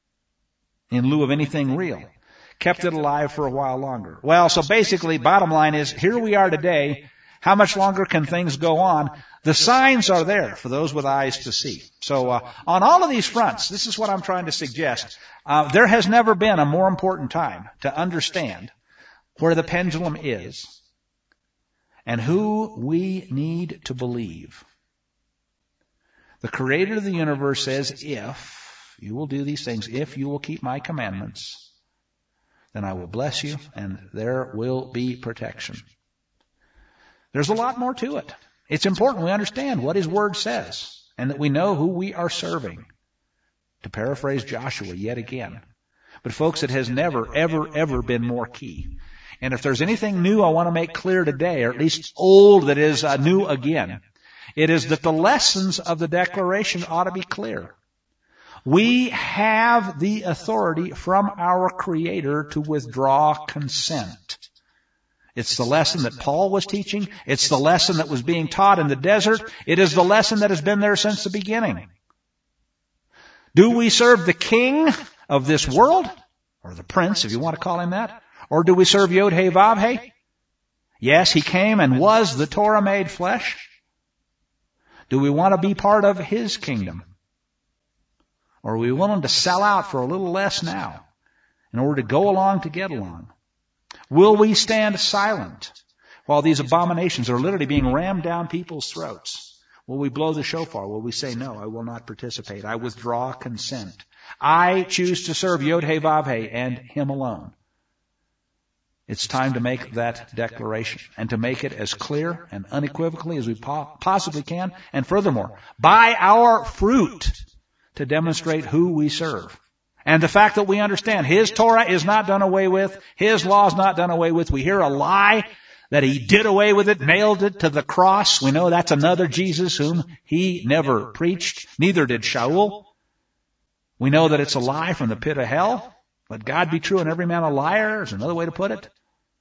in lieu of anything real, kept it alive for a while longer. Well, so basically, bottom line is, here we are today. How much longer can things go on? The signs are there for those with eyes to see. So on all of these fronts, this is what I'm trying to suggest. There has never been a more important time to understand where the pendulum is and who we need to believe. The Creator of the universe says, if you will do these things, if you will keep my commandments, then I will bless you and there will be protection. There's a lot more to it. It's important we understand what His Word says and that we know who we are serving. To paraphrase Joshua yet again. But folks, it has never, ever, ever been more key. And if there's anything new I want to make clear today, or at least old that is new again, it is that the lessons of the Declaration ought to be clear. We have the authority from our Creator to withdraw consent. It's the lesson that Paul was teaching. It's the lesson that was being taught in the desert. It is the lesson that has been there since the beginning. Do we serve the king of this world, or the prince, if you want to call him that, or do we serve Yod-Heh-Vav-Heh? Yes, he came and was the Torah made flesh. Do we want to be part of his kingdom? Or are we willing to sell out for a little less now in order to go along to get along? Will we stand silent while these abominations are literally being rammed down people's throats? Will we blow the shofar? Will we say, no, I will not participate. I withdraw consent. I choose to serve Yod-Heh-Vav-Heh and Him alone. It's time to make that declaration and to make it as clear and unequivocally as we possibly can. And furthermore, by our fruit to demonstrate who we serve. And the fact that we understand His Torah is not done away with, His law is not done away with. We hear a lie that He did away with it, nailed it to the cross. We know that's another Jesus whom He never preached, neither did Shaul. We know that it's a lie from the pit of hell. Let God be true and every man a liar is another way to put it.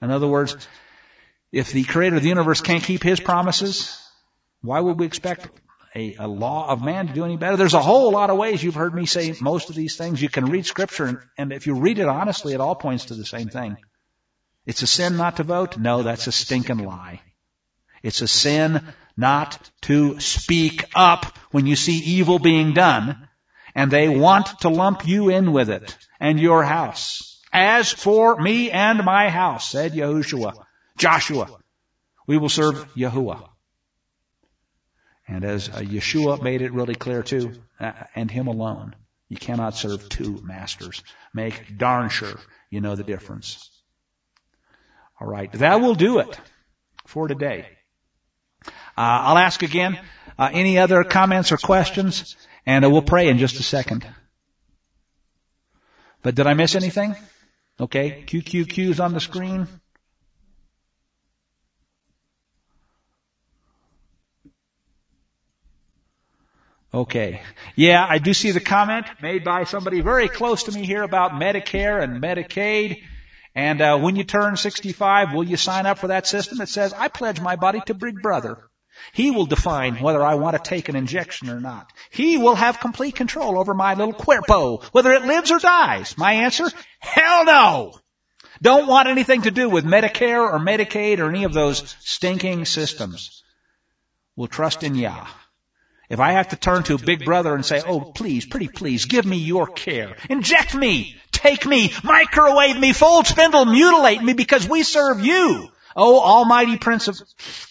In other words, if the creator of the universe can't keep his promises, why would we expect a law of man to do any better? There's a whole lot of ways. You've heard me say most of these things. You can read Scripture, and if you read it honestly, it all points to the same thing. It's a sin not to vote? No, that's a stinking lie. It's a sin not to speak up when you see evil being done, and they want to lump you in with it and your house. As for me and my house, said Joshua, we will serve Yahuwah. And as Yeshua made it really clear too, and him alone. You cannot serve two masters. Make darn sure you know the difference. All right, that will do it for today. I'll ask again, any other comments or questions, and we'll pray in just a second. But did I miss anything? Okay, QQQ's on the screen. Okay. Yeah, I do see the comment made by somebody very close to me here about Medicare and Medicaid. And when you turn 65, will you sign up for that system? It says, I pledge my body to Big Brother. He will define whether I want to take an injection or not. He will have complete control over my little cuerpo, whether it lives or dies. My answer? Hell no! Don't want anything to do with Medicare or Medicaid or any of those stinking systems. We'll trust in Yah. If I have to turn to Big Brother and say, oh, please, pretty please, give me your care. Inject me, take me, microwave me, fold, spindle, mutilate me because we serve you. Oh, almighty Prince of...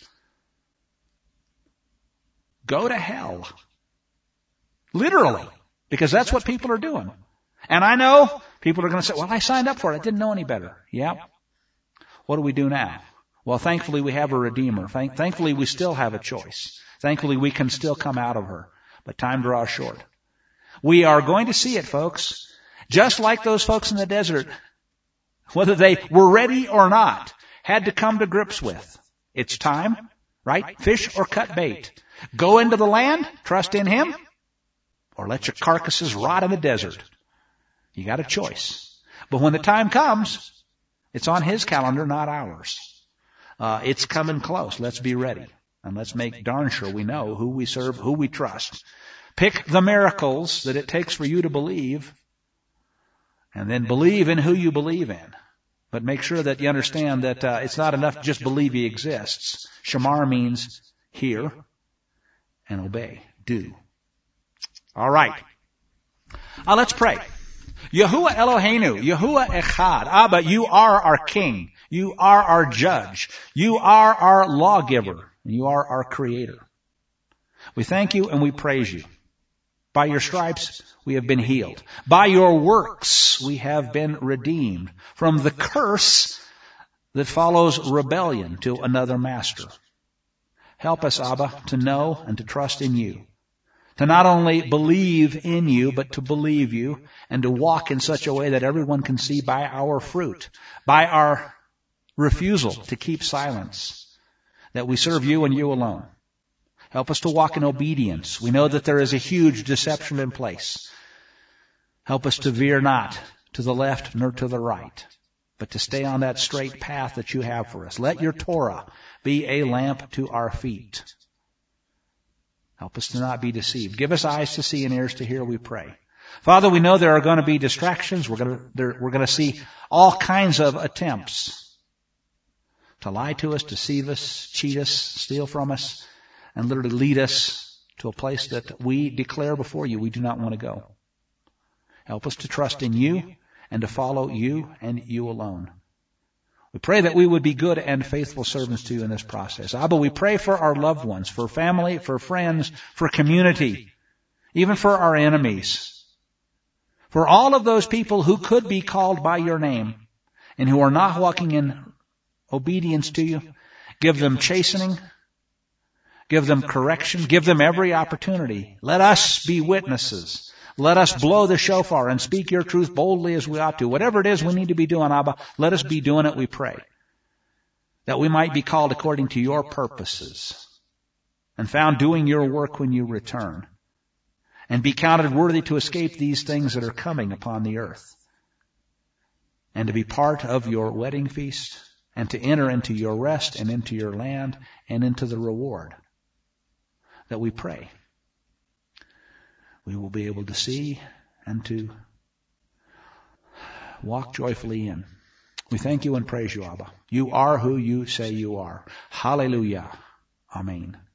Go to hell. Literally. Because that's what people are doing. And I know people are going to say, well, I signed up for it. I didn't know any better. Yep. What do we do now? Well, thankfully we have a Redeemer. Thankfully we still have a choice. Thankfully, we can still come out of her. But time draws short. We are going to see it, folks. Just like those folks in the desert, whether they were ready or not, had to come to grips with. It's time, right? Fish or cut bait. Go into the land, trust in Him, or let your carcasses rot in the desert. You got a choice. But when the time comes, it's on His calendar, not ours. It's coming close. Let's be ready. And let's make darn sure we know who we serve, who we trust. Pick the miracles that it takes for you to believe, and then believe in who you believe in. But make sure that you understand that it's not enough to just believe He exists. Shamar means hear and obey. Do. All right. Let's pray. Yahuwah Eloheinu, Yahuwah Echad. Abba, you are our King. You are our Judge. You are our Lawgiver. And you are our Creator. We thank you and we praise you. By your stripes we have been healed. By your works we have been redeemed from the curse that follows rebellion to another master. Help us, Abba, to know and to trust in you. To not only believe in you, but to believe you and to walk in such a way that everyone can see by our fruit, by our refusal to keep silence, that we serve you and you alone. Help us to walk in obedience. We know that there is a huge deception in place. Help us to veer not to the left nor to the right, but to stay on that straight path that you have for us. Let your Torah be a lamp to our feet. Help us to not be deceived. Give us eyes to see and ears to hear, we pray. Father, we know there are going to be distractions. We're going to see all kinds of attempts to lie to us, deceive us, cheat us, steal from us, and literally lead us to a place that we declare before you we do not want to go. Help us to trust in you and to follow you and you alone. We pray that we would be good and faithful servants to you in this process. Abba, we pray for our loved ones, for family, for friends, for community, even for our enemies, for all of those people who could be called by your name and who are not walking in obedience to you. Give them chastening. Give them correction. Give them every opportunity. Let us be witnesses. Let us blow the shofar and speak your truth boldly as we ought to. Whatever it is we need to be doing, Abba, let us be doing it, we pray. That we might be called according to your purposes and found doing your work when you return. And be counted worthy to escape these things that are coming upon the earth. And to be part of your wedding feast and to enter into your rest and into your land and into the reward that we pray we will be able to see and to walk joyfully in. We thank you and praise you, Abba. You are who you say you are. Hallelujah. Amen.